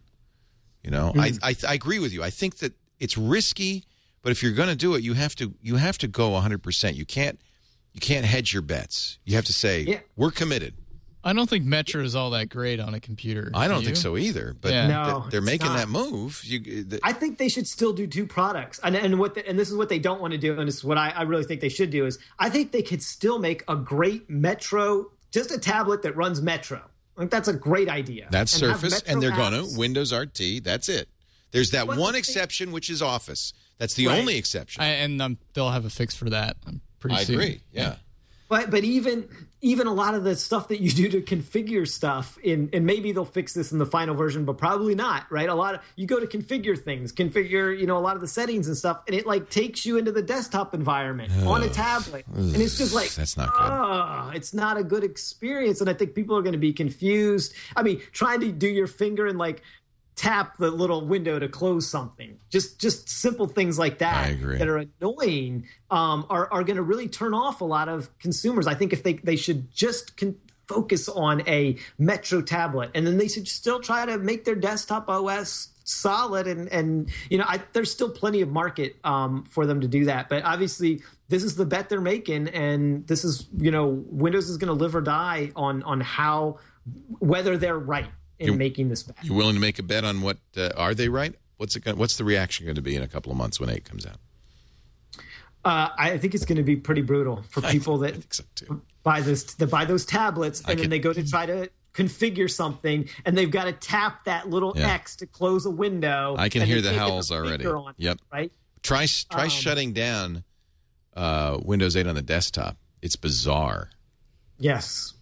Speaker 1: I agree with you. I think that it's risky, but if you're going to do it, you have to go 100%. You can't hedge your bets. You have to say, we're committed.
Speaker 4: I don't think Metro is all that great on a computer.
Speaker 1: I don't think so either. But they're making that move.
Speaker 5: I think they should still do two products, and this is what they don't want to do, and this is what I really think they should do. Is I think they could still make a great Metro, just a tablet that runs Metro. Like that's a great idea.
Speaker 1: That's Surface, and they're going
Speaker 5: apps.
Speaker 1: to Windows RT. That's it. There's that one exception, which is Office. That's the only exception.
Speaker 4: And they'll have a fix for that. I'm pretty
Speaker 1: I
Speaker 4: soon.
Speaker 1: agree. Yeah.
Speaker 5: But even a lot of the stuff that you do to configure stuff and maybe they'll fix this in the final version, but probably not, right? You go to configure things, a lot of the settings and stuff, and it like takes you into the desktop environment on a tablet, and it's just like
Speaker 1: that's not good.
Speaker 5: It's not a good experience, and I think people are going to be confused. I mean, trying to do your finger and like tap the little window to close something. Just simple things like that that are annoying are going to really turn off a lot of consumers. I think if they should just focus on a Metro tablet, and then they should still try to make their desktop OS solid. And there's still plenty of market for them to do that. But obviously, this is the bet they're making, and this is Windows is going to live or die on whether they're right in making this bet.
Speaker 1: You willing to make a bet on what are they right? What's the reaction going to be in a couple of months when 8 comes out?
Speaker 5: I think it's going to be pretty brutal for people that buy those tablets and then they go to try to configure something and they've got to tap that little X to close a window.
Speaker 1: I can hear the howls already. Yep.
Speaker 5: Right.
Speaker 1: Try shutting down Windows 8 on the desktop. It's bizarre.
Speaker 5: Yes.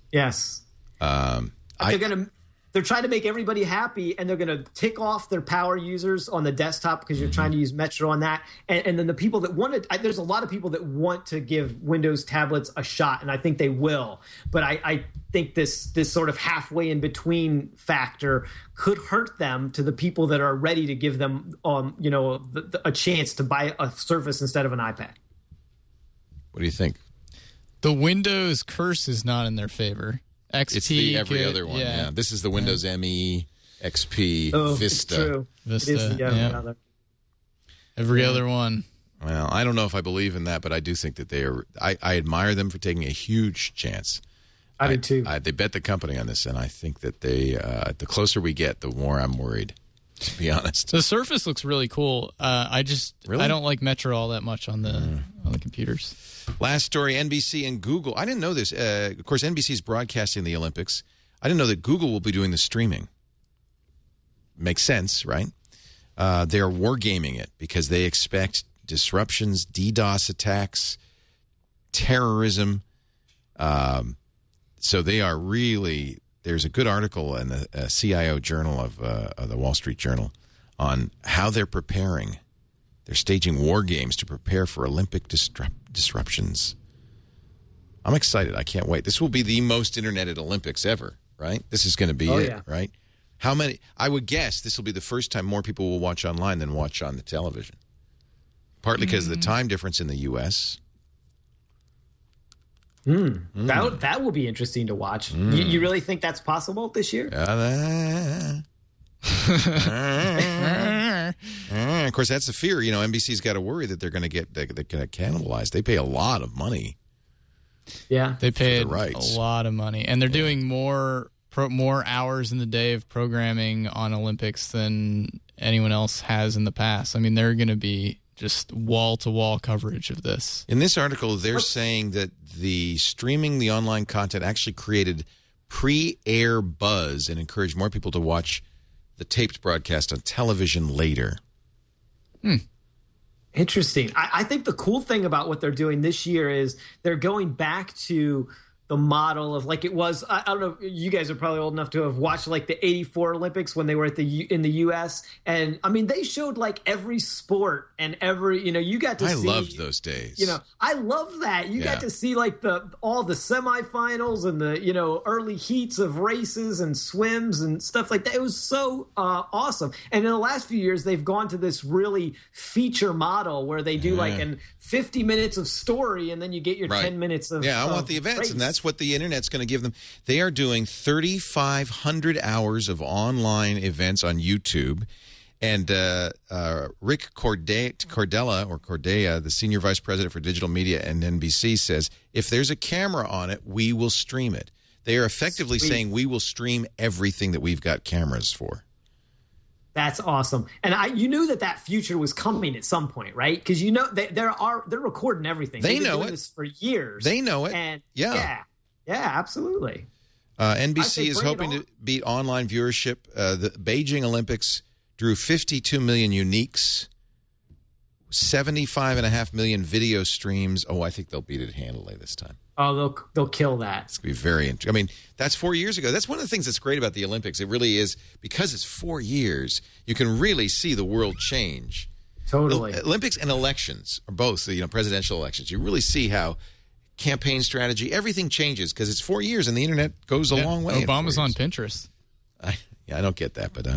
Speaker 5: They're trying to make everybody happy, and they're going to tick off their power users on the desktop because you're trying to use Metro on that. And then the people that there's a lot of people that want to give Windows tablets a shot, and I think they will. But I think this sort of halfway in between factor could hurt them to the people that are ready to give them a chance to buy a Surface instead of an iPad.
Speaker 1: What do you think?
Speaker 4: The Windows curse is not in their favor. XP,
Speaker 1: it's the every other one. Yeah. This is the Windows ME, XP, Vista.
Speaker 5: It's true.
Speaker 4: Vista.
Speaker 5: It is the other.
Speaker 4: Every other one.
Speaker 1: Well, I don't know if I believe in that, but I do think that they are. I admire them for taking a huge chance.
Speaker 5: I do too.
Speaker 1: They bet the company on this, and I think that they. The closer we get, the more I'm worried. To be honest,
Speaker 4: the Surface looks really cool. I don't like Metro all that much on the computers.
Speaker 1: Last story, NBC and Google. I didn't know this. Of course, NBC is broadcasting the Olympics. I didn't know that Google will be doing the streaming. Makes sense, right? They're wargaming it because they expect disruptions, DDoS attacks, terrorism. So they are really... There's a good article in the CIO Journal of the Wall Street Journal on how they're preparing. They're staging war games to prepare for Olympic disruptions. I'm excited. I can't wait. This will be the most interneted Olympics ever, right? This is going to be right? How many? I would guess this will be the first time more people will watch online than watch on the television. Partly because of the time difference in the U.S.
Speaker 5: That will be interesting to watch. You really think that's possible this year?
Speaker 1: Of course, that's the fear. NBC's got to worry that they're going to get cannibalized. They pay a lot of money.
Speaker 5: Yeah,
Speaker 4: they pay a lot of money, and they're doing more hours in the day of programming on Olympics than anyone else has in the past. I mean, they're going to be just wall-to-wall coverage of this.
Speaker 1: In this article, they're saying that the streaming the online content actually created pre-air buzz and encouraged more people to watch the taped broadcast on television later.
Speaker 5: Interesting. I think the cool thing about what they're doing this year is they're going back to the model of like it was. I don't know. You guys are probably old enough to have watched like the '84 Olympics when they were in the U.S. And I mean, they showed like every sport and every you got to see.
Speaker 1: I loved those days.
Speaker 5: I love that you got to see like all the semifinals and the early heats of races and swims and stuff like that. It was so awesome. And in the last few years, they've gone to this really feature model where they do like 50 minutes of story and then you get your 10 minutes of
Speaker 1: I want the events
Speaker 5: race.
Speaker 1: And that's what the internet's going to give them. They are doing 3,500 hours of online events on YouTube. And Rick Cordella, the senior vice president for digital media at NBC, says, if there's a camera on it, we will stream it. They are effectively saying we will stream everything that we've got cameras for.
Speaker 5: That's awesome. And you knew that future was coming at some point, right? Because they're recording everything.
Speaker 1: They
Speaker 5: know
Speaker 1: doing
Speaker 5: this for years.
Speaker 1: They know it.
Speaker 5: And
Speaker 1: yeah,
Speaker 5: absolutely.
Speaker 1: NBC is hoping to beat online viewership. The Beijing Olympics drew 52 million uniques, 75.5 million video streams. Oh, I think they'll beat it handily this time.
Speaker 5: Oh, they'll kill that.
Speaker 1: It's going to be very interesting. I mean, that's 4 years ago. That's one of the things that's great about the Olympics. It really is, because it's 4 years, you can really see the world change.
Speaker 5: Totally.
Speaker 1: The Olympics and elections are both, presidential elections. You really see how campaign strategy, everything changes because it's 4 years and the internet goes a long way.
Speaker 4: Obama's on Pinterest.
Speaker 1: I don't get that, but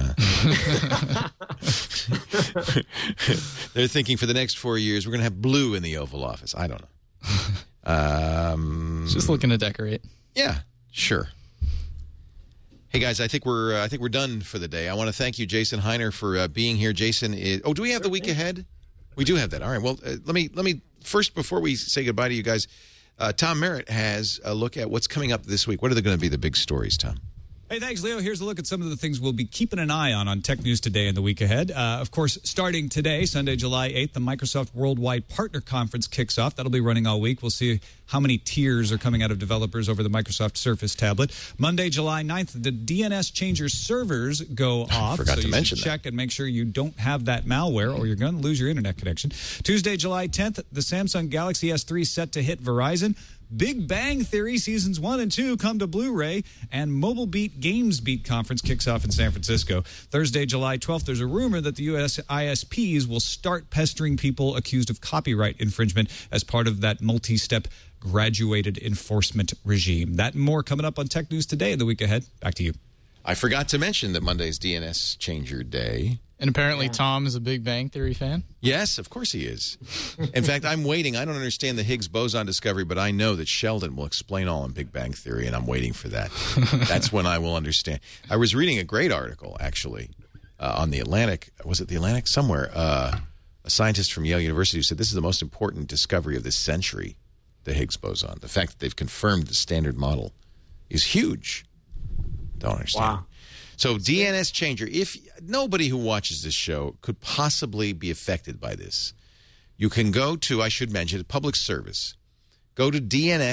Speaker 1: they're thinking for the next 4 years we're going to have blue in the Oval Office. I don't know.
Speaker 4: Just looking to decorate.
Speaker 1: Yeah, sure. Hey guys, I think we're done for the day. I want to thank you, Jason Heiner, for being here. Jason is. Oh, do we have the week ahead? We do have that. All right. Well, let me first, before we say goodbye to you guys, Tom Merritt has a look at what's coming up this week. What are going to be the big stories, Tom?
Speaker 9: Hey, thanks, Leo. Here's a look at some of the things we'll be keeping an eye on Tech News Today and the week ahead. Of course, starting today, Sunday, July 8th, the Microsoft Worldwide Partner Conference kicks off. That'll be running all week. We'll see how many tiers are coming out of developers over the Microsoft Surface tablet. Monday, July 9th, the DNS Changer servers go off.
Speaker 1: Forgot to mention that.
Speaker 9: Check and make sure you don't have that malware or you're going to lose your internet connection. Tuesday, July 10th, the Samsung Galaxy S3 set to hit Verizon. Big Bang Theory Seasons 1 and 2 come to Blu-ray, and Mobile Beat Games Beat Conference kicks off in San Francisco. Thursday, July 12th, there's a rumor that the U.S. ISPs will start pestering people accused of copyright infringement as part of that multi-step graduated enforcement regime. That and more coming up on Tech News Today and the week ahead. Back to you.
Speaker 1: I forgot to mention that Monday's DNS Changer Day.
Speaker 4: And apparently Tom is a Big Bang Theory fan?
Speaker 1: Yes, of course he is. In fact, I'm waiting. I don't understand the Higgs boson discovery, but I know that Sheldon will explain all in Big Bang Theory, and I'm waiting for that. That's when I will understand. I was reading a great article, actually, on The Atlantic. Was it The Atlantic? Somewhere. A scientist from Yale University who said this is the most important discovery of this century, the Higgs boson. The fact that they've confirmed the standard model is huge. Don't understand.
Speaker 5: Wow.
Speaker 1: So DNS Changer, if nobody who watches this show could possibly be affected by this, you can go to, I should mention, a public service. Go to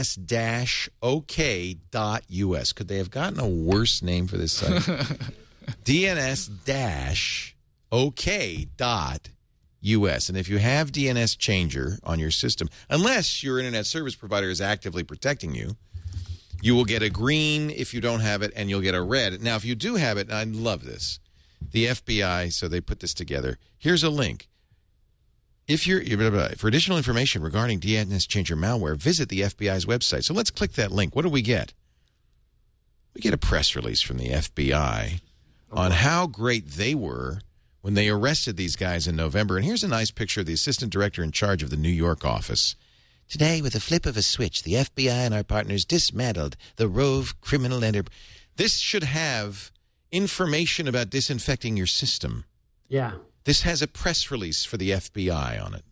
Speaker 1: DNS-OK.us. Could they have gotten a worse name for this site? DNS-OK.us. And if you have DNS Changer on your system, unless your internet service provider is actively protecting you, you will get a green if you don't have it, and you'll get a red. Now, if you do have it, and I love this, the FBI, so they put this together. Here's a link. For additional information regarding DNS Changer malware, visit the FBI's website. So let's click that link. What do we get? We get a press release from the FBI on how great they were when they arrested these guys in November. And here's a nice picture of the assistant director in charge of the New York office. Today, with a flip of a switch, the FBI and our partners dismantled the Rove criminal enterprise. This should have information about disinfecting your system.
Speaker 5: Yeah.
Speaker 1: This has a press release for the FBI on it.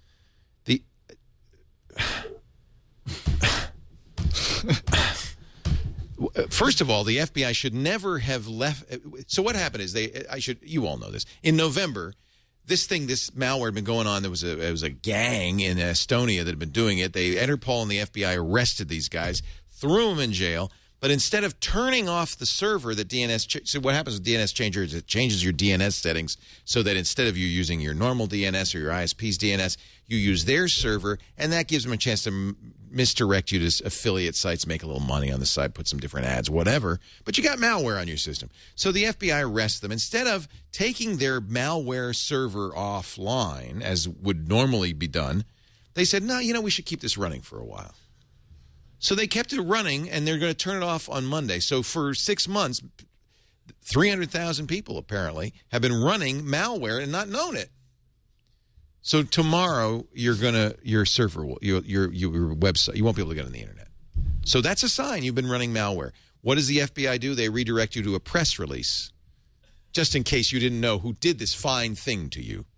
Speaker 1: First of all, the FBI should never have left. So what happened is you all know this. In November, this malware had been going on. It was a gang in Estonia that had been doing it. Interpol and the FBI arrested these guys, threw them in jail. But instead of turning off the server that so what happens with DNS Changer is it changes your DNS settings so that instead of you using your normal DNS or your ISP's DNS, you use their server, and that gives them a chance to misdirect you to affiliate sites, make a little money on the site, put some different ads, whatever. But you got malware on your system. So the FBI arrests them. Instead of taking their malware server offline, as would normally be done, they said, no, we should keep this running for a while. So they kept it running, and they're going to turn it off on Monday. So for 6 months, 300,000 people apparently have been running malware and not known it. So tomorrow, your server, your website, you won't be able to get on the internet. So that's a sign you've been running malware. What does the FBI do? They redirect you to a press release, just in case you didn't know who did this fine thing to you.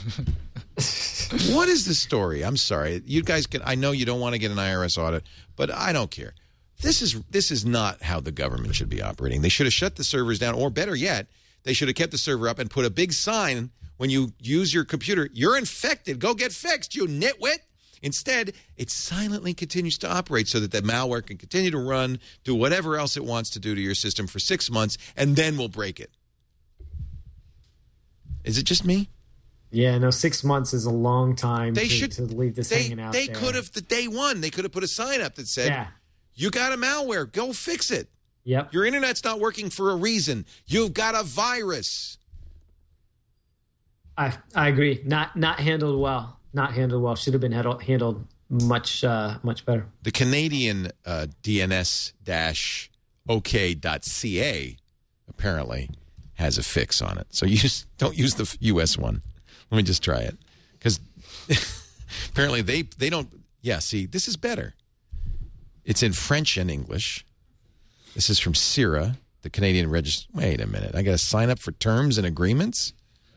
Speaker 1: What is the story? I'm sorry. You guys I know you don't want to get an IRS audit, but I don't care. This is not how the government should be operating. They should have shut the servers down, or better yet, they should have kept the server up and put a big sign when you use your computer, you're infected, go get fixed, you nitwit. Instead, it silently continues to operate so that the malware can continue to run, do whatever else it wants to do to your system for 6 months, and then we'll break it. Is it just me?
Speaker 5: Yeah, no, 6 months is a long time
Speaker 1: They
Speaker 5: to leave this hanging out
Speaker 1: They
Speaker 5: there.
Speaker 1: could have, the day one, they could have put a sign up that said, you got a malware, go fix it.
Speaker 5: Yep.
Speaker 1: Your internet's not working for a reason. You've got a virus.
Speaker 5: I agree. Not handled well. Not handled well. Should have been handled much better.
Speaker 1: The Canadian DNS-OK.ca apparently has a fix on it. So you just don't use the U.S. one. Let me just try it. Because apparently they don't. Yeah, see, this is better. It's in French and English. This is from CIRA, the Canadian Register. Wait a minute. I got to sign up for terms and agreements?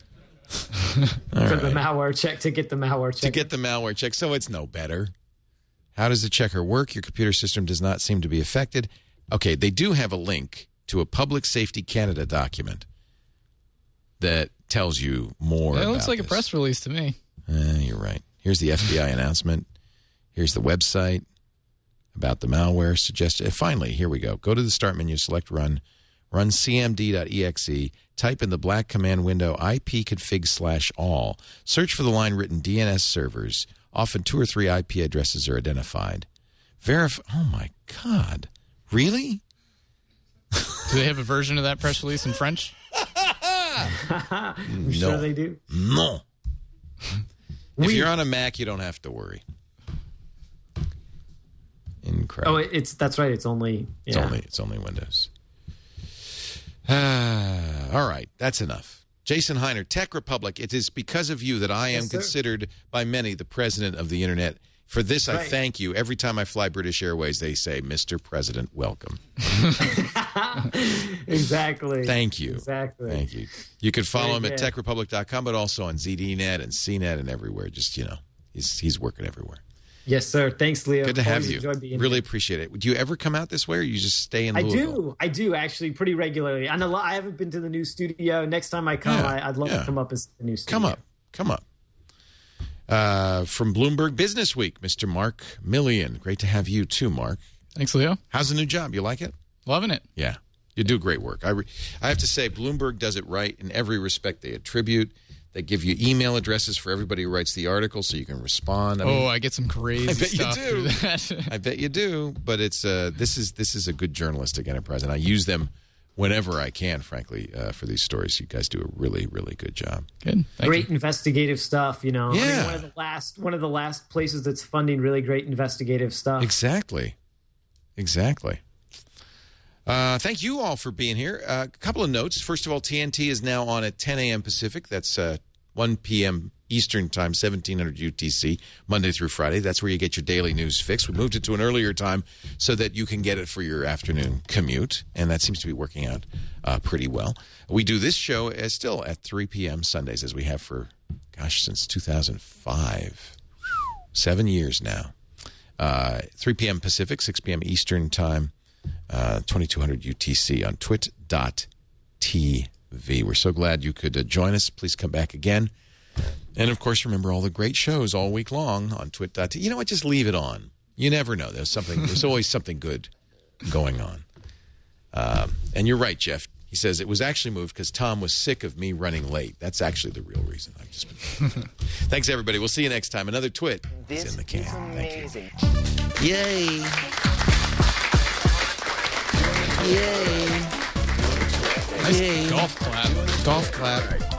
Speaker 5: The malware check, to get the malware check.
Speaker 1: To get the malware check. So it's no better. How does the checker work? Your computer system does not seem to be affected. Okay, they do have a link to a Public Safety Canada document that tells you more about
Speaker 4: It looks like
Speaker 1: this.
Speaker 4: a press release to me.
Speaker 1: You're right. Here's the FBI announcement. Here's the website about the malware suggestion. Finally, here we go. Go to the start menu, select run cmd.exe, type in the black command window ipconfig/all. Search for the line written DNS servers. Often 2 or 3 IP addresses are identified. Oh, my God. Really?
Speaker 4: Do they have a version of that press release in French?
Speaker 5: I'm sure they do.
Speaker 1: No. If you're on a Mac, you don't have to worry. Incredible.
Speaker 5: Oh, that's right. It's only
Speaker 1: It's only Windows. All right, that's enough. Jason Heiner, Tech Republic. It is because of you that I am considered by many the president of the internet. For this, I thank you. Every time I fly British Airways, they say, "Mr. President, welcome."
Speaker 5: Exactly.
Speaker 1: Thank you.
Speaker 5: Exactly.
Speaker 1: Thank you. You can follow him at techrepublic.com, but also on ZDNet and CNET and everywhere. Just, he's working everywhere.
Speaker 5: Yes, sir. Thanks, Leo.
Speaker 1: Good to have
Speaker 5: Always
Speaker 1: you.
Speaker 5: enjoyed being
Speaker 1: Really
Speaker 5: here.
Speaker 1: appreciate it. Do you ever come out this way, or you just stay in Louisville?
Speaker 5: I do actually pretty regularly. I haven't been to the new studio. Next time I come, I'd love to come up as the new studio.
Speaker 1: Come up. From Bloomberg Business Week, Mr. Mark Millian. Great to have you too, Mark.
Speaker 4: Thanks, Leo.
Speaker 1: How's the new job? You like it?
Speaker 4: Loving it.
Speaker 1: Yeah. You do great work. I have to say, Bloomberg does it right in every respect. They attribute. They give you email addresses for everybody who writes the article so you can respond.
Speaker 4: I get some crazy stuff through that.
Speaker 1: I bet you do. But it's this is a good journalistic enterprise, and I use them whenever I can, frankly, for these stories. You guys do a really, really good job.
Speaker 4: Good.
Speaker 5: Great investigative stuff,
Speaker 1: Yeah.
Speaker 5: I mean, one of the last places that's funding really great investigative stuff.
Speaker 1: Exactly. Thank you all for being here. A couple of notes. First of all, TNT is now on at 10 a.m. Pacific. That's 1 p.m. Eastern Time, 1700 UTC, Monday through Friday. That's where you get your daily news fix. We moved it to an earlier time so that you can get it for your afternoon commute, and that seems to be working out pretty well. We do this show still at 3 p.m. Sundays, as we have for, since 2005. 7 years now. 3 p.m. Pacific, 6 p.m. Eastern Time. 2200 UTC on twit.tv. We're so glad you could join us. Please come back again. And, of course, remember all the great shows all week long on twit.tv. You know what? Just leave it on. You never know. There's always something good going on. And you're right, Jeff. He says it was actually moved because Tom was sick of me running late. That's actually the real reason. I've just been... Thanks, everybody. We'll see you next time. Another Twit is in the can. Thank you. Yay.
Speaker 4: Nice golf clap.
Speaker 1: Golf clap.